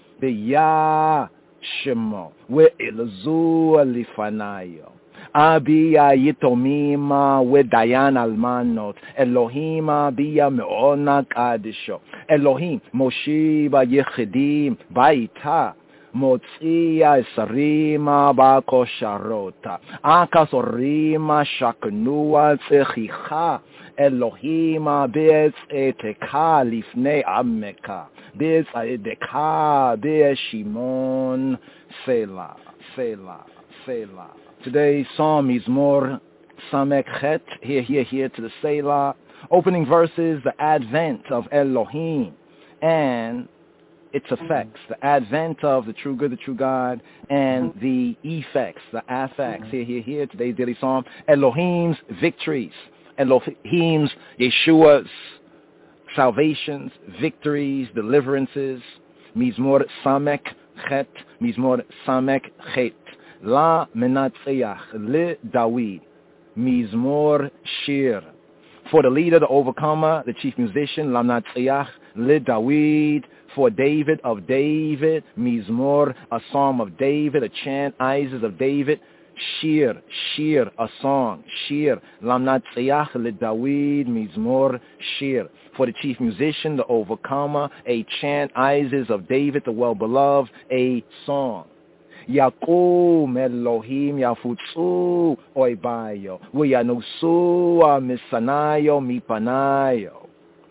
ביה שמו, ואלזו לפניו. אבי היתומים ודיין אלמנות, אלוהים ביה מעון קדשו. אלוהים מושיב יחידים ביתה, מוציא עשרים בכושרות, הכסורים שקנו צחיחה. אלוהים בצאתך לפני עמך, בצדקך בשמעון סלע, סלע, סלע. Today's psalm is more Samek Chet, here, here, here to the Selah. Opening verses, the advent of Elohim and its effects, the advent of the true good, the true God, and the effects, the affects. Here, here, here, today's daily psalm. Elohim's victories, Elohim's Yeshua's salvations, victories, deliverances. Mizmor Samek Chet, Mizmor Samek Chet. La Menatzeach, Le Dawid, Mizmor Shir. For the leader, the overcomer, the chief musician, La Menatzeach, Le Dawid. For David, of David, Mizmor, a psalm of David, a chant, Isis of David. Shir, Shir, a song, Shir. La Menatzeach, Le Dawid, Mizmor Shir. For the chief musician, the overcomer, a chant, Isis of David, the well-beloved, a song. Yakum Elohim Yafutsu Oibayo Wiyanusua Misanayo Mipanayo.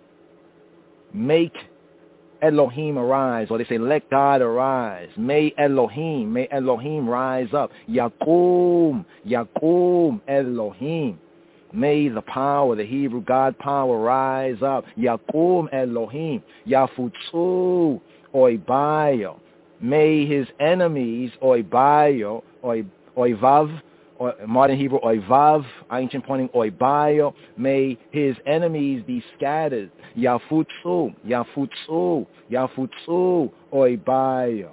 Make Elohim arise, or they say let God arise. May Elohim, may Elohim rise up. Yakum, Yakum Elohim. May the power, the Hebrew God power rise up. Yakum Elohim Yafutsu Oibayo. May his enemies, oibayo, oivav, or modern Hebrew, oivav, ancient pointing, oibayo, may his enemies be scattered. Yafutsu, yafutsu, yafutsu, oibayo.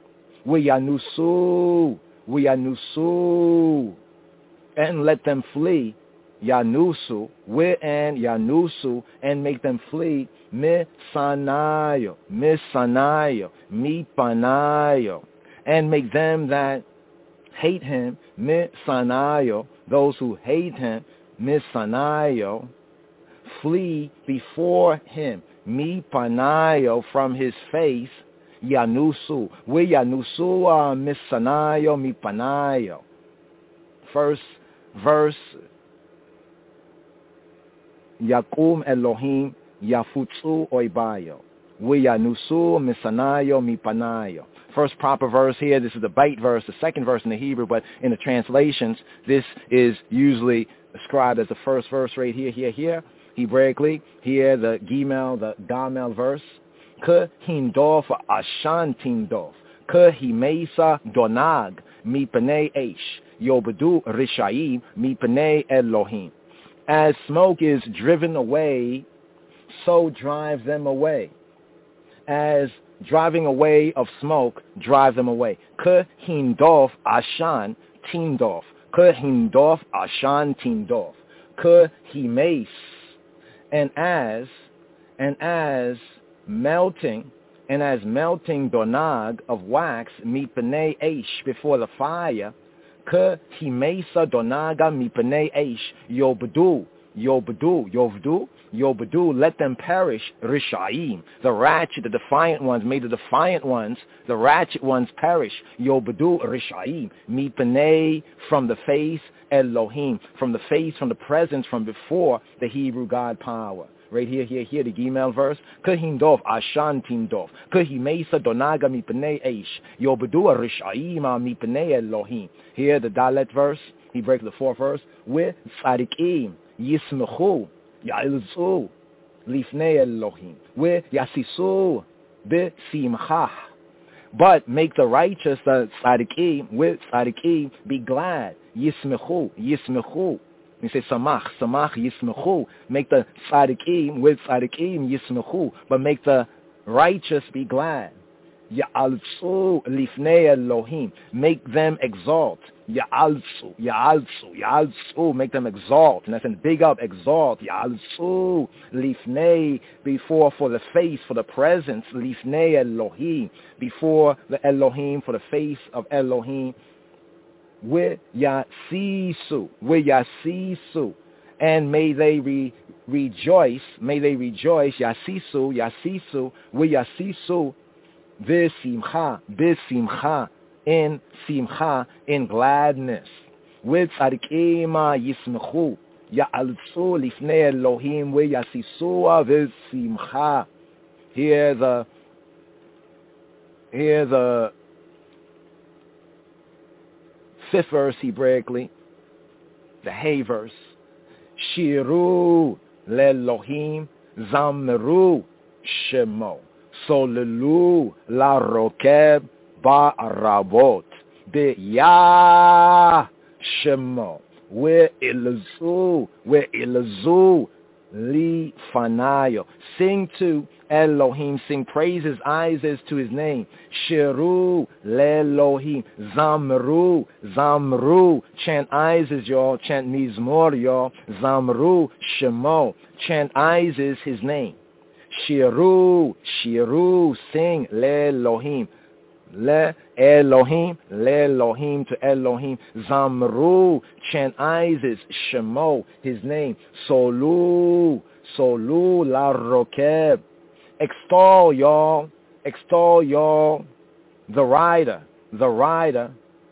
Wiyanusu, wiyanusu, and let them flee. Yanusu, we and Yanusu, and make them flee. Misanayo, misanayo, mipanayo, and make them that hate him, misanayo, those who hate him, misanayo, flee before him, mipanayo, from his face. Yanusu, we Yanusu, misanayo, mipanayo. First verse. Yakum Elohim Yafutsu Oibayo. Wiyanusu Misanayo Mipanayo. First proper verse here, this is the bait verse, the second verse in the Hebrew, but in the translations, this is usually ascribed as the first verse right here, here, here. Hebraically, here the Gimel, the Gamel verse. Ke hindof ashan tindof. Ke himesa donag mipnei eish. Yobadu rishaim mipnei Elohim. As smoke is driven away, so drive them away. As driving away of smoke, drive them away. Ke hindof ashan tindof. Ke hindof ashan tindof. Ke himes. And as, and as melting, and as melting donag of wax mipnei eish before the fire, ke himesa donaga mipnei eish yobdu, yobdu, yovdu, yobdu, let them perish, rishaim, the ratchet, the defiant ones, may the defiant ones, the ratchet ones perish, yobdu, rishaim, mipnei, from the face, Elohim, from the face, from the presence, from before the Hebrew God power. Right here, here, here, the Gimel verse. Kehindof, Ashan Tindof. Kehimesa Donaga Mipnei Eish. Yobedua Rishaima Mipnei Elohim. Here, the Dalet verse. He breaks the fourth verse. With Tzadikim, Yismechu, Ya'ilzu, Lifnei Elohim. With Yasisu, Be Simcha. But make the righteous, the tzadikim, with tzadikim, be glad. Yismechu, yismechu. You say samach, samach, yismechu. Make the tzadikim, with tzadikim, yismechu. But make the righteous be glad. Ya'alzu lifnei Elohim. Make them exalt. Ya'alzu, ya'alzu, ya'alzu. Make them exalt. And that's in big up, exalt. Ya'alzu lifnei, before, for the face, for the presence. Lifnei Elohim, before the Elohim, for the face of Elohim. With yasisu, with yasisu. And may they re, rejoice, may they rejoice. Yasisu, yasisu, with yasisu. V'simcha, b'simcha, in simcha, in gladness. With tzadikima yismechu, ya'alzu lifnei Elohim, v'yasisua v'simcha. Here the, here the fifth verse Hebraically, the Hay verse. Shiru le'Elohim, zamru shemo. Solelu la rokeb ba'arabot be'yah shemo we'ilzu we'ilzu li fanayo. Sing to Elohim, sing praises, eyes to his name. Shiru le'Elohim, zamru, zamru, chant eyes, y'all, chant mizmor, y'all, zamru shemo, chant eyes his name. Shiru, Shiru, sing, Le-Elohim, Le-Elohim, Le-Elohim to Elohim, Zamru, chant Isis, Shemo, his name, Solu, Solu, La Rokeb, extol y'all, extol y'all, the rider, the rider,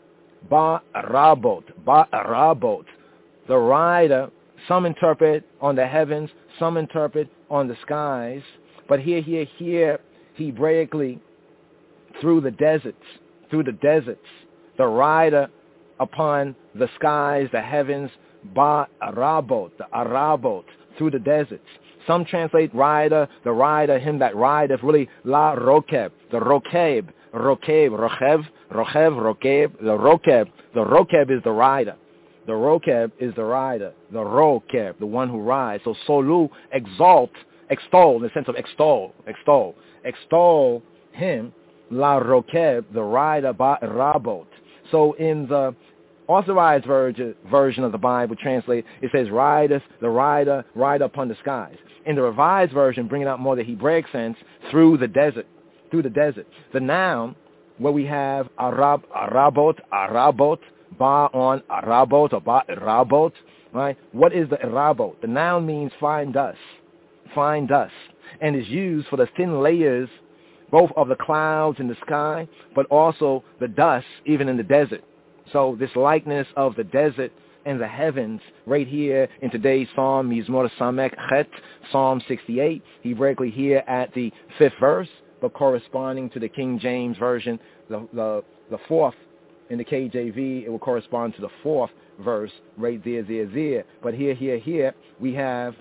Ba-Rabot, Ba-Rabot, the rider, some interpret on the heavens, some interpret on the skies, but here, here, here, Hebraically, through the deserts, through the deserts, the rider upon the skies, the heavens, ba-arabot, the arabot, through the deserts. Some translate rider, the rider, him that rideth, really la rokeb, the rokeb, rokeb, rochev, rochev, rokeb, the rokeb, the rokeb is the rider. The rokeb is the rider, the rokeb, the one who rides. So solu, exalt, extol, in the sense of extol, extol, extol him, la rokeb, the rider, ba rabot. So in the authorized version, version of the Bible translate, it says rideth, the rider, ride upon the skies. In the revised version, bringing out more the Hebraic sense, through the desert, through the desert. The noun, where we have arab, arabot, arabot, ba on arabot or ba irabot, right? What is the irabot? The noun means fine dust, fine dust, and is used for the thin layers, both of the clouds in the sky, but also the dust even in the desert. So this likeness of the desert and the heavens. Right here in today's Psalm, Mizmor Samek Chet, Psalm sixty-eight, Hebraically here at the fifth verse, but corresponding to the King James Version, the, the, the fourth. In the K J V, it will correspond to the fourth verse, right there, there, there. But here, here, here, we have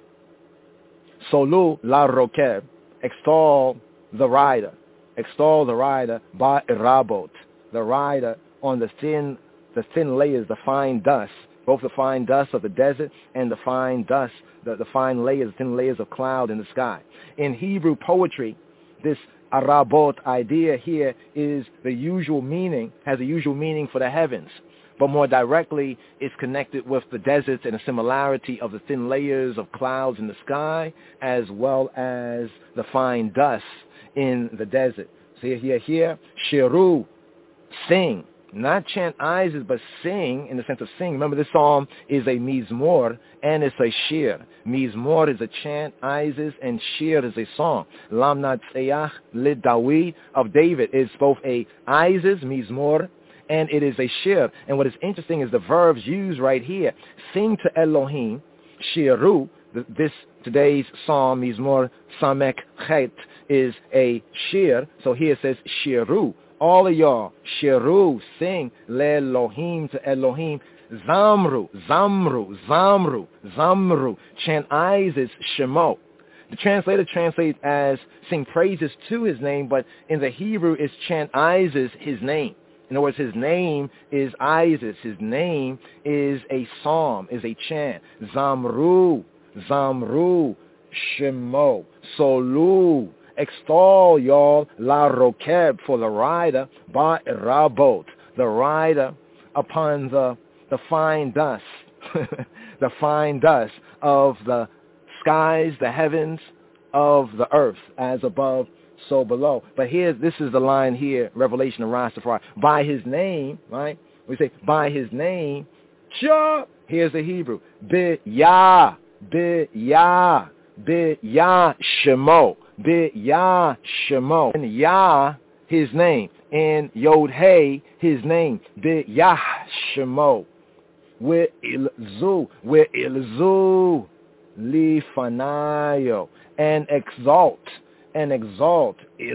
Solu la Rokeb, extol the rider, extol the rider, ba irabot, the rider on the thin, the thin layers, the fine dust, both the fine dust of the desert and the fine dust, the, the fine layers, thin layers of cloud in the sky. In Hebrew poetry, this Arabot idea here is the usual meaning, has a usual meaning for the heavens, but more directly it's connected with the deserts and a similarity of the thin layers of clouds in the sky as well as the fine dust in the desert. So here, here, here, Shiru, sing. Not chant Isis, but sing in the sense of sing. Remember, this psalm is a mizmor and it's a shir. Mizmor is a chant, Isis, and shir is a song. Lamna Tzeyach Lid Dawid of David is both a Isis, mizmor, and it is a shir. And what is interesting is the verbs used right here. Sing to Elohim, shiru. This today's psalm, Mizmor Samek Chet, is a shir. So here it says shiru. All of y'all, shiru, sing, le-Elohim to Elohim, zamru, zamru, zamru, zamru, chant Isis, shemo. The translator translates as sing praises to his name, but in the Hebrew it's chant Isis, his name. In other words, his name is Isis, his name is a psalm, is a chant. Zamru, zamru, shemo, solu. Extol, y'all, la rokeb, for the rider, ba irabot, the rider upon the the fine dust, the fine dust of the skies, the heavens, of the earth, as above, so below. But here, this is the line here, Revelation of Rastafari. By his name, right? We say, by his name, cha, here's the Hebrew, bi ya, bi ya, bi ya shemo. Bi Yah Shemo. In Yah, his name. In Yod Hey, his name. Bi Yah Shemo. We ilzu. We ilzu. Lifanayo. And exalt. And exalt.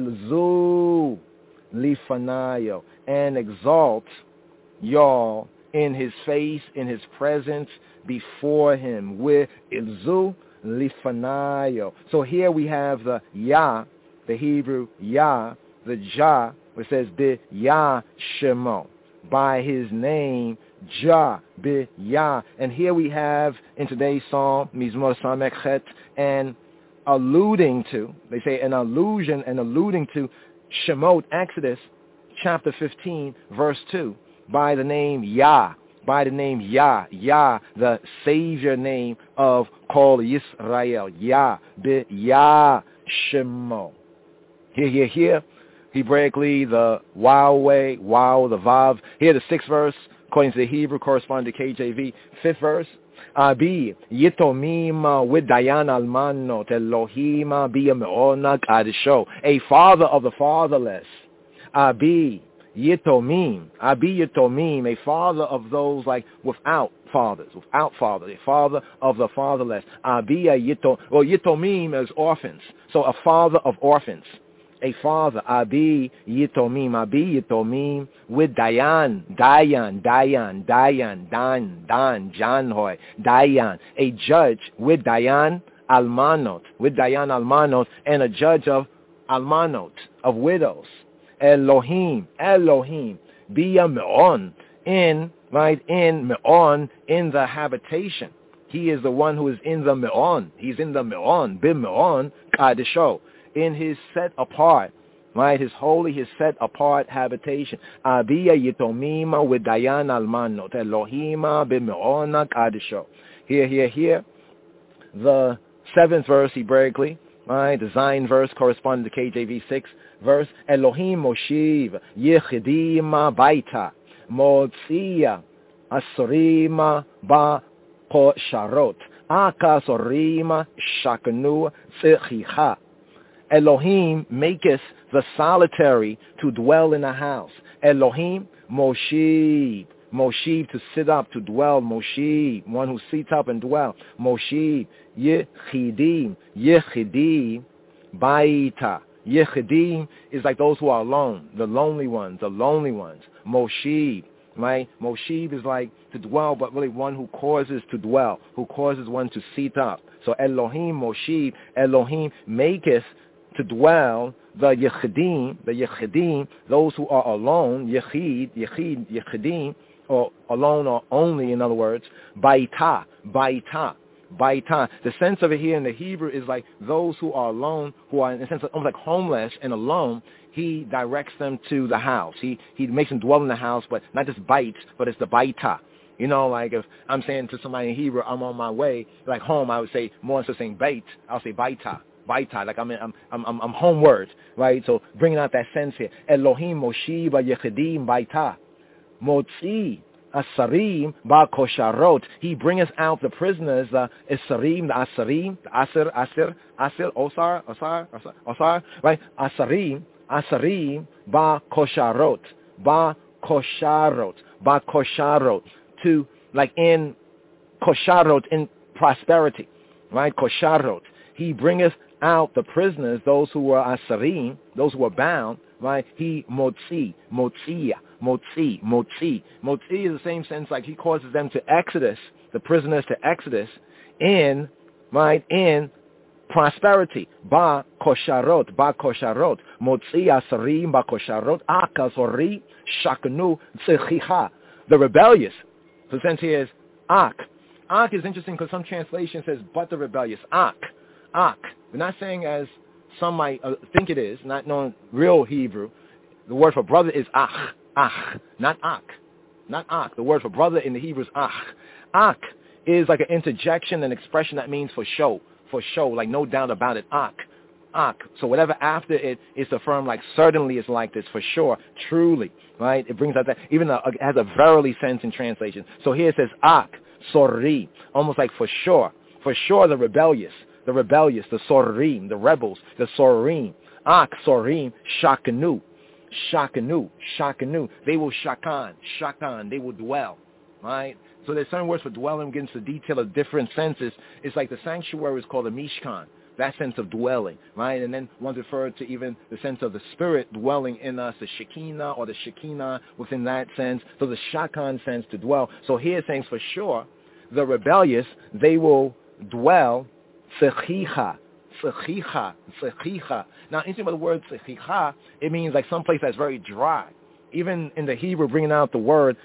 Ilzu. Lifanayo. And exalt y'all in his face, in his presence, before him. We ilzu. Lifanayo. So here we have the Yah, the Hebrew Yah, the Jah, which says Bi Yah Shemo, by his name, Jah, Bi Yah. And here we have in today's psalm, Mizmor Samek Chet, and alluding to, they say an allusion and alluding to Shemot, Exodus chapter fifteen, verse two, by the name Yah. By the name Yah, Yah, the Savior name of called Yisrael, Yah, Bi Yah Shemo. Here, here, here, Hebraically, the Wowway, Wow, the Vav. Here, the sixth verse, according to the Hebrew, corresponding to K J V. Fifth verse, Abi, Yitomim with Dayan Almanot, Elohim, Bia Me'ona Kadisho, a father of the fatherless. Abi, Yitomim, Abi Yitomim, a father of those like without fathers, without father, a father of the fatherless. Abi Yitom, well, Yitomim is orphans, so a father of orphans, a father. Abi Yitomim, Abi Yitomim with Dayan, Dayan, Dayan, Dayan, Dan, Dan, Janhoy, Dayan, a judge with Dayan Almanot, with Dayan Almanot, and a judge of Almanot, of widows. Elohim, Elohim, Bia Me'on, in, right, in Me'on, in the habitation. He is the one who is in the Me'on. He's in the Me'on, Bim Me'on, Kadisho, in his set apart, right, his holy, his set apart habitation. Abia Yitomima with Dayan Almanot, Elohima Bim Me'ona Kadisho. Here, here, here, the seventh verse, Hebraically, right, the Zion verse corresponding to K J V six, verse, Elohim Moshiv, Yechidima Baita, Motzia, Asorima Ba Sharot, Akasorima Shakanu Tzechicha. Elohim maketh the solitary to dwell in a house. Elohim Moshiv, Moshib, to sit up, to dwell. Moshib, one who sits up and dwell. Moshib, Yechidim, Yechidim, Baita. Yechidim is like those who are alone, the lonely ones, the lonely ones. Moshib, right? Moshib is like to dwell, but really one who causes to dwell, who causes one to sit up. So Elohim, Moshib, Elohim maketh to dwell the Yechidim, the Yechidim, those who are alone, Yechid, Yechid, Yechidim, or alone or only, in other words, Baita, Baita, Baita. The sense of it here in the Hebrew is like those who are alone, who are in a sense of almost like homeless and alone. He directs them to the house. He he makes them dwell in the house, but not just bait, but it's the Baita. You know, like if I'm saying to somebody in Hebrew, I'm on my way, like home, I would say, more instead of saying bait, I'll say Baita. Baita, like I'm, in, I'm, I'm, I'm homeward, right? So bringing out that sense here. Elohim, Moshiba, Yechidim, Baita. Motzi, Asarim, Ba Kosharot. He brings out the prisoners, the Asarim, the Asarim, the Asir, Asir, Asir, Osar, Osar, Osar, Osar, right? Asarim, Asarim, Ba Kosharot, Ba Kosharot, Ba Kosharot. To, like in Kosharot, in prosperity, right? Kosharot. He bringeth out the prisoners, those who were Asarim, those who were bound, right? He Motzi, Motzia, Motzi, Motzi. Motzi is the same sense like he causes them to exodus, the prisoners to exodus in, right, in prosperity. Ba Kosharot, Ba Kosharot, Motzi Asarim, Ba Kosharot, Akazori, Shaknu, Tzechicha. The rebellious. So the sense here is Ak. Ak is interesting because some translation says, but the rebellious. Ak. Ak. We're not saying as some might uh, think it is, not knowing real Hebrew. The word for brother is ach, ach, not ak, not ak. The word for brother in the Hebrew is ach. Ak is like an interjection, an expression that means for show, for show, like no doubt about it, ak, ak. So whatever after it is affirmed, like certainly it's like this, for sure, truly, right? It brings out that, even though it has a verily sense in translation. So here it says ak, sori, almost like for sure, for sure the rebellious. The rebellious, the sorim, the rebels, the sorim. Ak, sorim, shakanu, shakanu, shakanu. They will shakan, shakan, they will dwell, right? So there's certain words for dwelling, getting into the detail of different senses. It's like the sanctuary is called a mishkan, that sense of dwelling, right? And then one's referred to even the sense of the spirit dwelling in us, the shekinah or the shekinah within that sense. So the shakan sense to dwell. So here it's saying for sure, the rebellious, they will dwell. Tzechicha, tzechicha, tzechicha. Now, interesting about the word tzechicha, it means like some place that's very dry. Even in the Hebrew, bringing out the word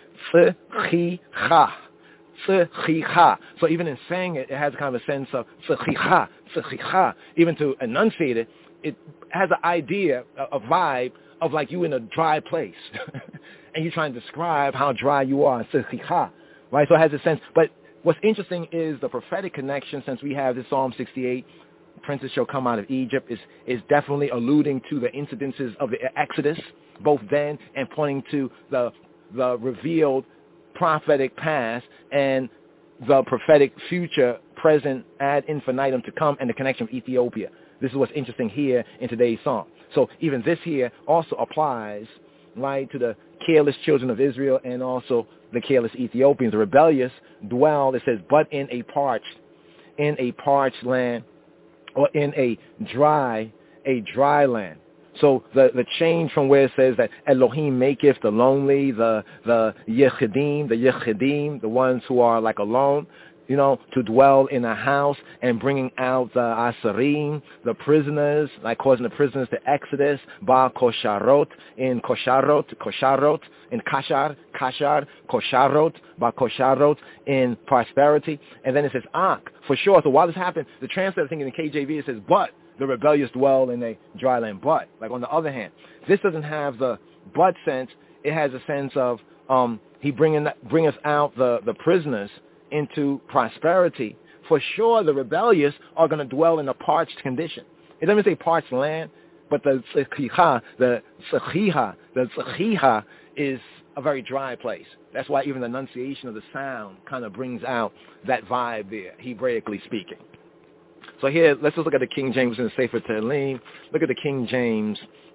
tzechicha, tzechicha. So even in saying it, it has kind of a sense of tzechicha, tzechicha. Even to enunciate it, it has an idea, a vibe of like you in a dry place. And you're trying to describe how dry you are, tzechicha, right? So it has a sense, but what's interesting is the prophetic connection, since we have this Psalm sixty-eight, princes shall come out of Egypt, is, is definitely alluding to the incidences of the Exodus, both then and pointing to the, the revealed prophetic past and the prophetic future, present, ad infinitum to come, and the connection of Ethiopia. This is what's interesting here in today's Psalm. So even this here also applies, right, to the careless children of Israel and also the careless Ethiopians. The rebellious dwell, it says, but in a parched, in a parched land, or in a dry, a dry land. So the, the change from where it says that Elohim maketh the lonely, the the Yechidim, the Yechidim, the ones who are like alone, you know, to dwell in a house and bringing out the Asarim, the prisoners, like causing the prisoners to exodus, Ba Kosharot, in Kosharot, Kosharot, in Kashar, Kashar, Kosharot, Ba Kosharot, in prosperity. And then it says Ak, for sure. So while this happened, the translator, I think in the K J V, it says, but the rebellious dwell in a dry land. But, like on the other hand, this doesn't have the but sense. It has a sense of um, he bringing bring us out the, the prisoners into prosperity. For sure, the rebellious are going to dwell in a parched condition. It doesn't say parched land, but the tzechicha, the tzechicha, the tzechicha is a very dry place. That's why even the enunciation of the sound kind of brings out that vibe there, Hebraically speaking. So here, let's just look at the King James in the Sefer Tehillim. Look at the King James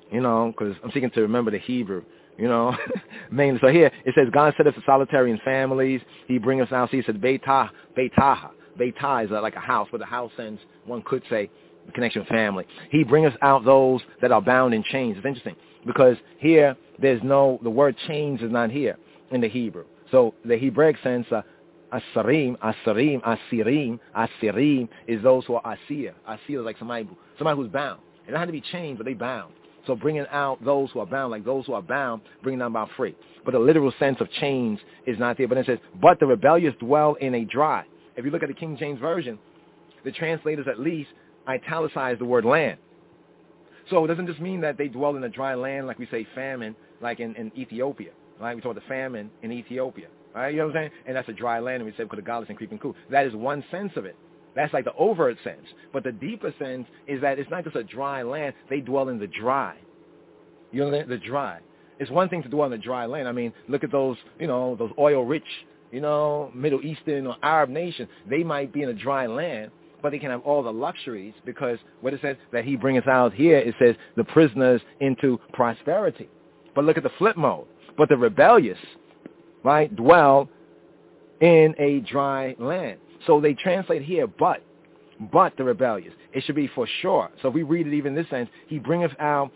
you know, because I'm seeking to remember the Hebrew, you know, mainly. So here it says, God set us solitary in families. He brings us out. See, it says Beitah, Beitaha. Beitah is like a house, but the house sense, one could say, the connection with family. He brings us out those that are bound in chains. It's interesting because here there's no, the word chains is not here in the Hebrew. So the Hebraic sense, uh, Asarim, Asarim, Asirim, Asirim is those who are Asir. Asir is like somebody, somebody who's bound. It don't have to be chained, but they bound. So bringing out those who are bound, like those who are bound, bringing them out free. But the literal sense of chains is not there. But it says, but the rebellious dwell in a dry. If you look at the King James Version, the translators at least italicize the word land. So it doesn't just mean that they dwell in a dry land like we say famine, like in, in Ethiopia. Right? We talk about the famine in Ethiopia. Right? You know what I'm saying? And that's a dry land, and we say because of godless and creeping cool. That is one sense of it. That's like the overt sense. But the deeper sense is that it's not just a dry land. They dwell in the dry. You know, the dry. It's one thing to dwell in the dry land. I mean, look at those, you know, those oil-rich, you know, Middle Eastern or Arab nations. They might be in a dry land, but they can have all the luxuries because what it says that he brings us out here, it says the prisoners into prosperity. But look at the flip mode. But the rebellious, right, dwell in a dry land. So they translate here, but, but the rebellious. It should be for sure. So if we read it even in this sense, he bringeth out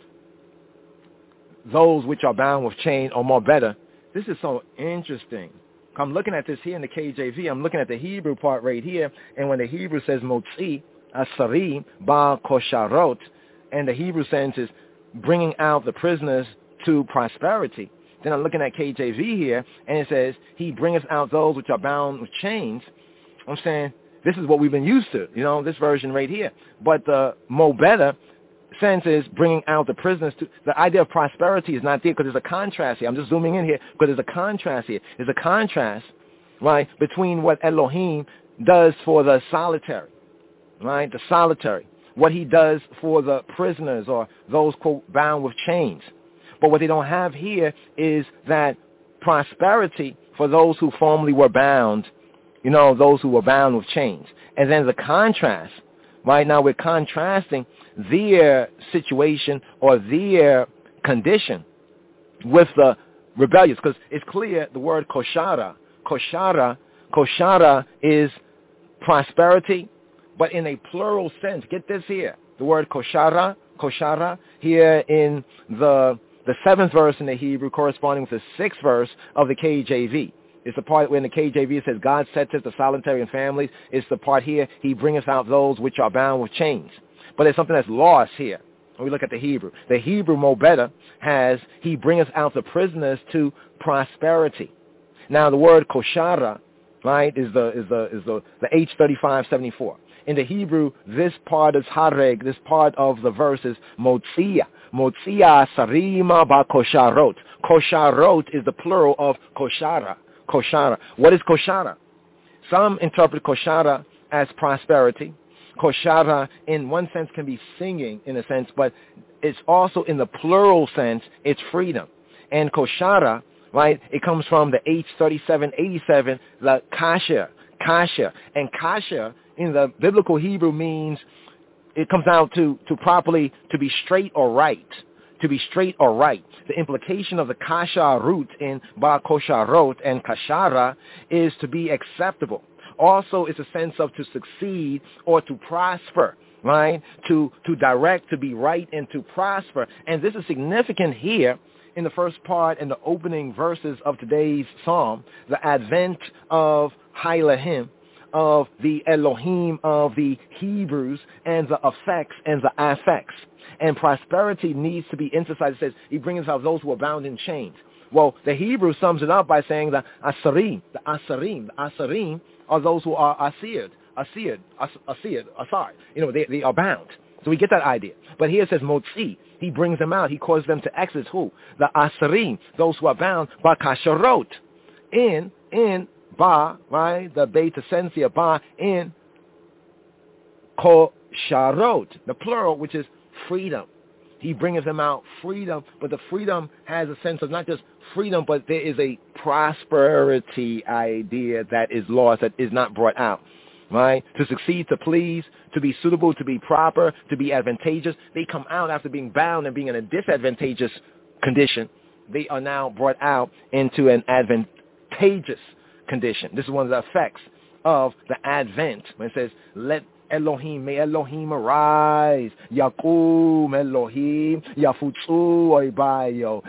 those which are bound with chain, or more better. This is so interesting. I'm looking at this here in the K J V. I'm looking at the Hebrew part right here. And when the Hebrew says motzi, asarim, ba kosharot, and the Hebrew sense is bringing out the prisoners to prosperity. Then I'm looking at K J V here, and it says, he bringeth out those which are bound with chains. I'm saying, this is what we've been used to, you know, this version right here. But the mo better sense is bringing out the prisoners to, the idea of prosperity is not there because there's a contrast here. I'm just zooming in here because there's a contrast here. There's a contrast, right, between what Elohim does for the solitary, right, the solitary, what he does for the prisoners or those, quote, bound with chains. But what they don't have here is that prosperity for those who formerly were bound, you know, those who were bound with chains. And then the contrast, right now we're contrasting their situation or their condition with the rebellious. Because it's clear the word koshara, koshara, koshara is prosperity, but in a plural sense. Get this here. The word koshara, koshara, here in the the seventh verse in the Hebrew corresponding with the sixth verse of the K J V. It's the part where in the K J V it says, God setteth the solitary in families. It's the part here, he bringeth out those which are bound with chains. But there's something that's lost here when we look at the Hebrew. The Hebrew mo better has, he bringeth out the prisoners to prosperity. Now the word koshara, right, is the is the is the, the H thirty-five seventy-four. In the Hebrew, this part is hareg, this part of the verse is motzia. Motzia sarima ba kosharot. Kosharot is the plural of koshara. Koshara. What is koshara? Some interpret koshara as prosperity. Koshara, in one sense, can be singing, in a sense, but it's also in the plural sense, it's freedom. And koshara, right, it comes from the H thirty-seven eighty-seven, the kasher, kasher. And kasher, in the biblical Hebrew, means, it comes down to, to properly, to be straight or right. To be straight or right. The implication of the kasha root in ba kosharot and kashara is to be acceptable. Also, it's a sense of to succeed or to prosper, right? To to direct, to be right, and to prosper. And this is significant here in the first part and the opening verses of today's psalm, the advent of Hailahim, of the Elohim of the Hebrews, and the effects and the affects. And prosperity needs to be emphasized. It says, he brings out those who are bound in chains. Well, the Hebrew sums it up by saying the asarim, the asarim, the asarim are those who are asired, asired, asired, asar. You know, they, they are bound. So we get that idea. But here it says motzi. He brings them out. He causes them to exit who? The asarim, those who are bound by kasharot. In, in, ba, right? The beit essentia, ba, in kosharot, the plural, which is freedom. He bringeth them out freedom, but the freedom has a sense of not just freedom, but there is a prosperity idea that is lost, that is not brought out. right? To succeed, to please, to be suitable, to be proper, to be advantageous. They come out after being bound and being in a disadvantageous condition. They are now brought out into an advantageous condition. This is one of the effects of the Advent. When it says, let Elohim, may Elohim arise. Yakum Elohim, Yafutsu Oibayo,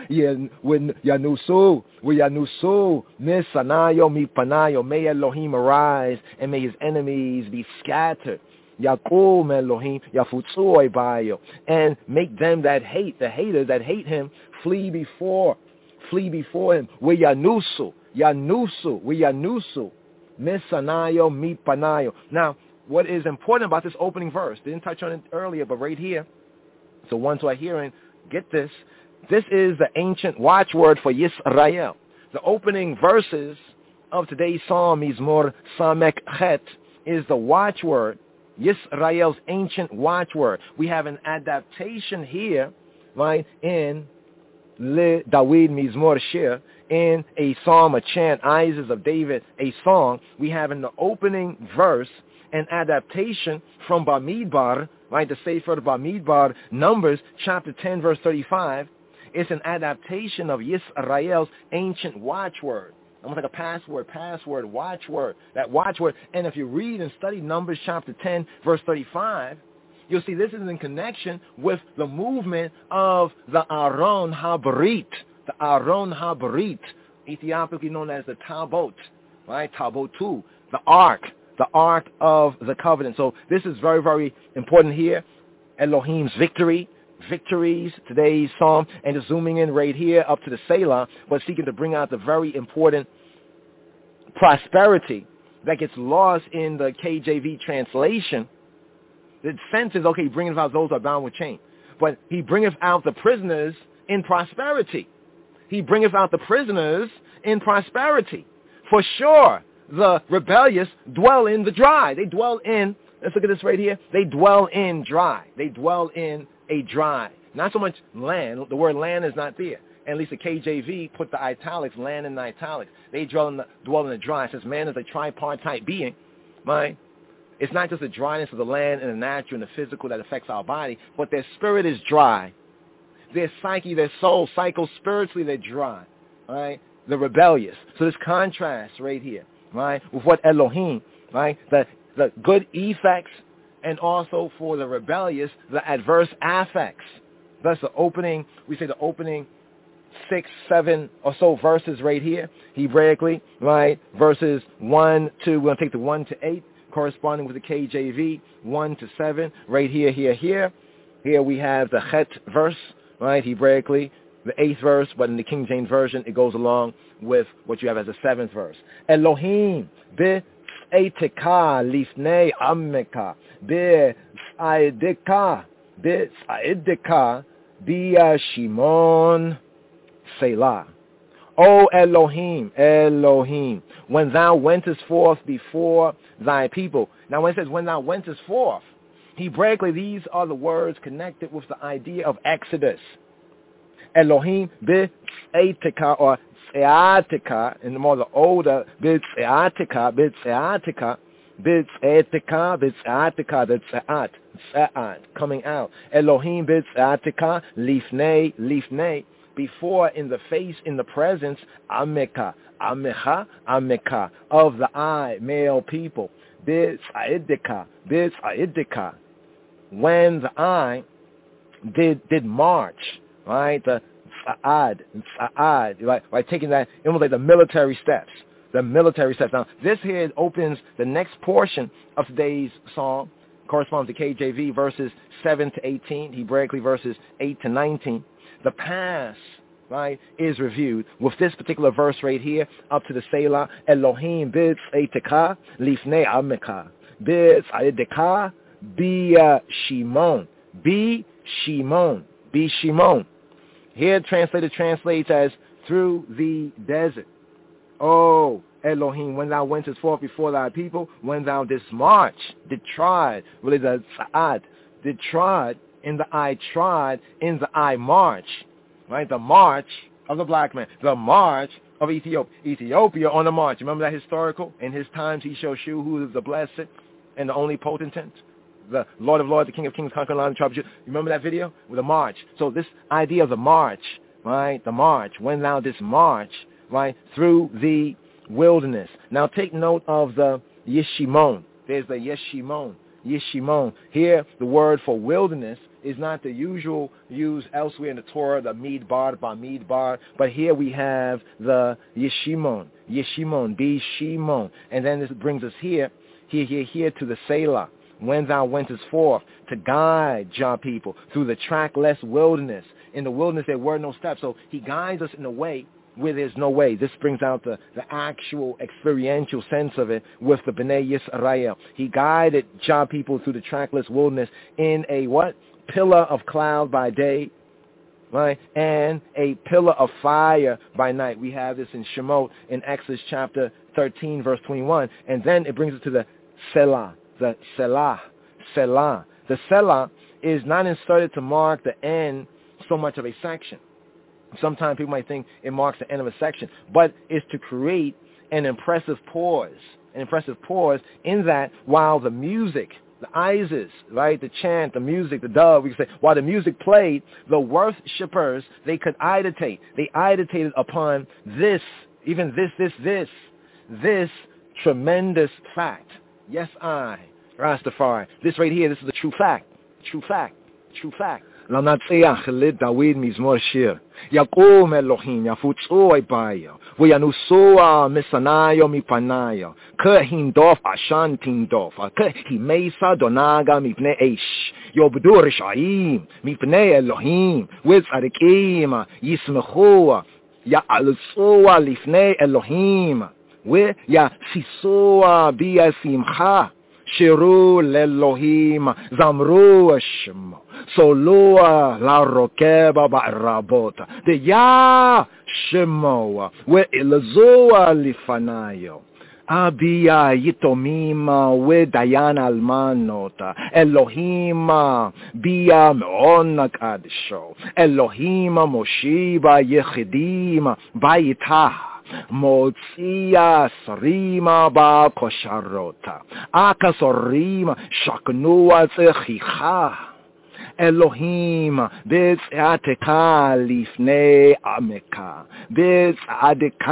Yanusu, Yanusu, Nisanayo, Mipanayo, may Elohim arise, and may his enemies be scattered. Yakum Elohim, Yafutsu Oibayo, and make them that hate, the haters that hate him, flee before, flee before him. We Yanusu, Yanusu, we Yanusu, Nisanayo, Mipanayo. Now, what is important about this opening verse, didn't touch on it earlier, but right here, so ones who are hearing, get this. This is the ancient watchword for Yisrael. The opening verses of today's psalm, Mizmor Samek Chet, is the watchword, Yisrael's ancient watchword. We have an adaptation here, right, in Le Dawid Mizmor Shir, in a psalm, a chant, Isis of David, a song. We have in the opening verse an adaptation from Bamidbar, right, the Sefer Bamidbar, Numbers, chapter ten, verse thirty-five. It's an adaptation of Yisrael's ancient watchword. Almost like a password, password, watchword, that watchword. And if you read and study Numbers, chapter ten, verse thirty-five, you'll see this is in connection with the movement of the Aron HaBrit, the Aron HaBrit, Ethiopiacally known as the Tabot, right, Tabotu, the Ark. The Ark of the Covenant. So this is very, very important here. Elohim's victory, victories, today's psalm, and just zooming in right here up to the Selah, but seeking to bring out the very important prosperity that gets lost in the K J V translation. The sense is, okay, he bringeth out those who are bound with chain. But he bringeth out the prisoners in prosperity. He bringeth out the prisoners in prosperity. For sure. The rebellious dwell in the dry. They dwell in, let's look at this right here. They dwell in dry. They dwell in a dry. Not so much land. The word land is not there. And at least the K J V put the italics, land in the italics. They dwell in the, dwell in the dry. It says man is a tripartite being, right? It's not just the dryness of the land and the natural and the physical that affects our body, but their spirit is dry. Their psyche, their soul, psycho-spiritually, they're dry, right? The rebellious. So this contrast right here, right, with what Elohim, right, the, the good effects, and also for the rebellious, the adverse affects. Thus the opening, we say the opening six, seven or so verses right here, Hebraically, right, verses one to, we're going to take the one to eight, corresponding with the K J V, one to seven, right here, here, here. Here we have the Chet verse, right, Hebraically, the eighth verse, but in the King James Version, it goes along with what you have as the seventh verse. Elohim, be eteka lifnei ameka, be aideka, be aideka, be Shimon Selah. O Elohim, Elohim, when thou wentest forth before thy people. Now when it says when thou wentest forth, Hebraically, these are the words connected with the idea of Exodus. Elohim b'tzeatika or tzeatika, in the more the older b'tzeatika, b'tzeatika, b'tzeatika, b'tzeatika, b'tzeat, tzeat, coming out. Elohim b'tzeatika, lifnei, lifnei, before, in the face, in the presence, ameka, amecha, ameka, of the eye, male people. B'tzeidika, b'tzeidika, when the eye did did march. Right, the sa'ad, sa'ad, right, right, taking that, almost like the military steps, the military steps. Now, this here opens the next portion of today's psalm, corresponds to K J V, verses seven to eighteen, Hebraically verses eight to nineteen. The past, right, is reviewed with this particular verse right here, up to the Selah, Elohim b'tzeiteka lifnei ameka, b'tzeideka bi Shimon, bi Shimon, bi Shimon. Here translated translates as through the desert. Oh, Elohim, when thou wentest forth before thy people, when thou didst march, did trod, really the sa'ad, did trod, in the eye trod, in the eye march, right? The march of the black man, the march of Ethiopia. Ethiopia on the march. Remember that historical? In his times he shall shew who is the blessed, and the only potentate, the Lord of Lords, the King of Kings, conquering Lion of the tribe of Judah. You remember that video with the march? So this idea of the march, right? The march, when thou didst march, right, through the wilderness. Now take note of the Yeshimon. There's the Yeshimon. Yeshimon. Here, the word for wilderness is not the usual used elsewhere in the Torah, the Midbar, Bamidbar, but here we have the Yeshimon. Yeshimon, Bishimon. And then this brings us here, here, here, here to the Selah. When thou wentest forth to guide Jah people through the trackless wilderness. In the wilderness there were no steps. So he guides us in a way where there's no way. This brings out the, the actual experiential sense of it with the Bnei Yisrael. He guided Jah people through the trackless wilderness in a what? Pillar of cloud by day, right? And a pillar of fire by night. We have this in Shemot in Exodus chapter thirteen, verse twenty-one. And then it brings us to the Selah, the Selah, Selah. The Selah is not inserted to mark the end so much of a section. Sometimes people might think it marks the end of a section, but it's to create an impressive pause, an impressive pause in that while the music, the Isis, right, the chant, the music, the dove, we can say, while the music played, the worshippers, they could iditate. They iditated upon this, even this, this, this, this tremendous fact. Yes, I, Rastafari. This right here, this is the true fact, true fact, true fact. לנצח לדוד מזמור שיר, יקום אלוהים יפוצו עביה, וינוסוע מסניו מפניו, כהינדוף עשן תינדוף, כהימסה דונגה מפני אש, יאבדו רשעים מפני אלוהים, וצדיקים ישמחו, יעלצו לפני אלוהים, וישישו בשמחה. שירו לאלוהים, זמרו שמו, סולו לרוקב בערבות, דיה שמו, ואלזו לפניו. אביה יתומים ודיין אלמנות, אלוהים ביה מעון קדשו, אלוהים מושיב יחידים ביתה. מוציאה שרימה בכושרותה, הכסורים שקנו צחיחה. אלוהים בצעדך לפני עמך, בצעדך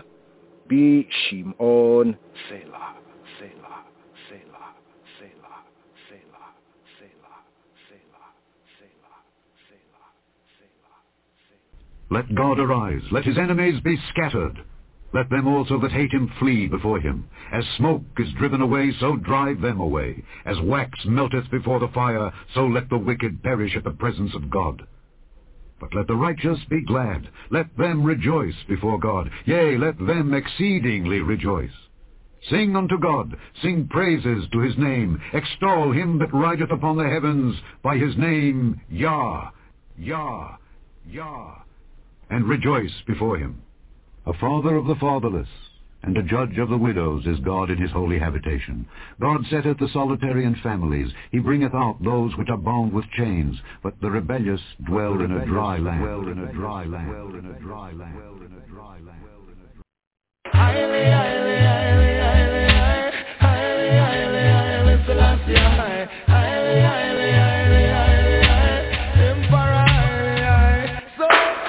בשמעון סלה, סלה, סלה, סלה, סלה, סלה, סלה, סלה, סלה, סלה.
Let God arise, let his enemies be scattered. Let them also that hate him flee before him. As smoke is driven away, so drive them away. As wax melteth before the fire, so let the wicked perish at the presence of God. But let the righteous be glad. Let them rejoice before God. Yea, let them exceedingly rejoice. Sing unto God, sing praises to his name. Extol him that rideth upon the heavens by his name, Yah, Yah, Yah, and rejoice before him. A father of the fatherless, and a judge of the widows is God in his holy habitation. God setteth the solitary in families. He bringeth out those which are bound with chains. But the rebellious dwell in a dry land. Dwell in a dry land. Dwell in a dry land. Dwell in a dry land. Highly, highly, highly, highly, highly, highly, highly, Selassie, high, highly, highly, highly, highly, high, Emperor, highly, high. So,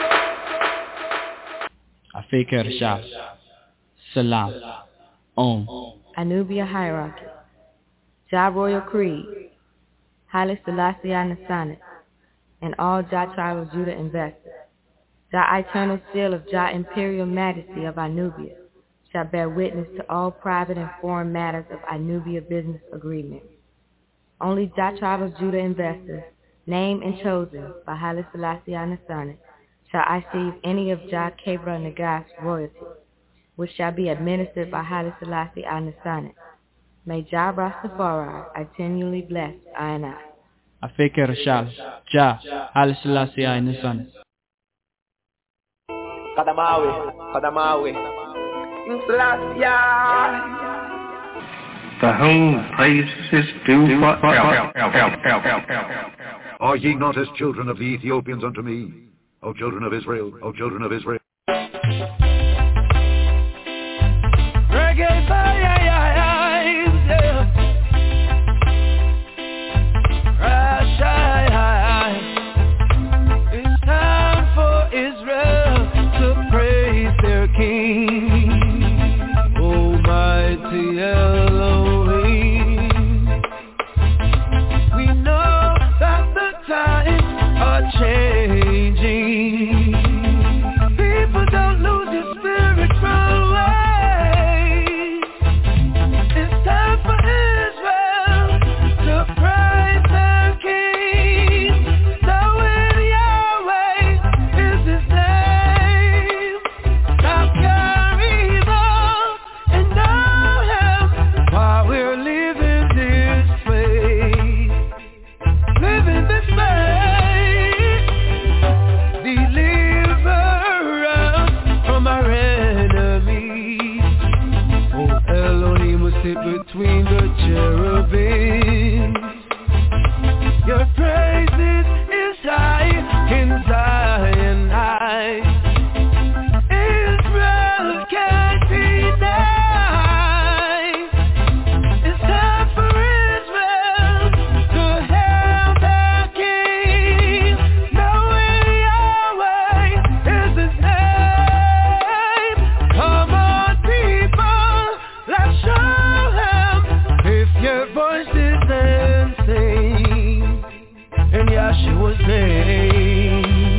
Afeker Shah. Salam. Om.
Anubia Hierarchy. Jah Royal Creed. Haile Selassie Nasanet. And all Jah Tribe of Judah investors. Jah Eternal Seal of Jah Imperial Majesty of Anubia shall bear witness to all private and foreign matters of Anubia business agreements. Only Jah Tribe of Judah investors, named and chosen by Haile Selassie Nasanet, shall receive any of Jah Kebra Nagash's royalty, which shall be administered by Haile Selassie Nasanet. May Jah Rastafari continually bless I and I.
Afeker Shah, Jah, Haile Selassie Nasanet.
Kadamawi, Kadamawi, Selassie.
The whole place is due for
Are ye not as children of the Ethiopians unto me, O children of Israel, O children of Israel?
Reggae vibes, yeah. between the cherubim. Your praises is high in Zion high. Israel can't deny. It's time for Israel to hail their King. Knowing Yahweh is His name. Come on, people, let's show Him. If your voice is dancing in Yahshua's name.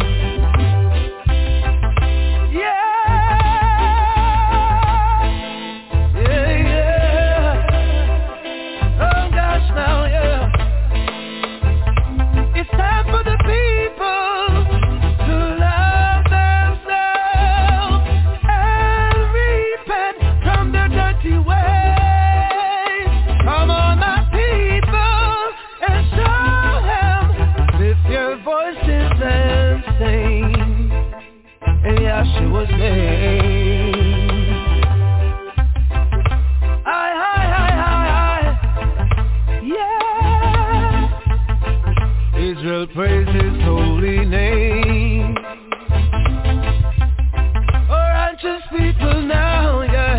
Yahshua's name. Aye, aye, aye, aye, aye. Yeah. Israel praise His holy name. Oh, righteous people now, yeah.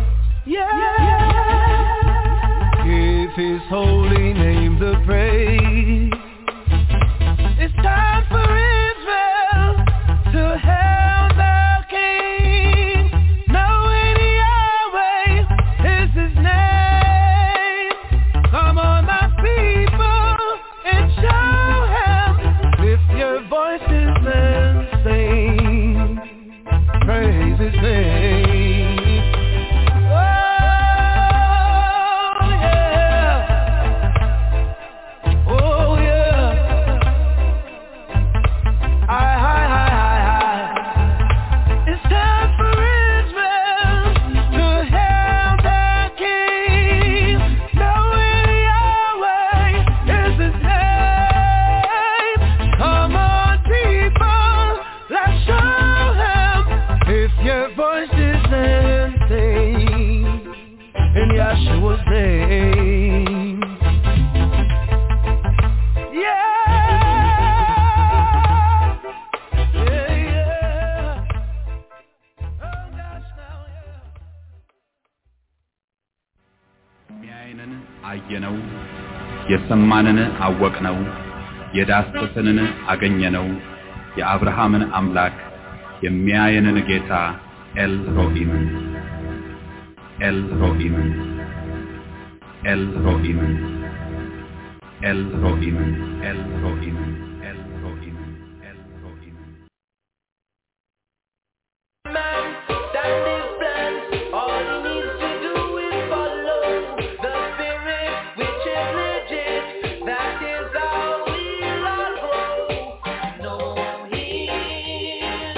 Yeah. Give His holy name the praise. It's time for Israel to have His name. Oh yeah, oh yeah. Aye, aye, aye, aye, aye. It's time for Israel to hail their King. Knowing Yahweh is His name. Come on, people, let's show Him. If your voice is dancing in Yahshua's name. Yeah, yeah, yeah. Oh gosh, now,
የሚያየንን አየነው፣ የሰማንን አወቅነው፣ የዳሰሰንን አገኘነው፣ የአብርሃምን አምላክ የሚያየንን ጌታ ኤል ሮኢምን ኤል ሮኢምን ኤል ሮኢምን ኤል ሮኢምን ኤል ሮኢምን ኤል ሮኢምን ኤል ሮኢምን
man that is blessed, all he needs to do is follow the Spirit, which is legit. That is how we'll all grow. Know Him,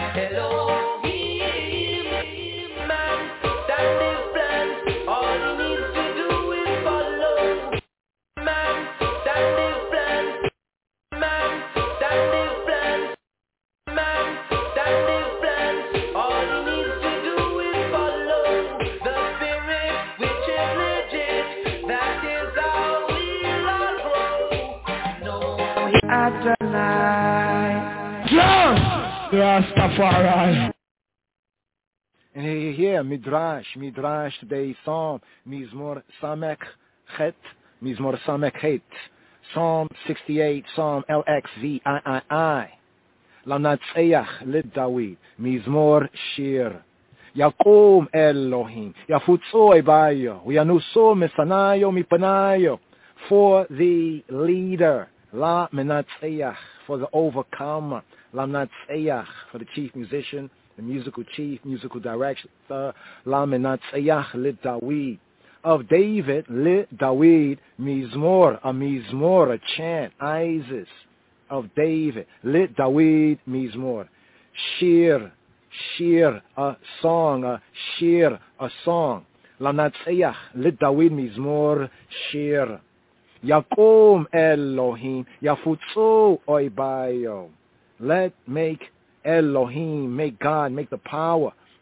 Elohim, man that is blessed, all he needs to do is follow. Man that is blessed, man that is blessed, man that is blessed. All he needs to do is follow the Spirit, which is legit. That is how we'll all grow. No, Adonai.
John! Rastafari. And here, here, Midrash, Midrash, today's Psalm, Mizmor Samek Chet, Mizmor Samek Het, Psalm sixty-eight, Psalm L X V I I I. למנצח לדוד, מזמור שיר. יקום אלוהים, יפוצו ביו, וינוסו מפניו מפניו. For the leader, la menatzeach, for the overcomer, la menatzeach, for the chief musician, the musical chief, musical director, la menatzeach lidawid. Of David, li Dawid, mizmor, a mizmor, a chant, Isis. Of David, lit Dawid mizmor, shir, shir, a song, a shir, a song. Lanatzeach, lit Dawid mizmor, shir. Yakom Elohim, yafutzu oibayo. Let make Elohim, make God, make the power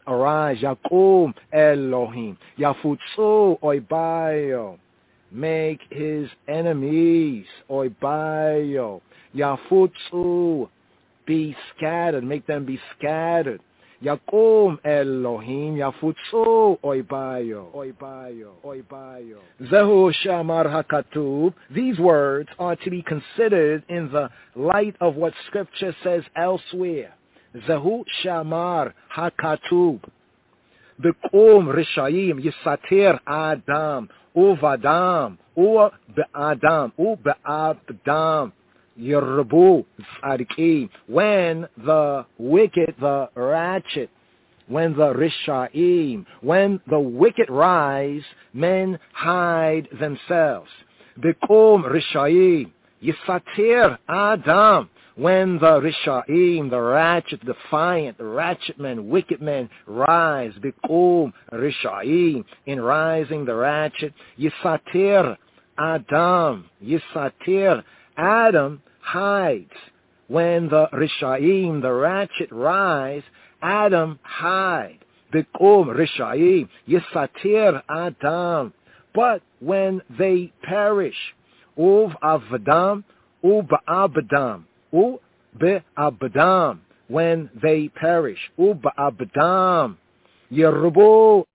arise, Yakum Elohim, Yafutsu Oibayo, make his enemies, Oibayo, Yafutsu, be scattered, make them be scattered. Yakum Elohim, Yafutsu Oibayo, Oibayo, Oibayo. Zehu Shamar HaKatub, these words are to be considered in the light of what Scripture says elsewhere. Zehu Shamar HaKatub. Bekum Rishayim Yisatir Adam, Uvadam, U Be'adam, U Be'abdam. Yerbu Tzadikim, when the wicked, the ratchet, when the Rishaim, when the wicked rise, men hide themselves. Bekum Rishaim, Yisatir Adam, when the Rishaim, the ratchet, defiant, the ratchet men, wicked men rise. Bekum Rishaim, in rising the ratchet, Yisatir Adam, Yisatir Adam hides. When the Rishaim, the ratchet, rise, Adam hide. Bekum Rishaim, Yisatir Adam. But when they perish, Uv Avadam, U Ba'abadam, U Be'abadam, when they perish, U Ba'abadam, Yerubu,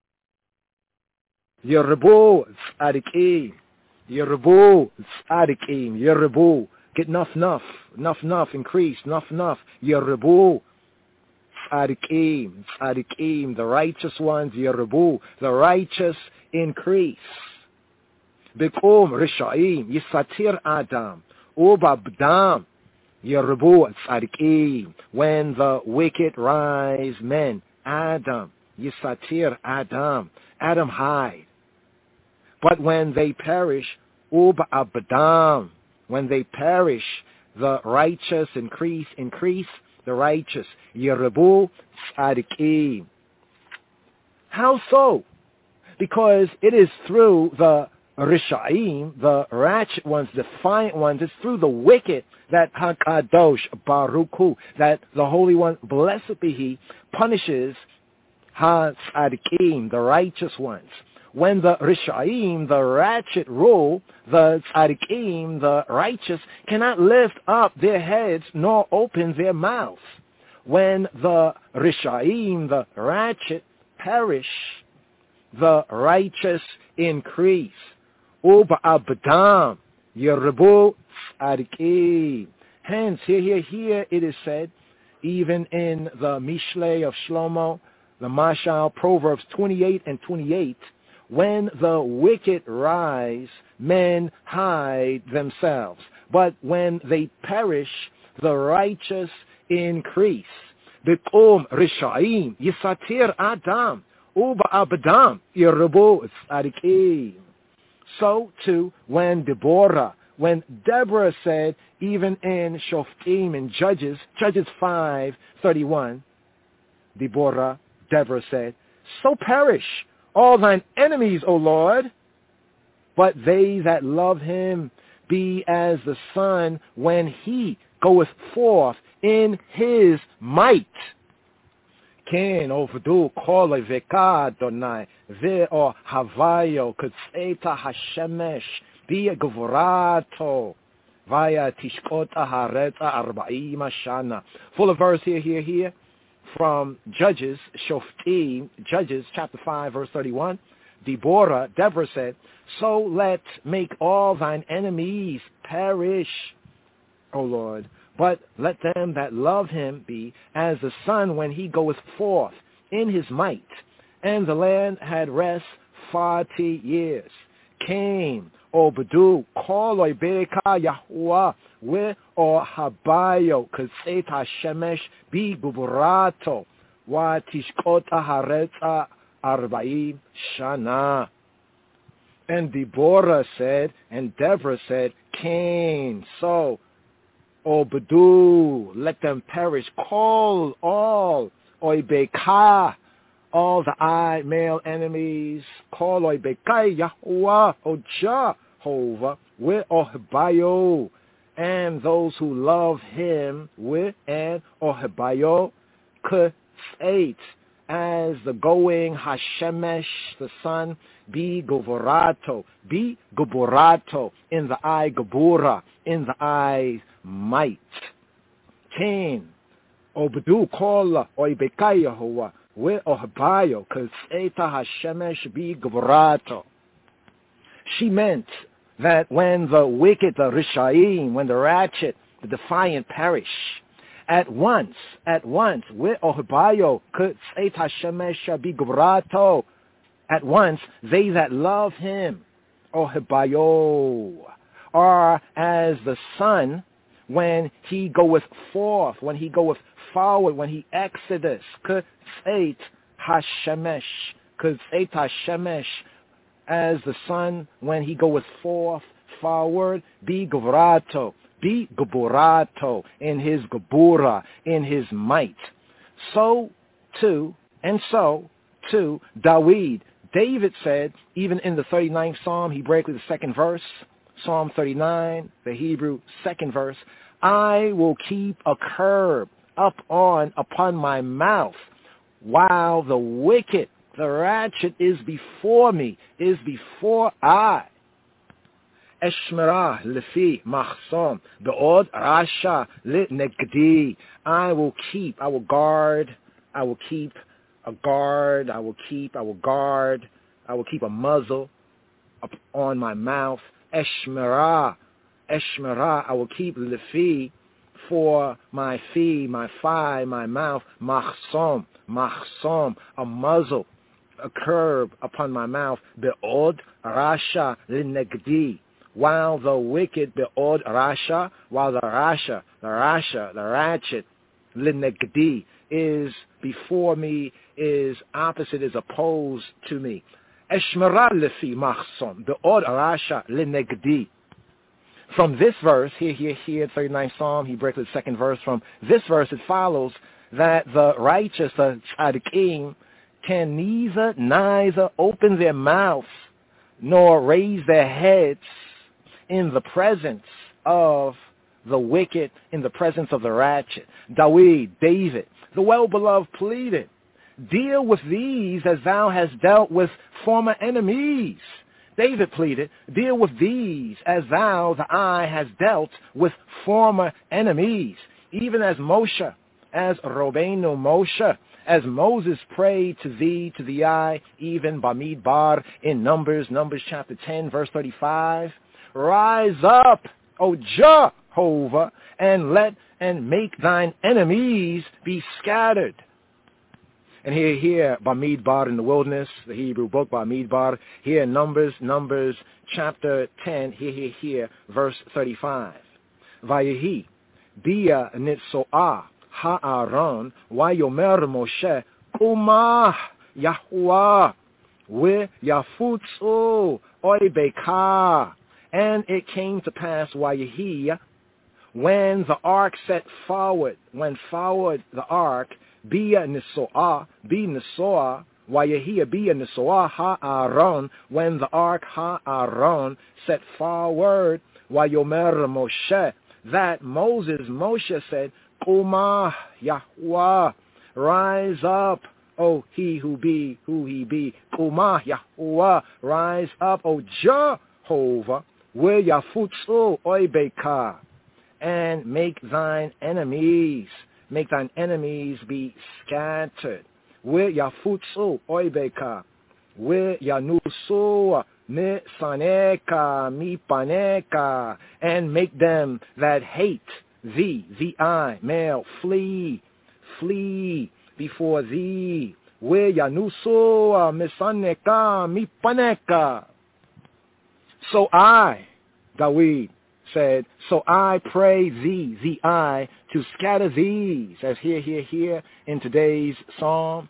Yerubu Tzadikim. Yerubu, Tzadikim, Yerubu, get enough, enough, enough, enough, increase, enough, enough, Yerubu, Tzadikim, Tzadikim, the righteous ones, Yerubu, the righteous increase. Bekum Rishaim, Yisatir Adam, Ubabdam, Yerubu, Tzadikim, when the wicked rise, men, Adam, Yisatir Adam, Adam hide. But when they perish, Uba Abadam, when they perish, the righteous increase, increase the righteous. Yerubu Tzadikim. How so? Because it is through the Rishaim, the ratchet ones, defiant ones, it's through the wicked that HaKadosh Baruch Hu, that the Holy One, blessed be He, punishes Ha-Tzadikim, the righteous ones. When the Rishaim, the ratchet, rule, the Tzadikim, the righteous, cannot lift up their heads nor open their mouths. When the Rishaim, the ratchet, perish, the righteous increase. Uba Abadam, Yerubu Tzadikim. Hence, here, here, here it is said, even in the Mishlei of Shlomo, the Mashal, Proverbs twenty-eight and twenty-eight, when the wicked rise, men hide themselves. But when they perish, the righteous increase. Bekum Rishaim, Yisatir Adam, Uba Abadam, Yerubu Tzadikim. So too, when Deborah, when Deborah said, even in Shoftim and Judges, Judges five thirty-one, Deborah, Deborah said, so perish all thine enemies, O Lord, but they that love him be as the sun when he goeth forth in his might. Ken ovdu kol veka Adonai ve'or havayo k'tzeta hashemesh bi gvurato vaya tishkota haretza arba'im shana. Full of verse here, here, here. From Judges, Shoftim, Judges chapter five, verse thirty-one, Deborah, Deborah said, so let make all thine enemies perish, O Lord, but let them that love him be as the sun when he goeth forth in his might. And the land had rest forty years. Came, Obadu, Koloi Beka Yahuwah, we or Habayo, K'tzet HaShemesh, Bi Buburato, Wa Tishkota Haretza Arba'im Shana. And Deborah said, and Deborah said, Cain, so, Obadu, let them perish, call all, Oibeka, all the I male enemies, call Oibeka, Yahuwah, O Jehovah, we Ohbayo, and those who love him, we and Ohbayo, K'tzeit, as the going, Hashemesh, the sun, be Goborato, be Goborato, in the eye Gabura, in the eye might. Cain, Obdu Kola, Oibekayahoa, we Ohbayo, cause Eta Hashemesh be Goborato. She meant that when the wicked, the Rishaim, when the ratchet, the defiant perish, at once, at once, with Ohbayo, could Eit Hashemesh be Gobrato, at once, they that love him, Ohbayo, are as the sun when he goeth forth, when he goeth forward, when he exodus, could Eit Hashemesh, could Eit Hashemesh, as the sun when he goeth forth, forward, be Gobrato, be Goborato, in his Gabura, in his might. So too, and so too, Dawid, David said, even in the thirty-ninth Psalm, Hebraically the second verse, Psalm thirty-nine, the Hebrew second verse, I will keep a curb up on upon my mouth, while the wicked, the ratchet is before me, is before I. Eshmerah lefi machsom be'od rasha le'negdi. I will keep, I will guard, I will keep a guard, I will keep, I will guard, I will keep a muzzle up on my mouth. Eshmerah, Eshmerah, I will keep lefi for my fee, my thigh, my mouth. Machsom, machsom, a muzzle, a curb upon my mouth. Be'od rasha le'negdi. While the wicked, be'od rasha, while the rasha, the rasha, the ratchet, linegdi, is before me, is opposite, is opposed to me. Eshmerah lefi machsom, be'od rasha, linegdi. From this verse, here, here, here, thirty-ninth Psalm, he breaks the second verse. From this verse, it follows that the righteous, the tzaddikim, can neither, neither open their mouths nor raise their heads in the presence of the wicked, in the presence of the ratchet. Dawid, David, the well-beloved pleaded, deal with these as thou hast dealt with former enemies. David pleaded, deal with these as thou, the eye, has dealt with former enemies. Even as Moshe, as Robenu Moshe, as Moses prayed to thee, to the eye, even Bamidbar in Numbers, Numbers chapter ten, verse thirty-five. Rise up, O Jehovah, and let and make thine enemies be scattered. And here, here, Bamidbar in the wilderness, the Hebrew book, Bamidbar, here in Numbers, Numbers chapter ten, here, here, here, verse thirty-five. Vayehi, bia nitsoah ha'aron, vayomer Moshe, kumah Yahuwah, we yafutzu oibeka. And it came to pass, Vayehi, when the ark set forward, when forward the ark, bia nisoah, bi nisoah, Vayehi bia nisoah ha'aron, when the ark ha'aron set forward, vayomer Moshe, that Moses, Moshe said, Kumah Yahuwah, rise up, O he who be, who he be, Kumah Yahuwah, rise up, O Jehovah, we yafutzu oibeka, and make thine enemies, make thine enemies be scattered. We yafutzu oibeka, we yanusu mi saneka mi paneka, and make them that hate thee, the I, male, flee, flee before thee. We yanusu mi saneka mi paneka. So I, Dawid said, so I pray thee, the I, to scatter these, as here, here, here, in today's psalm,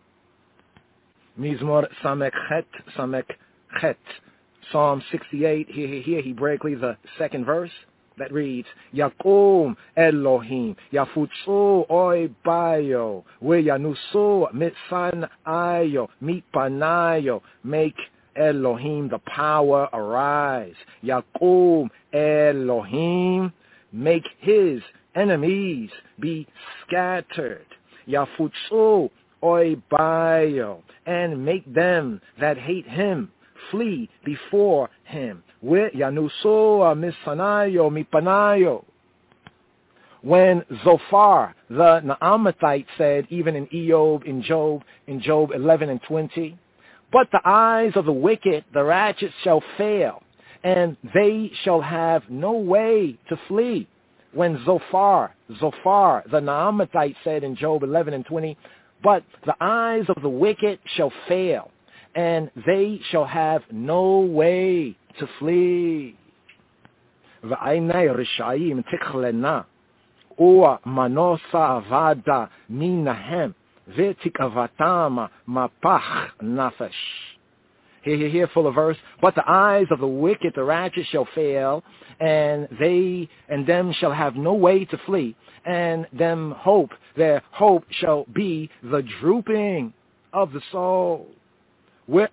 Mizmor Samek Chet, Samek Chet, Psalm sixty-eight, here, here, here, Hebraically the second verse, that reads, Yakum Elohim, Yafutzu Oi Bayo, We Yanusu Mitsan Ayo, Mitpanayo, make Elohim, the power, arise. Yakum Elohim, make his enemies be scattered. Yafutzu oibayo, and make them that hate him flee before him. With yanusoa misanayo mipanayo. When Zophar the Naamathite said, even in Eob, in Job, in Job eleven and twenty, but the eyes of the wicked, the righteous, shall fail, and they shall have no way to flee. When Zophar, Zophar the Naamathite said in Job eleven and twenty, but the eyes of the wicked shall fail, and they shall have no way to flee. V'ainai rishayim tikhlena. Or manosa avada minahem vetikavatam mapach nafesh. Here, here, here, full of verse. But the eyes of the wicked, the righteous, shall fail, and they and them shall have no way to flee, and them hope, their hope shall be the drooping of the soul. But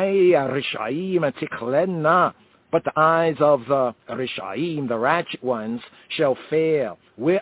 the eyes of the Rishaim, the ratchet ones, shall fail.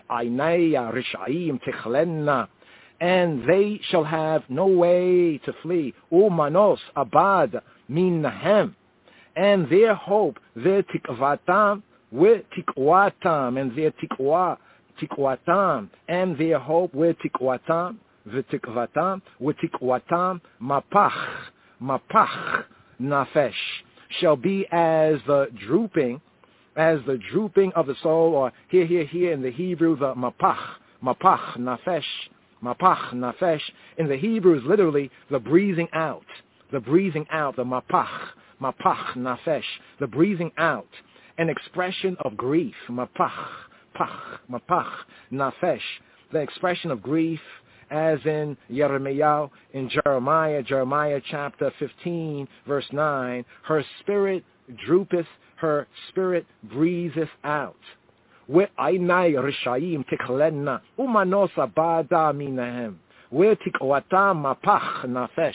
And they shall have no way to flee. Umanos abad minahem. And their hope, their tikvatam, with tikwatam, and their tikwa, tikwatam, and their hope, with tikwatam, with tikvatam, with tikwatam, mapach, mapach, nafesh, shall be as the drooping, as the drooping of the soul, or here, here, here in the Hebrew, the mapach, mapach, nafesh, mapach, nafesh. In the Hebrew is literally the breathing out, the breathing out, the mapach, mapach, nafesh, the breathing out, an expression of grief, mapach, pach, mapach, nafesh, the expression of grief, as in Jeremiah, in Jeremiah, Jeremiah chapter fifteen, verse nine, her spirit droopeth, her spirit breatheth out. Ve'ainai rishayim tikhlena, umanosa bada minahem, ve'tikwatam mapach nafesh.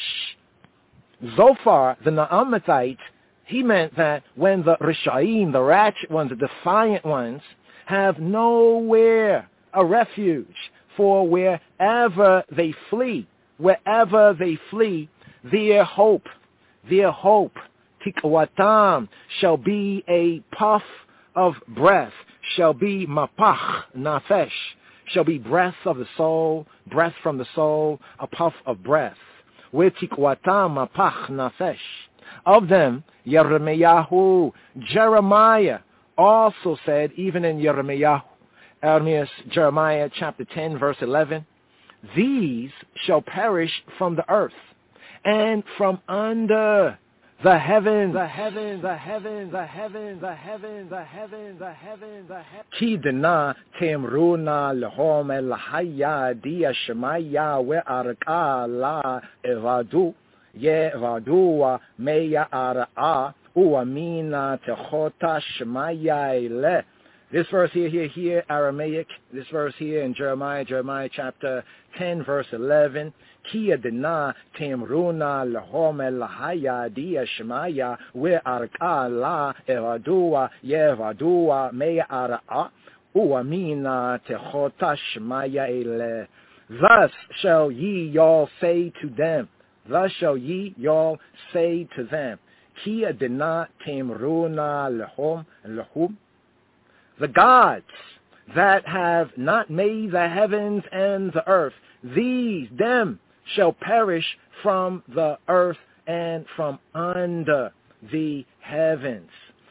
Zophar, the Naamathite, he meant that when the Rishaim, the ratchet ones, the defiant ones, have nowhere a refuge, for wherever they flee, wherever they flee, their hope, their hope, tikwatam, shall be a puff of breath, shall be mapach, nafesh, shall be breath of the soul, breath from the soul, a puff of breath. Where tikwatam mapach nafesh. Of them, Yirmiyahu, Jeremiah also said, even in Yirmiyahu, Ermias, Jeremiah chapter ten, verse eleven, these shall perish from the earth and from under the heaven, the heaven, the heaven, the heaven, the heaven, the heaven, the heaven, the heaven. Kidna temruna lehom el haya dia shemaya we arka la evadu ye evadu meya ara uamina techota shemaya le. This verse here, here, here, Aramaic, this verse here in Jeremiah, Jeremiah chapter ten, verse eleven, Kia dena temruna lahom elahaya dia shemaya we arka la evadua yevadua mea ara'a uamina techota shemaya ele. Thus shall ye y'all say to them, thus shall ye y'all say to them, Kia dena temruna lahom lahum. The gods that have not made the heavens and the earth, these, them, shall perish from the earth and from under the heavens.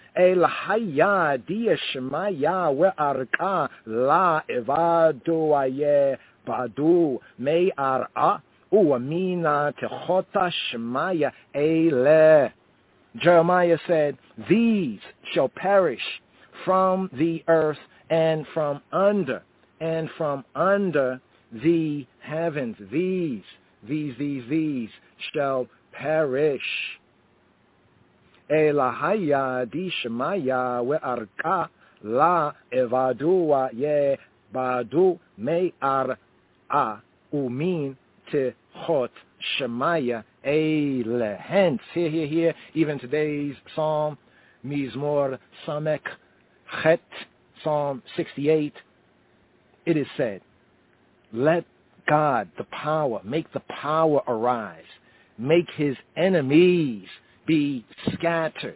Elahaya dia shemaya we arka la evadu aye badu me ar'a uamina techota shemaya ele. Jeremiah said, these shall perish from the earth and from under, and from under the heavens. These, these, these, these shall perish. Elahaya di shemaya we arka la evadua ye badu me ar'a umin techot shemaya ele. Hence, here, here, here, even today's Psalm, Mizmor Samek Chet, Psalm sixty-eight, it is said, let God the power, make the power arise. Make his enemies be scattered.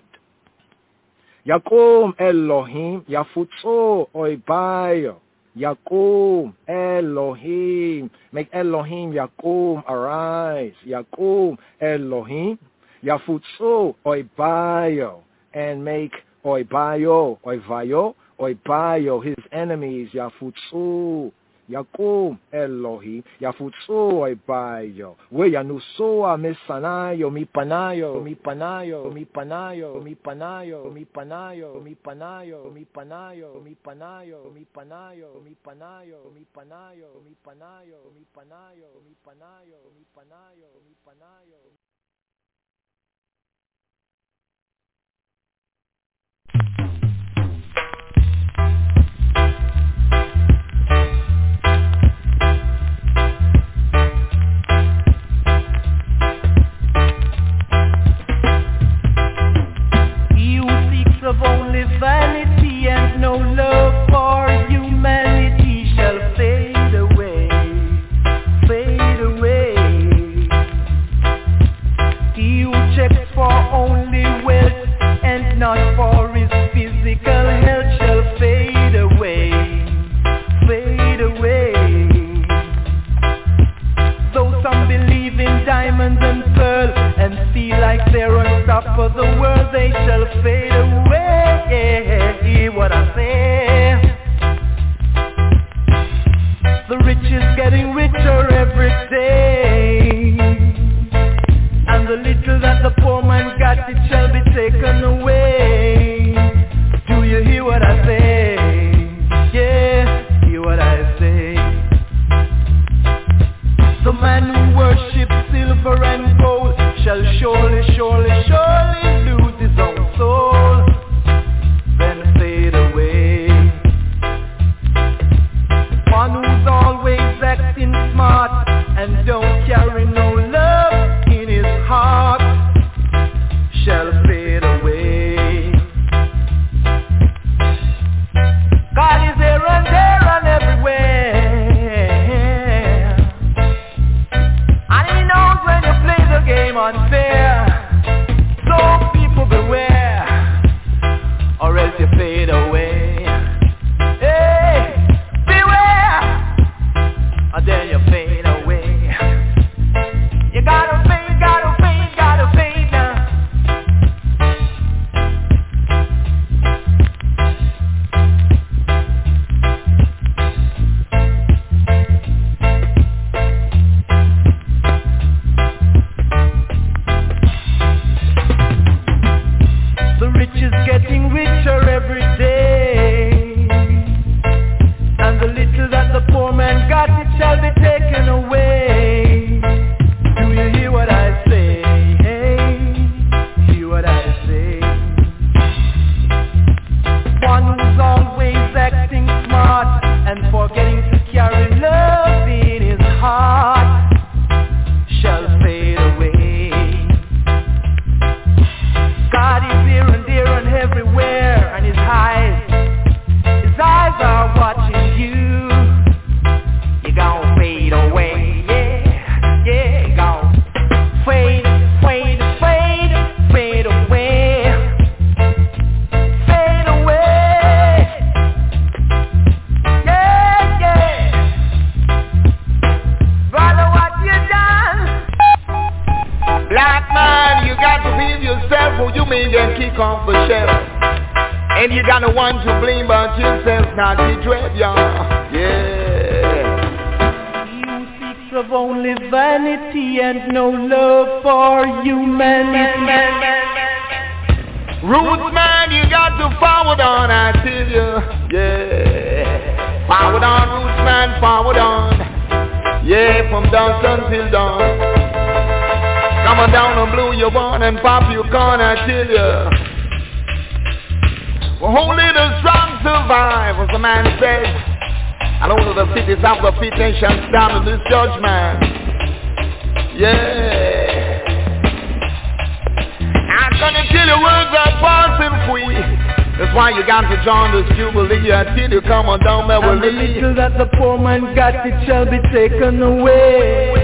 Yakum Elohim, Yafutso Oibayo. Yakum Elohim, make Elohim Yakum arise. Yakum Elohim, Yafutso Oibayo, and make Oibayo, Oivayo, Oibayo, his enemies, Yafutsu, Yakum Elohim, Yafutsu Oibayo, we Yanusoa Misanayo, Mi Panayo, Mi Panayo, Mi Panayo, Mi Panayo, Mi Panayo, Mi Panayo, Mi Panayo, Mi Panayo, Mi Panayo, Mi Panayo, Mi Panayo, Mi Panayo, Mi Panayo, Mi Panayo, Mi Panayo, Mi Panayo.
Of only vanity and no love for humanity shall fade away, fade away. He who checks for only wealth and not for his physical health shall fade away, fade away. Though some believe in diamonds and pearls and feel like they're on top of the world, they shall fade away. Hear what I say. The rich is getting richer every day, and the little that the poor man got, it shall be taken away. Do you hear what I say? Yeah, hear what I say. The man who worships silver and gold shall surely, surely, surely lose his own soul, then fade away. One who's always acting smart and don't carry no love in his heart shall fade away. God is here and there and everywhere, and he knows when you play the game unfair. So people beware, or else you fade away. Hey, beware, and then you fade away. You gotta fade, gotta fade, gotta fade now. The rich is getting richer every day, and the little that the poor man got, it shall be taken away. Do you hear what I say? Hey, hear what I say. One who's always acting smart and forgetting to carry love in his heart shall fade away. God is here and there and everywhere, and his eyes, his eyes are watching you. You gon' fade away, yeah, yeah, you gon' fade, fade, fade, fade away, fade away, yeah, yeah. Brother, what you done?
Black man, you got to believe yourself, or you may get kicked off the shelf. And you got no one to blame but yourself, not the dread, yeah. Yeah.
He who seeks of only vanity and no love for humanity.
Roots man, you got to forward on, I tell you. Yeah. Forward on, roots man, forward on. Yeah, from dawn till dawn. Come on down and blow your horn and pop your corn, I tell you. Well, only the strong survive, as the man said, and only the fittest of the fittest shall stand in this judgment. Yeah. I'm gonna tell you words are passing free. There's
That's why you got to join this jubilee until you come on down
And the
Beverly.
little that the poor man got, it shall be taken away.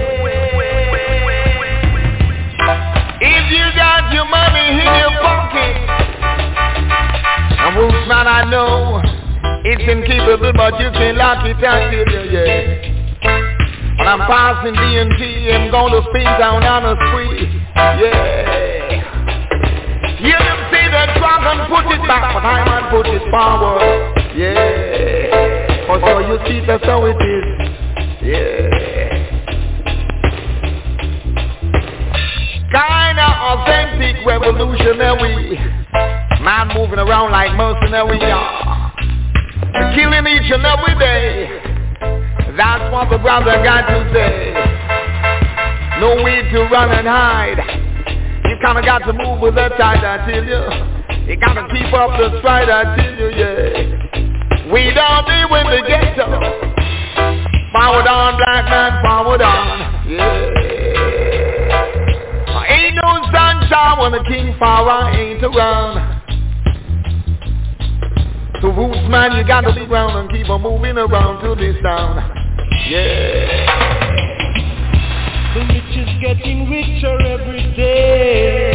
If you got your money in your pocket, and Roots man, I know it's incapable, but you can lock it down till you, yeah. When I'm passing D and T, I'm gonna spin down on the street, yeah. You them say the dragon put it back, but I man put it forward, yeah. For so you see that's how it is, yeah. Kinda authentic revolutionary, man moving around like mercenary, yeah. Killing each and every day. That's what the brother got to say. No way to run and hide. You kinda got to move with the tide, I tell you. You gotta keep up the stride, I tell you, yeah. We don't live in the ghetto. Forward on, black man, forward on, yeah. Ain't no sunshine when the king power ain't around. So Roots man, you gotta be round and keep on moving around to this town. Yeah.
The rich is getting richer every day.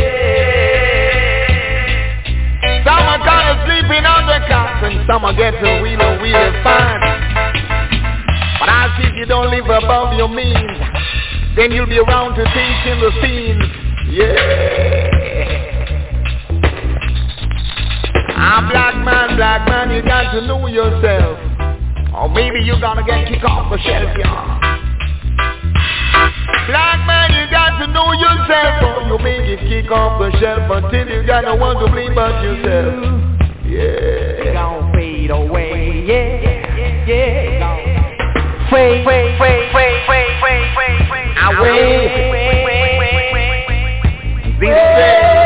Some are kinda sleeping on the cots and some are getting really, really fine. But I see if you don't live above your means, then you'll be around to take in the scenes. Yeah. I'm black man, black man, you got to know yourself. Or maybe you're gonna get kicked off the shelf, yeah. Black man, you got to know yourself, or you may get kicked off the shelf until you got no one to blame but yourself. Yeah.
Gonna fade away, yeah, yeah. Fade, fade, fade, fade, fade, fade, fade, fade
away. This day.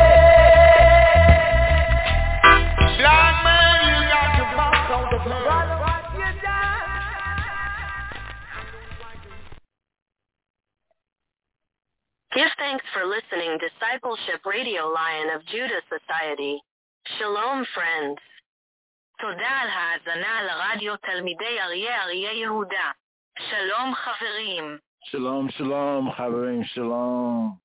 Give thanks for listening Discipleship Radio Lion of Judah Society. Shalom, friends. תודה על ההאזנה לרדיו תלמידי אריה אריה יהודה. שלום, חברים.
Shalom, shalom, חברים, shalom.